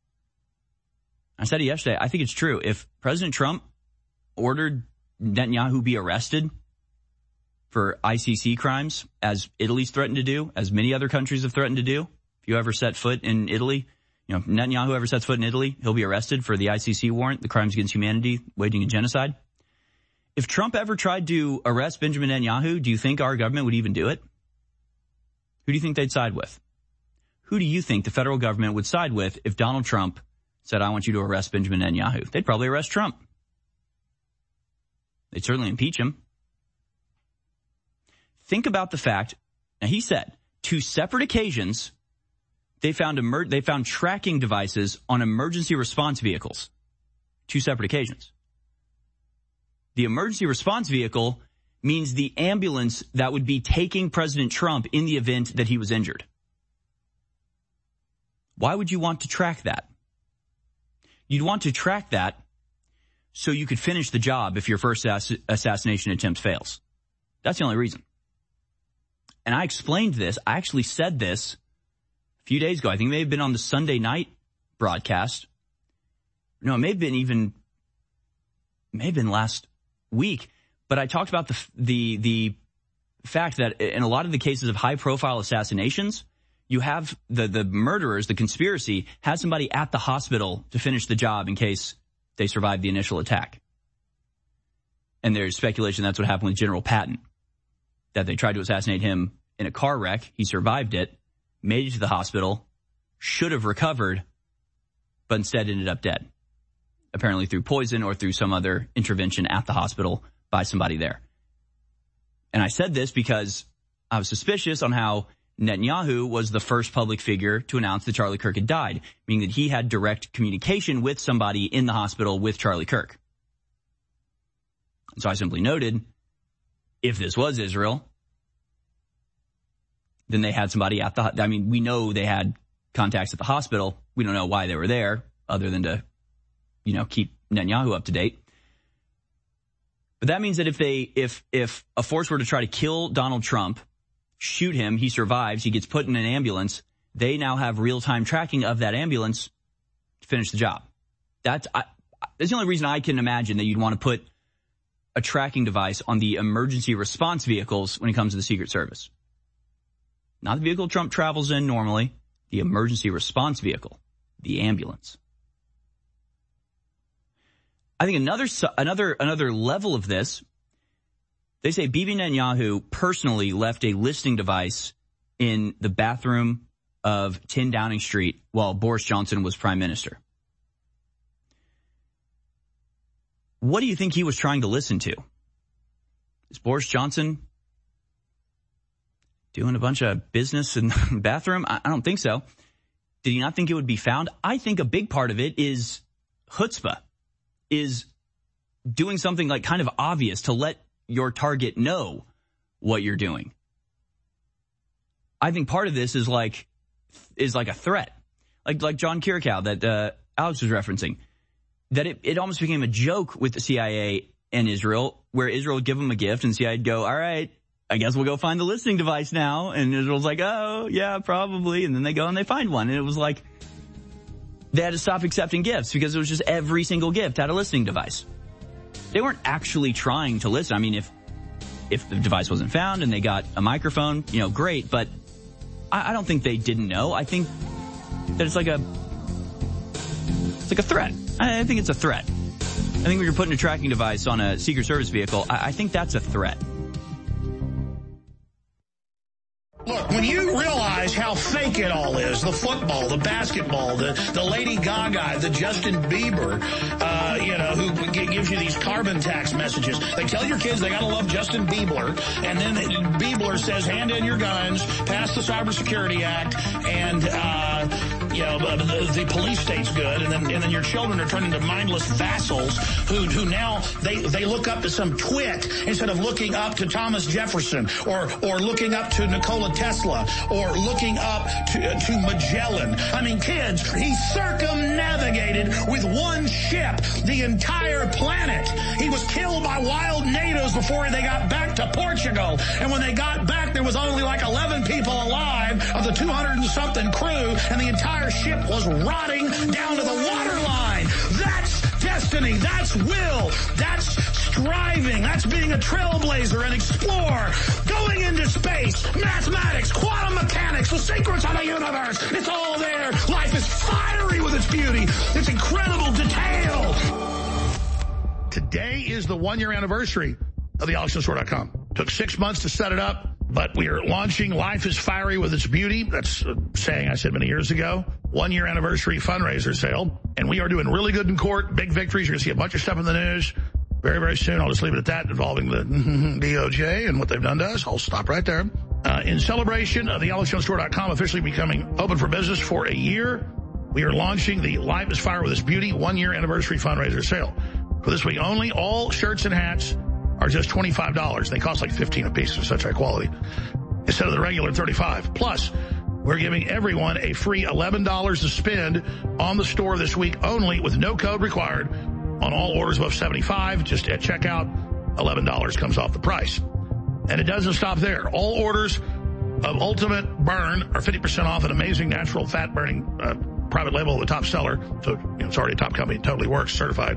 I said it yesterday. I think it's true. If President Trump ordered Netanyahu be arrested for ICC crimes, as Italy's threatened to do, as many other countries have threatened to do, if you ever set foot in Italy, if Netanyahu ever sets foot in Italy, he'll be arrested for the ICC warrant, the crimes against humanity, waging a genocide. If Trump ever tried to arrest Benjamin Netanyahu, do you think our government would even do it? Who do you think they'd side with? who do you think the federal government would side with if Donald Trump said, I want you to arrest Benjamin Netanyahu? They'd probably arrest Trump. They'd certainly impeach him. Think about the fact, now he said, 2 separate occasions, they found tracking devices on emergency response vehicles. 2 separate occasions. The emergency response vehicle means the ambulance that would be taking President Trump in the event that he was injured. Why would you want to track that? You'd want to track that so you could finish the job if your first assassination attempt fails. That's the only reason. And I explained this. I actually said this a few days ago. I think it may have been on the Sunday night broadcast. No, it may have been last week. But I talked about the fact that in a lot of the cases of high-profile assassinations, you have the murderers, the conspiracy, had somebody at the hospital to finish the job in case they survived the initial attack. And there's speculation that's what happened with General Patton, that they tried to assassinate him in a car wreck. He survived it, made it to the hospital, should have recovered, but instead ended up dead, apparently through poison or through some other intervention at the hospital by somebody there. And I said this because I was suspicious on how Netanyahu was the first public figure to announce that Charlie Kirk had died, meaning that he had direct communication with somebody in the hospital with Charlie Kirk. So I simply noted, if this was Israel, then they had somebody at we know they had contacts at the hospital. We don't know why they were there other than to, keep Netanyahu up to date. But that means that if a force were to try to kill Donald Trump, shoot him, he survives, he gets put in an ambulance, they now have real-time tracking of that ambulance to finish the job. That's the only reason I can imagine that you'd want to put a tracking device on the emergency response vehicles when it comes to the Secret Service. Not the vehicle Trump travels in normally, the emergency response vehicle, the ambulance. I think another level of this, they say Bibi Netanyahu personally left a listening device in the bathroom of 10 Downing Street while Boris Johnson was prime minister. What do you think he was trying to listen to? Is Boris Johnson doing a bunch of business in the bathroom? I don't think so. Did he not think it would be found? I think a big part of it is chutzpah, is doing something like kind of obvious to let your target know what you're doing. I think part of this is like a threat, like John Kirikow that Alex was referencing, that it almost became a joke with the CIA and Israel, where Israel would give them a gift and CIA would go, all right, I guess we'll go find the listening device now. And Israel's like, oh, yeah, probably. And then they go and they find one. And it was like they had to stop accepting gifts because it was just every single gift had a listening device. They weren't actually trying to listen. I mean, if the device wasn't found and they got a microphone, great. But I don't think they didn't know. I think that it's like a threat. I think it's a threat. I think when you're putting a tracking device on a Secret Service vehicle, I think that's a threat. Look, when you realize how fake it all is, the football, the basketball, the Lady Gaga, the Justin Bieber, who gives you these carbon tax messages. They tell your kids they gotta love Justin Bieber, and then Bieber says, hand in your guns, pass the Cybersecurity Act, and, the police state's good, and then your children are turned into mindless vassals who now they look up to some twit instead of looking up to Thomas Jefferson or looking up to Nikola Tesla or looking up to Magellan. I mean, kids, he circumnavigated with one ship the entire planet. He was killed by wild natives before they got back to Portugal. And when they got back, there was only like 11 people alive of the 200 and something crew, and the entire ship was rotting down to the waterline. That's destiny. That's will. That's striving. That's being a trailblazer, an explorer, going into space, mathematics, quantum mechanics, the secrets of the universe. It's all there. Life is fiery with its beauty, its incredible detail. Today is the 1-year anniversary of the AlexJonesStore.com. Took 6 months to set it up. But we are launching Life is Fiery with Its Beauty. That's a saying I said many years ago. 1-year anniversary fundraiser sale. And we are doing really good in court. Big victories. You're going to see a bunch of stuff in the news very, very soon. I'll just leave it at that, involving the DOJ and what they've done to us. I'll stop right there. In celebration of the AlexJonesStore.com officially becoming open for business for a year, we are launching the Life is Fire with Its Beauty 1-year anniversary fundraiser sale. For this week only, all shirts and hats are just $25. They cost like $15 a piece for such high quality, instead of the regular $35. Plus, we're giving everyone a free $11 to spend on the store this week only, with no code required on all orders above $75. Just at checkout, $11 comes off the price. And it doesn't stop there. All orders of Ultimate Burn are 50% off an amazing natural fat burning private label, the top seller. So it's already a top company. It totally works, certified.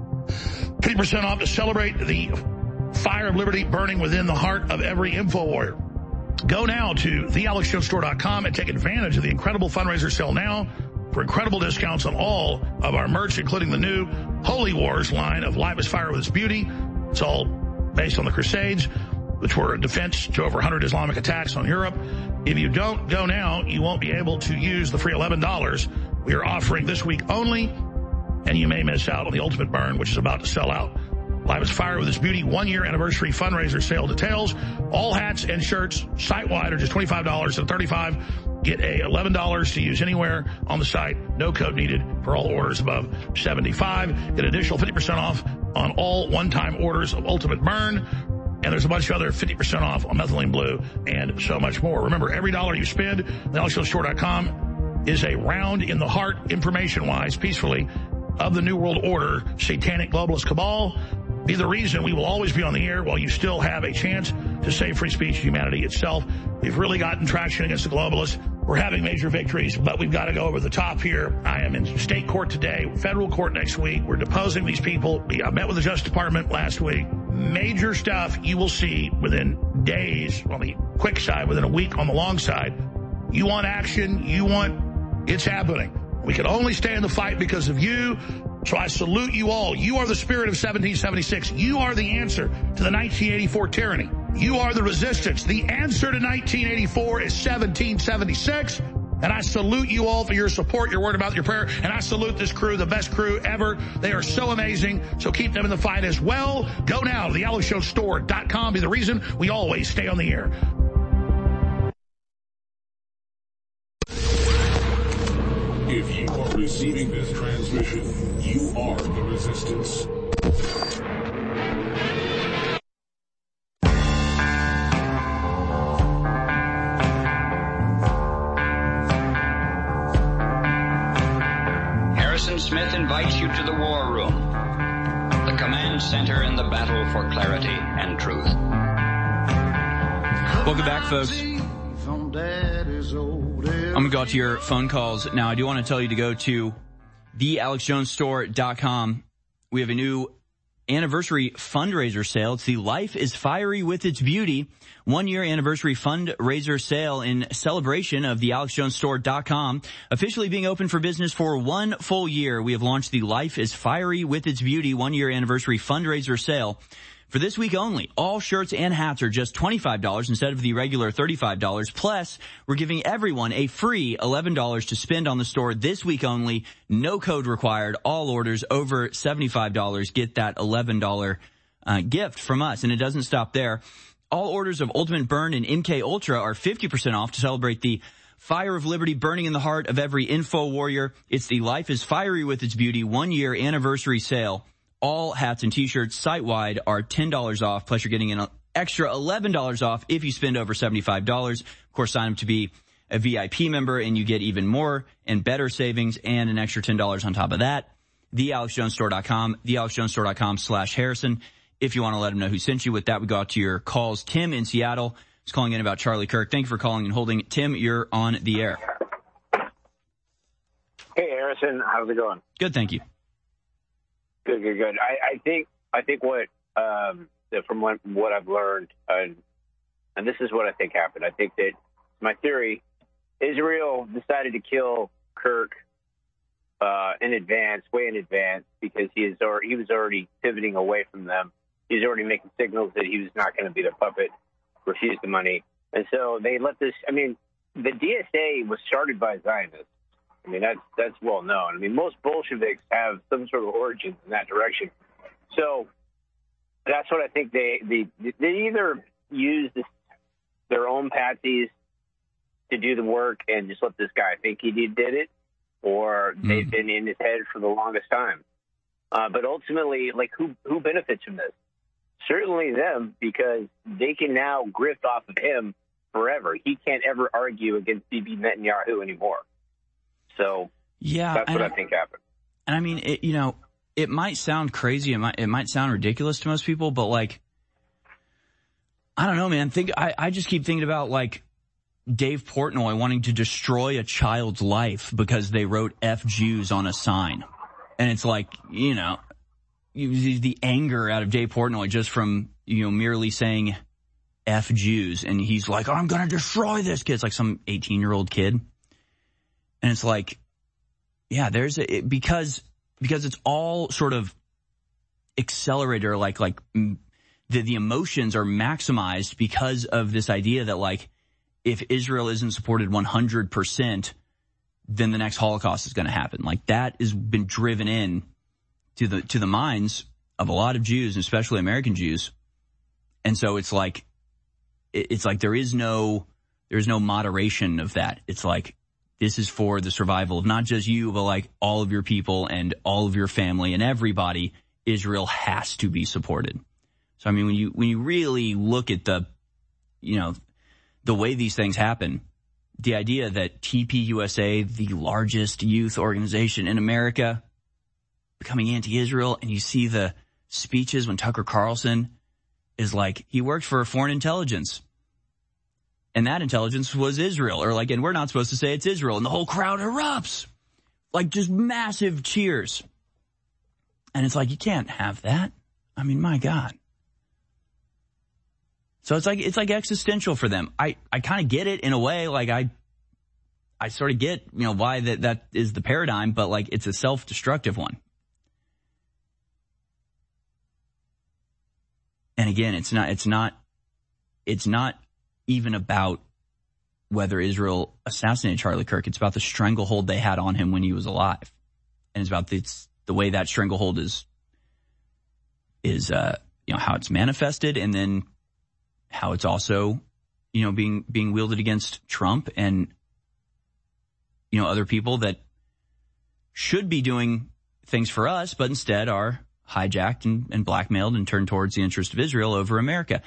50% off to celebrate the fire of liberty burning within the heart of every info warrior. Go now to thealexjonesstore.com and take advantage of the incredible fundraiser sale now for incredible discounts on all of our merch, including the new Holy Wars line of Life is Fire with Its Beauty. It's all based on the Crusades, which were a defense to over 100 Islamic attacks on Europe. If you don't go now, you won't be able to use the free $11 we are offering this week only, and you may miss out on the Ultimate Burn, which is about to sell out. Life is Fire with Its Beauty 1-year anniversary fundraiser sale details. All hats and shirts site-wide are just $25 and $35. Get a $11 to use anywhere on the site. No code needed for all orders above $75. Get an additional 50% off on all one-time orders of Ultimate Burn. And there's a bunch of other 50% off on Methylene Blue and so much more. Remember, every dollar you spend, TheAlexJonesStore.com is a round in the heart, information-wise, peacefully, of the New World Order, satanic globalist cabal. Be the reason we will always be on the air while you still have a chance to save free speech, humanity itself. We've really gotten traction against the globalists. We're having major victories, but we've got to go over the top here. I am in state court today, federal court next week. We're deposing these people. I met with the Justice Department last week. Major stuff you will see within days on the quick side, within a week on the long side. You want action. It's happening. We can only stay in the fight because of you. So I salute you all. You are the spirit of 1776. You are the answer to the 1984 tyranny. You are the resistance. The answer to 1984 is 1776. And I salute you all for your support, your word about your prayer. And I salute this crew, the best crew ever. They are so amazing. So keep them in the fight as well. Go now to thealexjonesstore.com. Be the reason we always stay on the air. If you are receiving this transmission, you are the resistance. Harrison Smith invites you to the War Room, the command center in the battle for clarity and truth. Welcome back, folks. I'm going to go out to your phone calls. Now, I do want to tell you to go to thealexjonesstore.com. We have a new anniversary fundraiser sale. It's the Life is Fiery with Its Beauty 1-year anniversary fundraiser sale in celebration of thealexjonesstore.com officially being open for business for 1 full year. We have launched the Life is Fiery with Its Beauty 1-year anniversary fundraiser sale. For this week only, all shirts and hats are just $25 instead of the regular $35. Plus, we're giving everyone a free $11 to spend on the store this week only. No code required. All orders over $75 get that $11 gift from us. And it doesn't stop there. All orders of Ultimate Burn and MK Ultra are 50% off to celebrate the fire of liberty burning in the heart of every info warrior. It's the Life is Fiery with Its Beauty 1-year anniversary sale. All hats and t-shirts site-wide are $10 off, plus you're getting an extra $11 off if you spend over $75. Of course, sign up to be a VIP member, and you get even more and better savings and an extra $10 on top of that. TheAlexJonesStore.com, TheAlexJonesStore.com/Harrison. If you want to let them know who sent you. With that, we go out to your calls. Tim in Seattle is calling in about Charlie Kirk. Thank you for calling and holding. Tim, you're on the air. Hey, Harrison. How's it going? Good, thank you. Good. I think what from what I've learned, and this is what I think happened. I think that my theory, Israel decided to kill Kirk in advance, way in advance, because he was already pivoting away from them. He was already making signals that he was not going to be their puppet, refuse the money. And so they let this, I mean, the DSA was started by Zionists. I mean, that's well known. I mean, most Bolsheviks have some sort of origins in that direction. So that's what I think they either use their own patsies to do the work and just let this guy think he did it, or they've been in his head for the longest time. But ultimately, like, who benefits from this? Certainly them, because they can now grift off of him forever. He can't ever argue against Bibi Netanyahu anymore. So that's what I think happened. And I mean, it might sound crazy. It might sound ridiculous to most people, but like, I don't know, man. I just keep thinking about like Dave Portnoy wanting to destroy a child's life because they wrote F Jews on a sign. And it's like, the anger out of Dave Portnoy just from, merely saying F Jews. And he's like, I'm going to destroy this kid. It's like some 18-year-old kid. And it's like, yeah, because it's all sort of accelerated, or like the emotions are maximized because of this idea that like, if Israel isn't supported 100%, then the next Holocaust is going to happen. Like, that has been driven in to the minds of a lot of Jews, especially American Jews. And so it's like there is no moderation of that. It's like, this is for the survival of not just you, but like all of your people and all of your family and everybody. Israel has to be supported. So, I mean, when you really look at the way these things happen, the idea that TPUSA, the largest youth organization in America, becoming anti-Israel, and you see the speeches when Tucker Carlson is like, he worked for foreign intelligence, and that intelligence was Israel, or like, and we're not supposed to say it's Israel, and the whole crowd erupts, like just massive cheers. And it's like, you can't have that. I mean, my God. So it's like existential for them. I kind of get it in a way. Like I sort of get, why that is the paradigm, but like, it's a self-destructive one. And again, it's not even about whether Israel assassinated Charlie Kirk. It's about the stranglehold they had on him when he was alive. And it's about the way that stranglehold is how it's manifested, and then how it's also, being wielded against Trump and, other people that should be doing things for us, but instead are hijacked and blackmailed and turned towards the interest of Israel over America.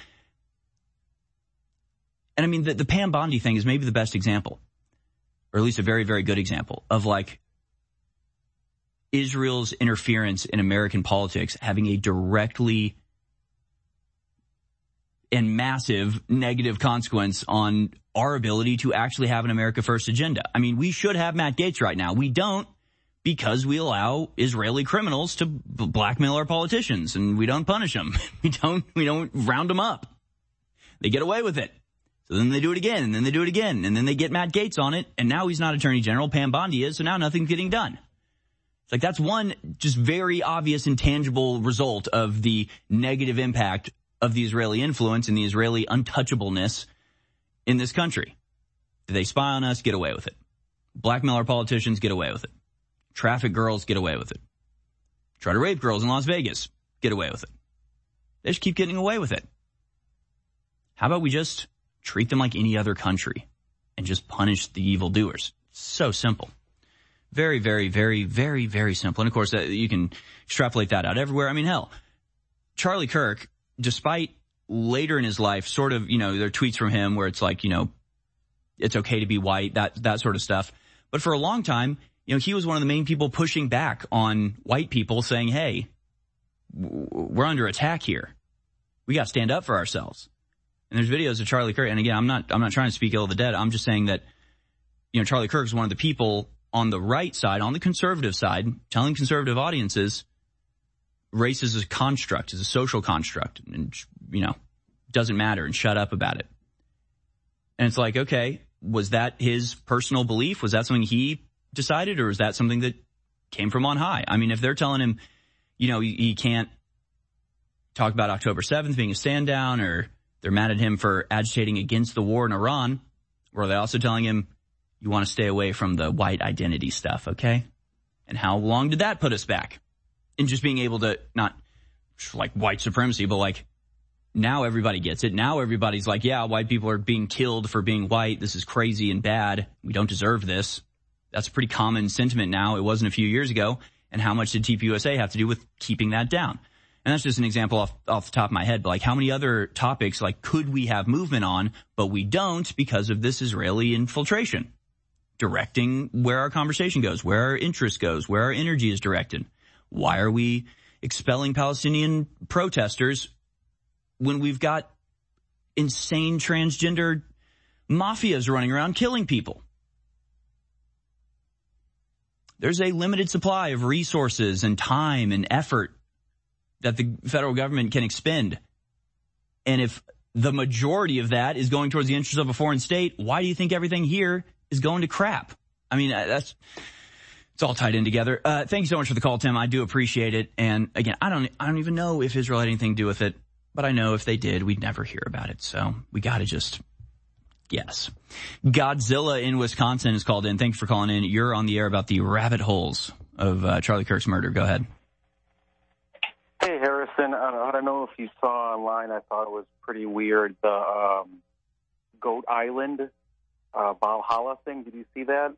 And I mean, the Pam Bondi thing is maybe the best example, or at least a very, very good example of like Israel's interference in American politics having a directly and massive negative consequence on our ability to actually have an America First agenda. I mean, we should have Matt Gaetz right now. We don't, because we allow Israeli criminals to blackmail our politicians, and we don't punish them. We don't round them up. They get away with it. So then they do it again, and then they do it again, and then they get Matt Gaetz on it, and now he's not Attorney General. Pam Bondi is, so now nothing's getting done. It's like, that's one just very obvious and tangible result of the negative impact of the Israeli influence and the Israeli untouchableness in this country. Do they spy on us? Get away with it. Blackmail our politicians? Get away with it. Traffic girls? Get away with it. Try to rape girls in Las Vegas? Get away with it. They just keep getting away with it. How about we just treat them like any other country and just punish the evildoers? So simple. Very, very, very, very, very simple. And of course, you can extrapolate that out everywhere. I mean, hell, Charlie Kirk, despite later in his life, sort of, there are tweets from him where it's like, it's okay to be white, that sort of stuff. But for a long time, he was one of the main people pushing back on white people, saying, hey, we're under attack here. We got to stand up for ourselves. And there's videos of Charlie Kirk. And again, I'm not trying to speak ill of the dead. I'm just saying that, Charlie Kirk is one of the people on the right side, on the conservative side, telling conservative audiences race is a construct, is a social construct, and, doesn't matter, and shut up about it. And it's like, okay, was that his personal belief? Was that something he decided, or is that something that came from on high? I mean, if they're telling him, he can't talk about October 7th being a stand down, or They're mad at him for agitating against the war in Iran. Or are they also telling him, you want to stay away from the white identity stuff, okay? And how long did that put us back? In just being able to, not like white supremacy, but like, now everybody gets it. Now everybody's like, yeah, white people are being killed for being white. This is crazy and bad. We don't deserve this. That's a pretty common sentiment now. It wasn't a few years ago. And how much did TPUSA have to do with keeping that down? And that's just an example off the top of my head. But like, how many other topics like could we have movement on, but we don't because of this Israeli infiltration, directing where our conversation goes, where our interest goes, where our energy is directed. Why are we expelling Palestinian protesters when we've got insane transgender mafias running around killing people? There's a limited supply of resources and time and effort that the federal government can expend. And if the majority of that is going towards the interests of a foreign state, why do you think everything here is going to crap? I mean, it's all tied in together. Thank you so much for the call, Tim. I do appreciate it. And again, I don't even know if Israel had anything to do with it, but I know if they did, we'd never hear about it. So we got to just guess. Godzilla in Wisconsin is called in. Thanks for calling in. You're on the air about the rabbit holes of Charlie Kirk's murder. Go ahead. Hey, Harrison. I don't know if you saw online. I thought it was pretty weird. The Goat Island Valhalla thing. Did you see that?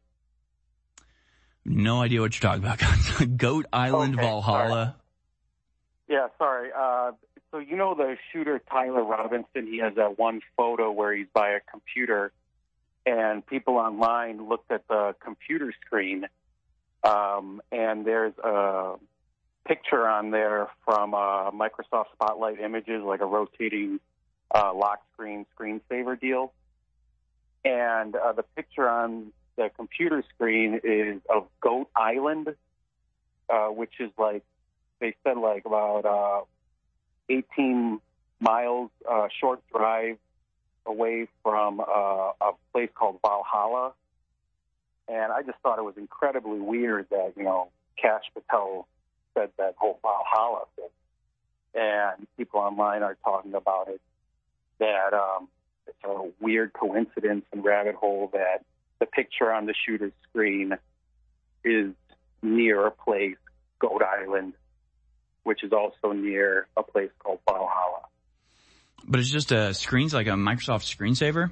No idea what you're talking about. Goat Island Valhalla. Sorry. Yeah, sorry. So you know the shooter Tyler Robinson? He has that one photo where he's by a computer, and people online looked at the computer screen, and there's a picture on there from Microsoft Spotlight Images, like a rotating lock screen screensaver deal. And the picture on the computer screen is of Goat Island, which is like, they said like about 18 miles short drive away from a place called Valhalla. And I just thought it was incredibly weird that, you know, Kash Patel said that whole Valhalla thing. And people online are talking about it, that it's a weird coincidence and rabbit hole that the picture on the shooter's screen is near a place, Goat Island, which is also near a place called Valhalla. But it's just a screen's like a Microsoft screensaver?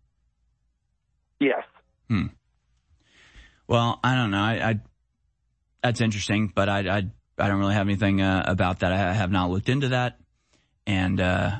Yes. Well, I don't know. I that's interesting, but I don't really have anything about that. I have not looked into that. And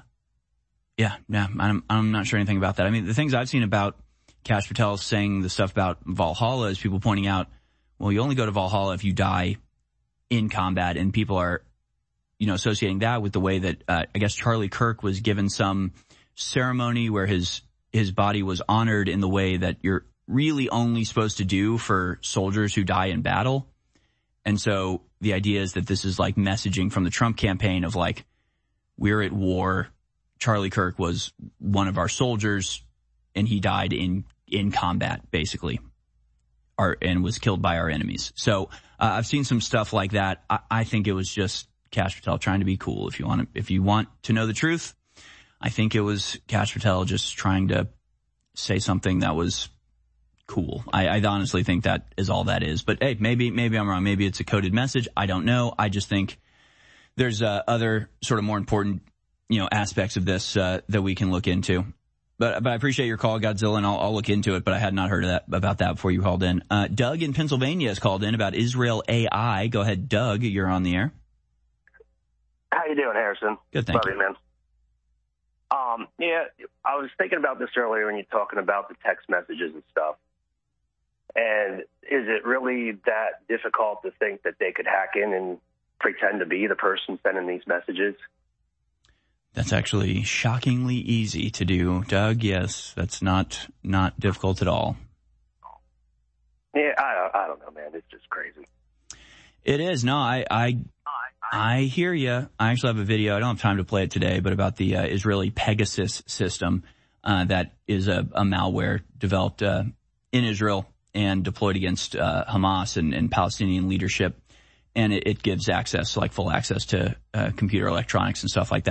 I'm not sure anything about that. I mean, the things I've seen about Kash Patel saying the stuff about Valhalla is people pointing out, well, you only go to Valhalla if you die in combat, and people are, you know, associating that with the way that I guess Charlie Kirk was given some ceremony where his body was honored in the way that you're really only supposed to do for soldiers who die in battle. And so the idea is that this is like messaging from the Trump campaign of like, we're at war. Charlie Kirk was one of our soldiers and he died in combat, basically, and was killed by our enemies. So I've seen some stuff like that. I think it was just Kash Patel trying to be cool. If you want to know the truth, I think it was Kash Patel just trying to say something that was cool. I honestly think that is all that is. But hey, maybe I'm wrong. Maybe it's a coded message. I don't know. I just think there's other sort of more important, you know, aspects of this that we can look into. But I appreciate your call, Godzilla, and I'll look into it. But I had not heard about that before you called in. Doug in Pennsylvania has called in about Israel AI. Go ahead, Doug. You're on the air. How you doing, Harrison? Good, thank you. Man. Yeah, I was thinking about this earlier when you're talking about the text messages and stuff. And is it really that difficult to think that they could hack in and pretend to be the person sending these messages? That's actually shockingly easy to do, Doug. Yes, that's not difficult at all. Yeah, I don't know, man. It's just crazy. It is. No, I hear you. I actually have a video. I don't have time to play it today, but about the Israeli Pegasus system that is a malware developed in Israel and deployed against Hamas and Palestinian leadership. And it gives access, like full access to computer electronics and stuff like that.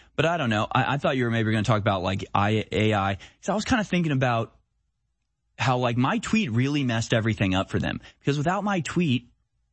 But I don't know. I thought you were maybe going to talk about like AI. So I was kind of thinking about how like my tweet really messed everything up for them. Because without my tweet,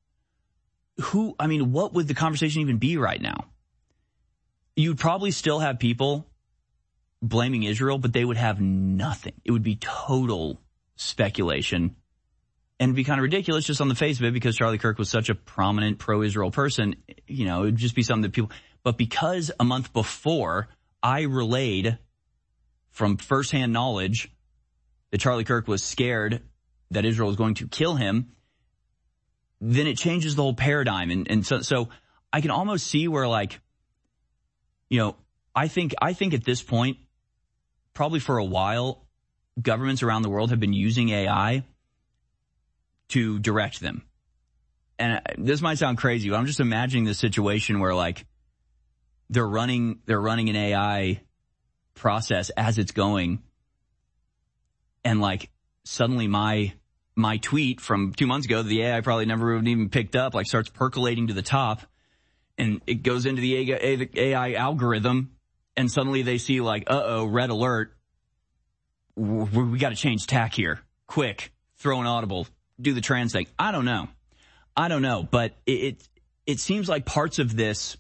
what would the conversation even be right now? You'd probably still have people blaming Israel, but they would have nothing. It would be total speculation. And it'd be kind of ridiculous just on the face of it because Charlie Kirk was such a prominent pro-Israel person. You know, it would just be something that people... But because a month before I relayed from firsthand knowledge that Charlie Kirk was scared that Israel was going to kill him, then it changes the whole paradigm. And so I can almost see where, like, you know, I think at this point, probably for a while, governments around the world have been using AI to direct them. And this might sound crazy, but I'm just imagining this situation where, like, they're running an AI process as it's going, and like suddenly my tweet from 2 months ago that the AI probably never even picked up, like, starts percolating to the top, and it goes into the AI algorithm, and suddenly they see like, red alert, we got to change tack here, quick, throw an audible, do the trans thing. I don't know, but it seems like parts of this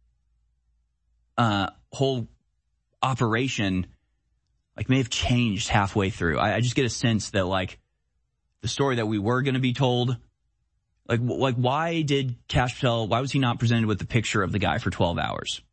whole operation like may have changed halfway through. I just get a sense that like the story that we were going to be told, like why did Kash Patel, why was he not presented with the picture of the guy for 12 hours?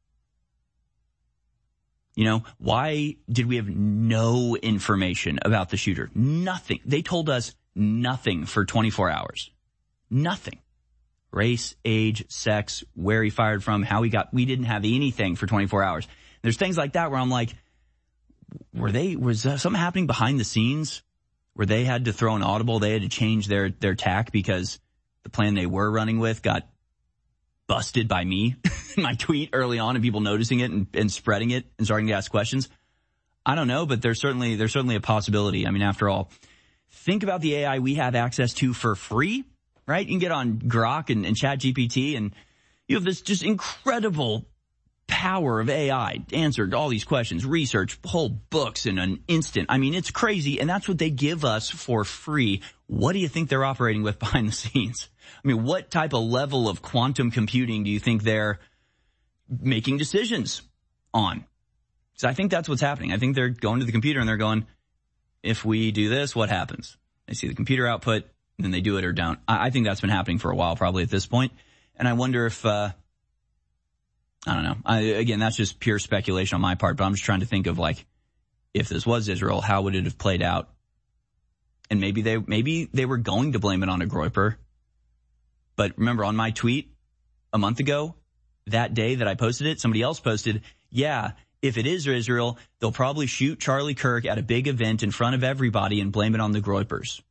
You know, why did we have no information about the shooter? Nothing. They told us nothing for 24 hours. Nothing. Race, age, sex, we didn't have anything for 24 hours. There's things like that where I'm like, was something happening behind the scenes where they had to throw an audible, they had to change their tack because the plan they were running with got busted by me, my tweet early on, and people noticing it and spreading it and starting to ask questions? I don't know, but there's certainly a possibility. I mean, after all, think about the AI we have access to for free. Right? You can get on Grok and ChatGPT, and you have this just incredible power of AI, answered all these questions, research whole books in an instant. I mean, it's crazy, and that's what they give us for free. What do you think they're operating with behind the scenes? I mean, what type of level of quantum computing do you think they're making decisions on? So I think that's what's happening. I think they're going to the computer and they're going, if we do this, what happens? They see the computer output, and then they do it or don't. I think that's been happening for a while, probably at this point. And I wonder if, I don't know. Again, that's just pure speculation on my part, but I'm just trying to think of, like, if this was Israel, how would it have played out? And maybe they were going to blame it on a Groyper. But remember, on my tweet a month ago, that day that I posted it, somebody else posted, yeah, if it is Israel, they'll probably shoot Charlie Kirk at a big event in front of everybody and blame it on the Groypers.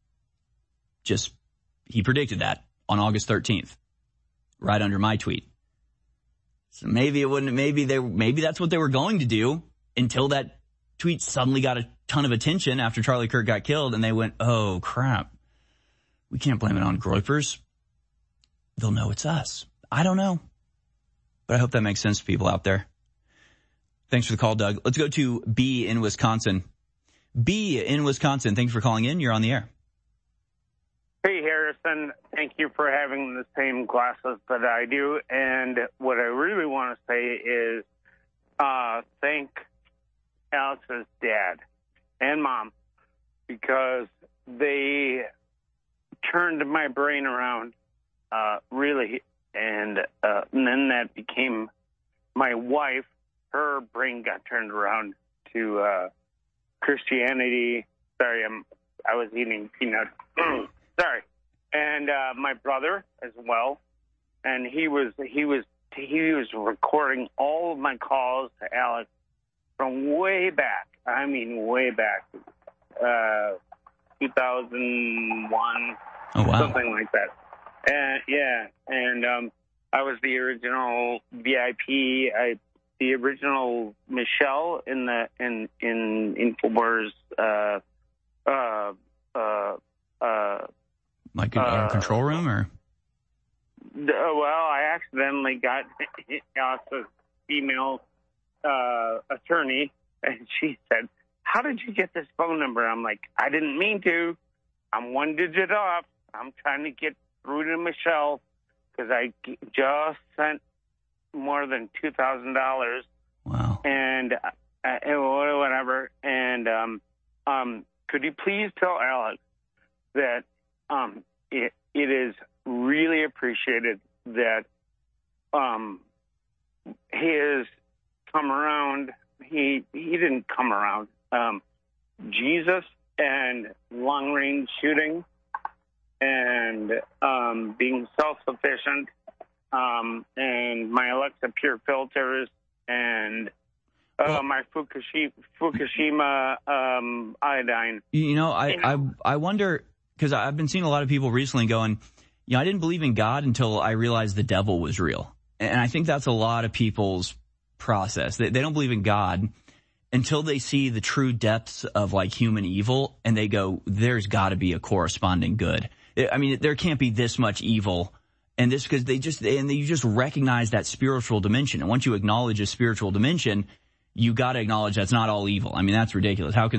He predicted that on August 13th, right under my tweet. So maybe that's what they were going to do until that tweet suddenly got a ton of attention after Charlie Kirk got killed, and they went, oh crap, we can't blame it on Groypers. They'll know it's us. I don't know, but I hope that makes sense to people out there. Thanks for the call, Doug. Let's go to B in Wisconsin. B in Wisconsin, thanks for calling in. You're on the air. Hey, Harrison, thank you for having the same glasses that I do. And what I really want to say is thank Alex's dad and mom, because they turned my brain around, really. And then that became my wife. Her brain got turned around to Christianity. Sorry, I was eating peanuts. Sorry. And my brother as well, and he was recording all of my calls to Alex from way back. I mean, way back, 2001, something like that. And yeah, and I was the original VIP. The original Michelle in Infowars. Like our control room, or? Well, I accidentally got Alex's female attorney, and she said, "How did you get this phone number?" I'm like, "I didn't mean to. I'm one digit off. I'm trying to get through to Michelle because I just sent more than $2,000." Wow. And whatever. And could you please tell Alex that it is really appreciated that he has come around. He didn't come around. Jesus and long-range shooting and being self-sufficient and my Alexa Pure filters and my Fukushima iodine. You know, I wonder, because I've been seeing a lot of people recently going, I didn't believe in God until I realized the devil was real. And I think that's a lot of people's process. They don't believe in God until they see the true depths of like human evil, and they go, there's got to be a corresponding good. I mean, there can't be this much evil. And this because you just recognize that spiritual dimension. And once you acknowledge a spiritual dimension, you got to acknowledge that's not all evil. I mean, that's ridiculous. How can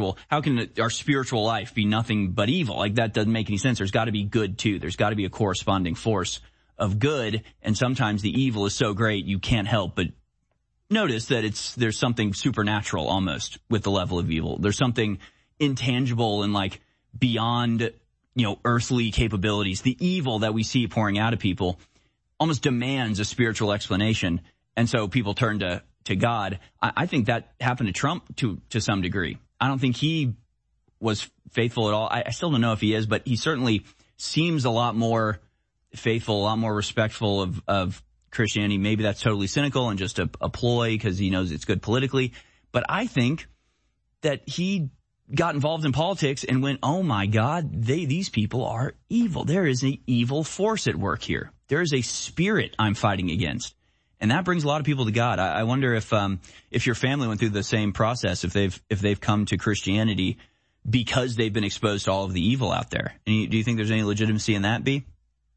our spiritual life be nothing but evil? Like, that doesn't make any sense. There's got to be good too. There's got to be a corresponding force of good. And sometimes the evil is so great you can't help but notice that there's something supernatural almost with the level of evil. There's something intangible and like beyond, earthly capabilities. The evil that we see pouring out of people almost demands a spiritual explanation. And so people turn to God. I think that happened to Trump to some degree. I don't think he was faithful at all. I still don't know if he is, but he certainly seems a lot more faithful, a lot more respectful of Christianity. Maybe that's totally cynical and just a ploy because he knows it's good politically. But I think that he got involved in politics and went, oh my God, these people are evil. There is an evil force at work here. There is a spirit I'm fighting against. And that brings a lot of people to God. I wonder if your family went through the same process, if they've come to Christianity because they've been exposed to all of the evil out there. And do you think there's any legitimacy in that, B?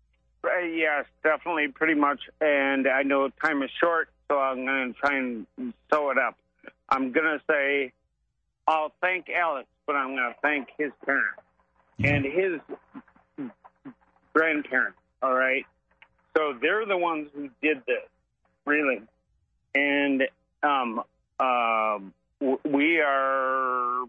Yes, definitely, pretty much. And I know time is short, so I'm going to try and sew it up. I'm going to say I'll thank Alex, but I'm going to thank his parents and his grandparents, all right? So they're the ones who did this, really. And we are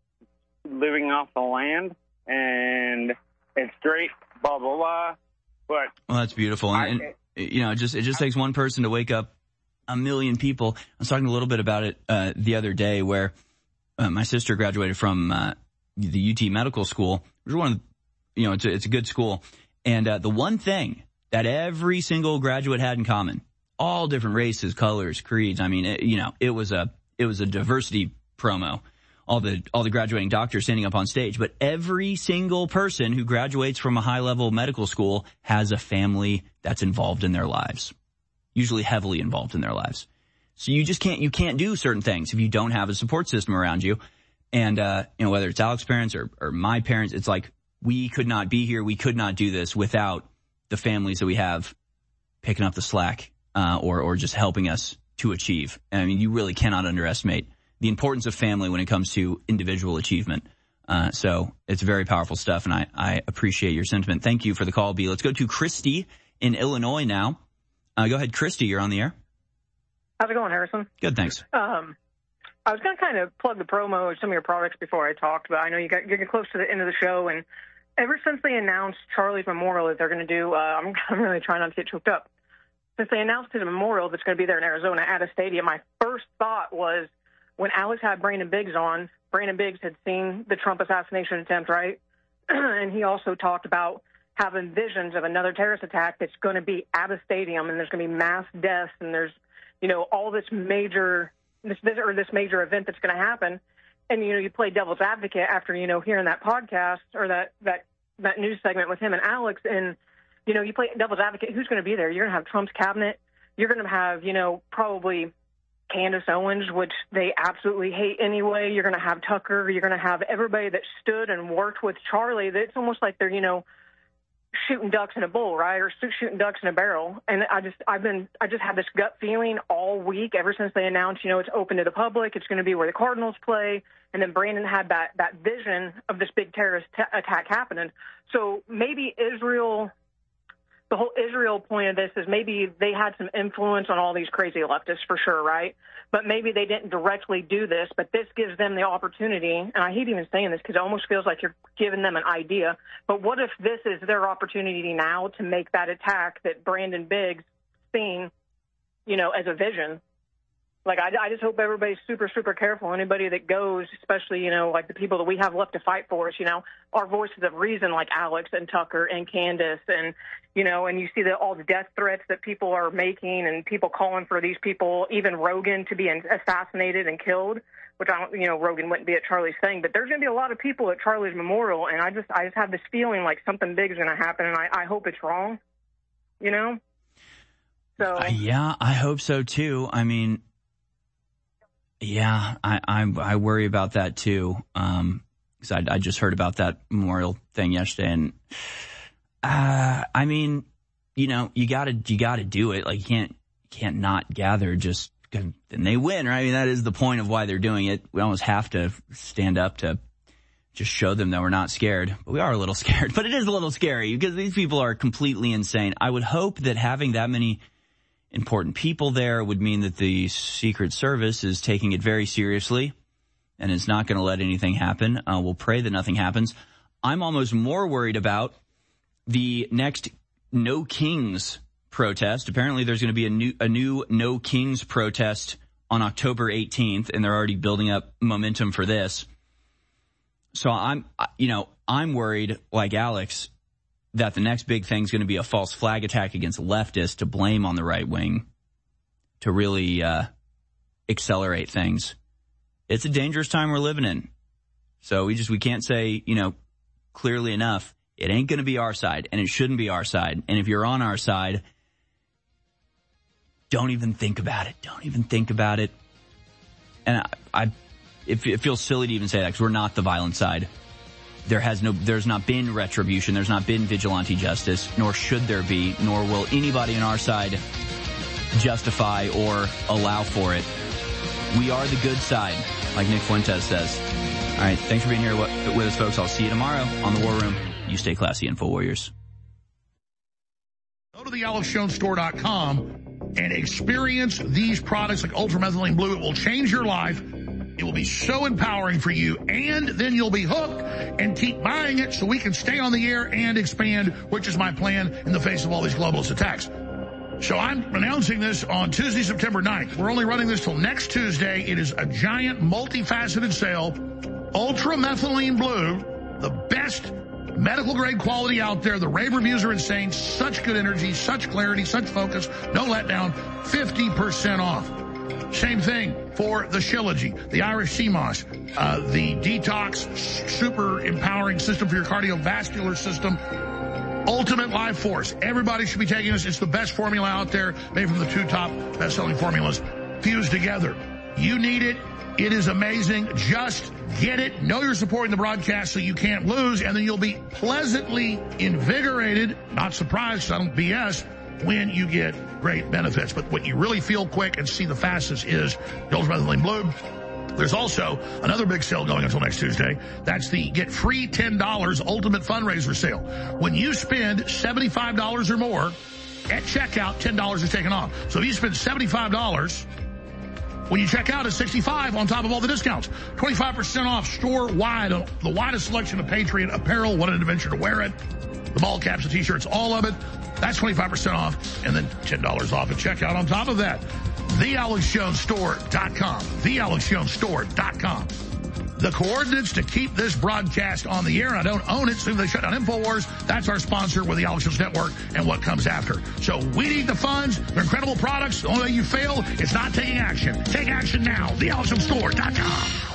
living off the land, and it's great, blah, blah, blah. But well, that's beautiful. And it just takes one person to wake up a million people. I was talking a little bit about it the other day where my sister graduated from the UT Medical School, which is one of the, it's a good school. And the one thing that every single graduate had in common, all different races, colors, creeds. I mean, it was a diversity promo. All the graduating doctors standing up on stage, but every single person who graduates from a high-level medical school has a family that's involved in their lives, usually heavily involved in their lives. So you can't do certain things if you don't have a support system around you. And, whether it's Alex's parents or my parents, it's like we could not be here. We could not do this without the families that we have picking up the slack, or just helping us to achieve. I mean, you really cannot underestimate the importance of family when it comes to individual achievement. So it's very powerful stuff, and I appreciate your sentiment. Thank you for the call, B. Let's go to Christy in Illinois now. Go ahead, Christy. You're on the air. How's it going, Harrison? Good, thanks. I was going to kind of plug the promo of some of your products before I talked, but I know you're getting close to the end of the show, and ever since they announced Charlie's Memorial that they're going to do, I'm really trying not to get choked up. Since they announced his memorial that's going to be there in Arizona at a stadium, my first thought was, when Alex had Brandon Biggs on, Brandon Biggs had seen the Trump assassination attempt, right? And he also talked about having visions of another terrorist attack that's going to be at a stadium, and there's going to be mass deaths, and there's, all this major event that's going to happen. And, you play devil's advocate after, hearing that podcast or that news segment with him and Alex, and, you play devil's advocate. Who's going to be there? You're going to have Trump's cabinet. You're going to have, probably Candace Owens, which they absolutely hate anyway. You're going to have Tucker. You're going to have everybody that stood and worked with Charlie. It's almost like they're, shooting ducks in a bowl, right? Or shooting ducks in a barrel. And I just had this gut feeling all week ever since they announced, it's open to the public. It's going to be where the Cardinals play. And then Brandon had that vision of this big terrorist attack happening. So maybe Israel, the whole Israel point of this is maybe they had some influence on all these crazy leftists for sure, right? But maybe they didn't directly do this, but this gives them the opportunity. And I hate even saying this because it almost feels like you're giving them an idea. But what if this is their opportunity now to make that attack that Brandon Biggs seen, as a vision? Like, I just hope everybody's super, super careful. Anybody that goes, especially, like the people that we have left to fight for us, our voices of reason, like Alex and Tucker and Candace and, and you see all the death threats that people are making and people calling for these people, even Rogan, to be assassinated and killed, which Rogan wouldn't be at Charlie's thing. But there's going to be a lot of people at Charlie's memorial, and I just have this feeling like something big is going to happen, and I hope it's wrong, So yeah, I hope so too. I mean, yeah, I worry about that too. Because I just heard about that memorial thing yesterday, and I mean, you gotta do it. Like you can't not gather just because then they win, right? I mean, that is the point of why they're doing it. We almost have to stand up to just show them that we're not scared, but we are a little scared. But it is a little scary because these people are completely insane. I would hope that having that many important people there would mean that the Secret Service is taking it very seriously and is not going to let anything happen. We'll pray that nothing happens. I'm almost more worried about the next No Kings protest. Apparently there's going to be a new No Kings protest on October 18th, and they're already building up momentum for this. So I'm worried, like Alex, that the next big thing is going to be a false flag attack against leftists to blame on the right wing to really accelerate things. It's a dangerous time we're living in. So we can't say, clearly enough, it ain't going to be our side, and it shouldn't be our side. And if you're on our side, don't even think about it. Don't even think about it. And it feels silly to even say that because we're not the violent side. There's not been retribution. There's not been vigilante justice, nor should there be, nor will anybody on our side justify or allow for it. We are the good side, like Nick Fuentes says. All right. Thanks for being here with us, folks. I'll see you tomorrow on The War Room. You stay classy, Info Warriors. Go to thealexjonesstore.com and experience these products like Ultramethylene Blue. It will change your life. It will be so empowering for you, and then you'll be hooked and keep buying it so we can stay on the air and expand, which is my plan in the face of all these globalist attacks. So I'm announcing this on Tuesday, September 9th. We're only running this till next Tuesday. It is a giant, multifaceted sale. Ultramethylene Blue, the best medical-grade quality out there. The rave reviews are insane. Such good energy, such clarity, such focus. No letdown. 50% off. Same thing for the Shilajit, the Irish Sea Moss, the Detox, super empowering system for your cardiovascular system. Ultimate Life Force. Everybody should be taking this. It's the best formula out there, made from the 2 top best-selling formulas fused together. You need it. It is amazing. Just get it. Know you're supporting the broadcast so you can't lose, and then you'll be pleasantly invigorated, not surprised, I don't BS, when you get great benefits. But what you really feel quick and see the fastest is the Ultramethylene Blue. There's also another big sale going until next Tuesday. That's the Get Free $10 Ultimate Fundraiser Sale. When you spend $75 or more at checkout, $10 is taken off. So if you spend $75, when you check out, it's $65 on top of all the discounts. 25% off store-wide, the widest selection of Patriot apparel. What an adventure to wear it. The ball caps, the T-shirts, all of it. That's 25% off, and then $10 off at checkout on top of that. TheAlexJonesStore.com. TheAlexJonesStore.com. The coordinates to keep this broadcast on the air, and I don't own it, so they shut down InfoWars. That's our sponsor with the Alex Jones Network and what comes after. So we need the funds. They're incredible products. The only way you fail is not taking action. Take action now. TheAlexJonesStore.com.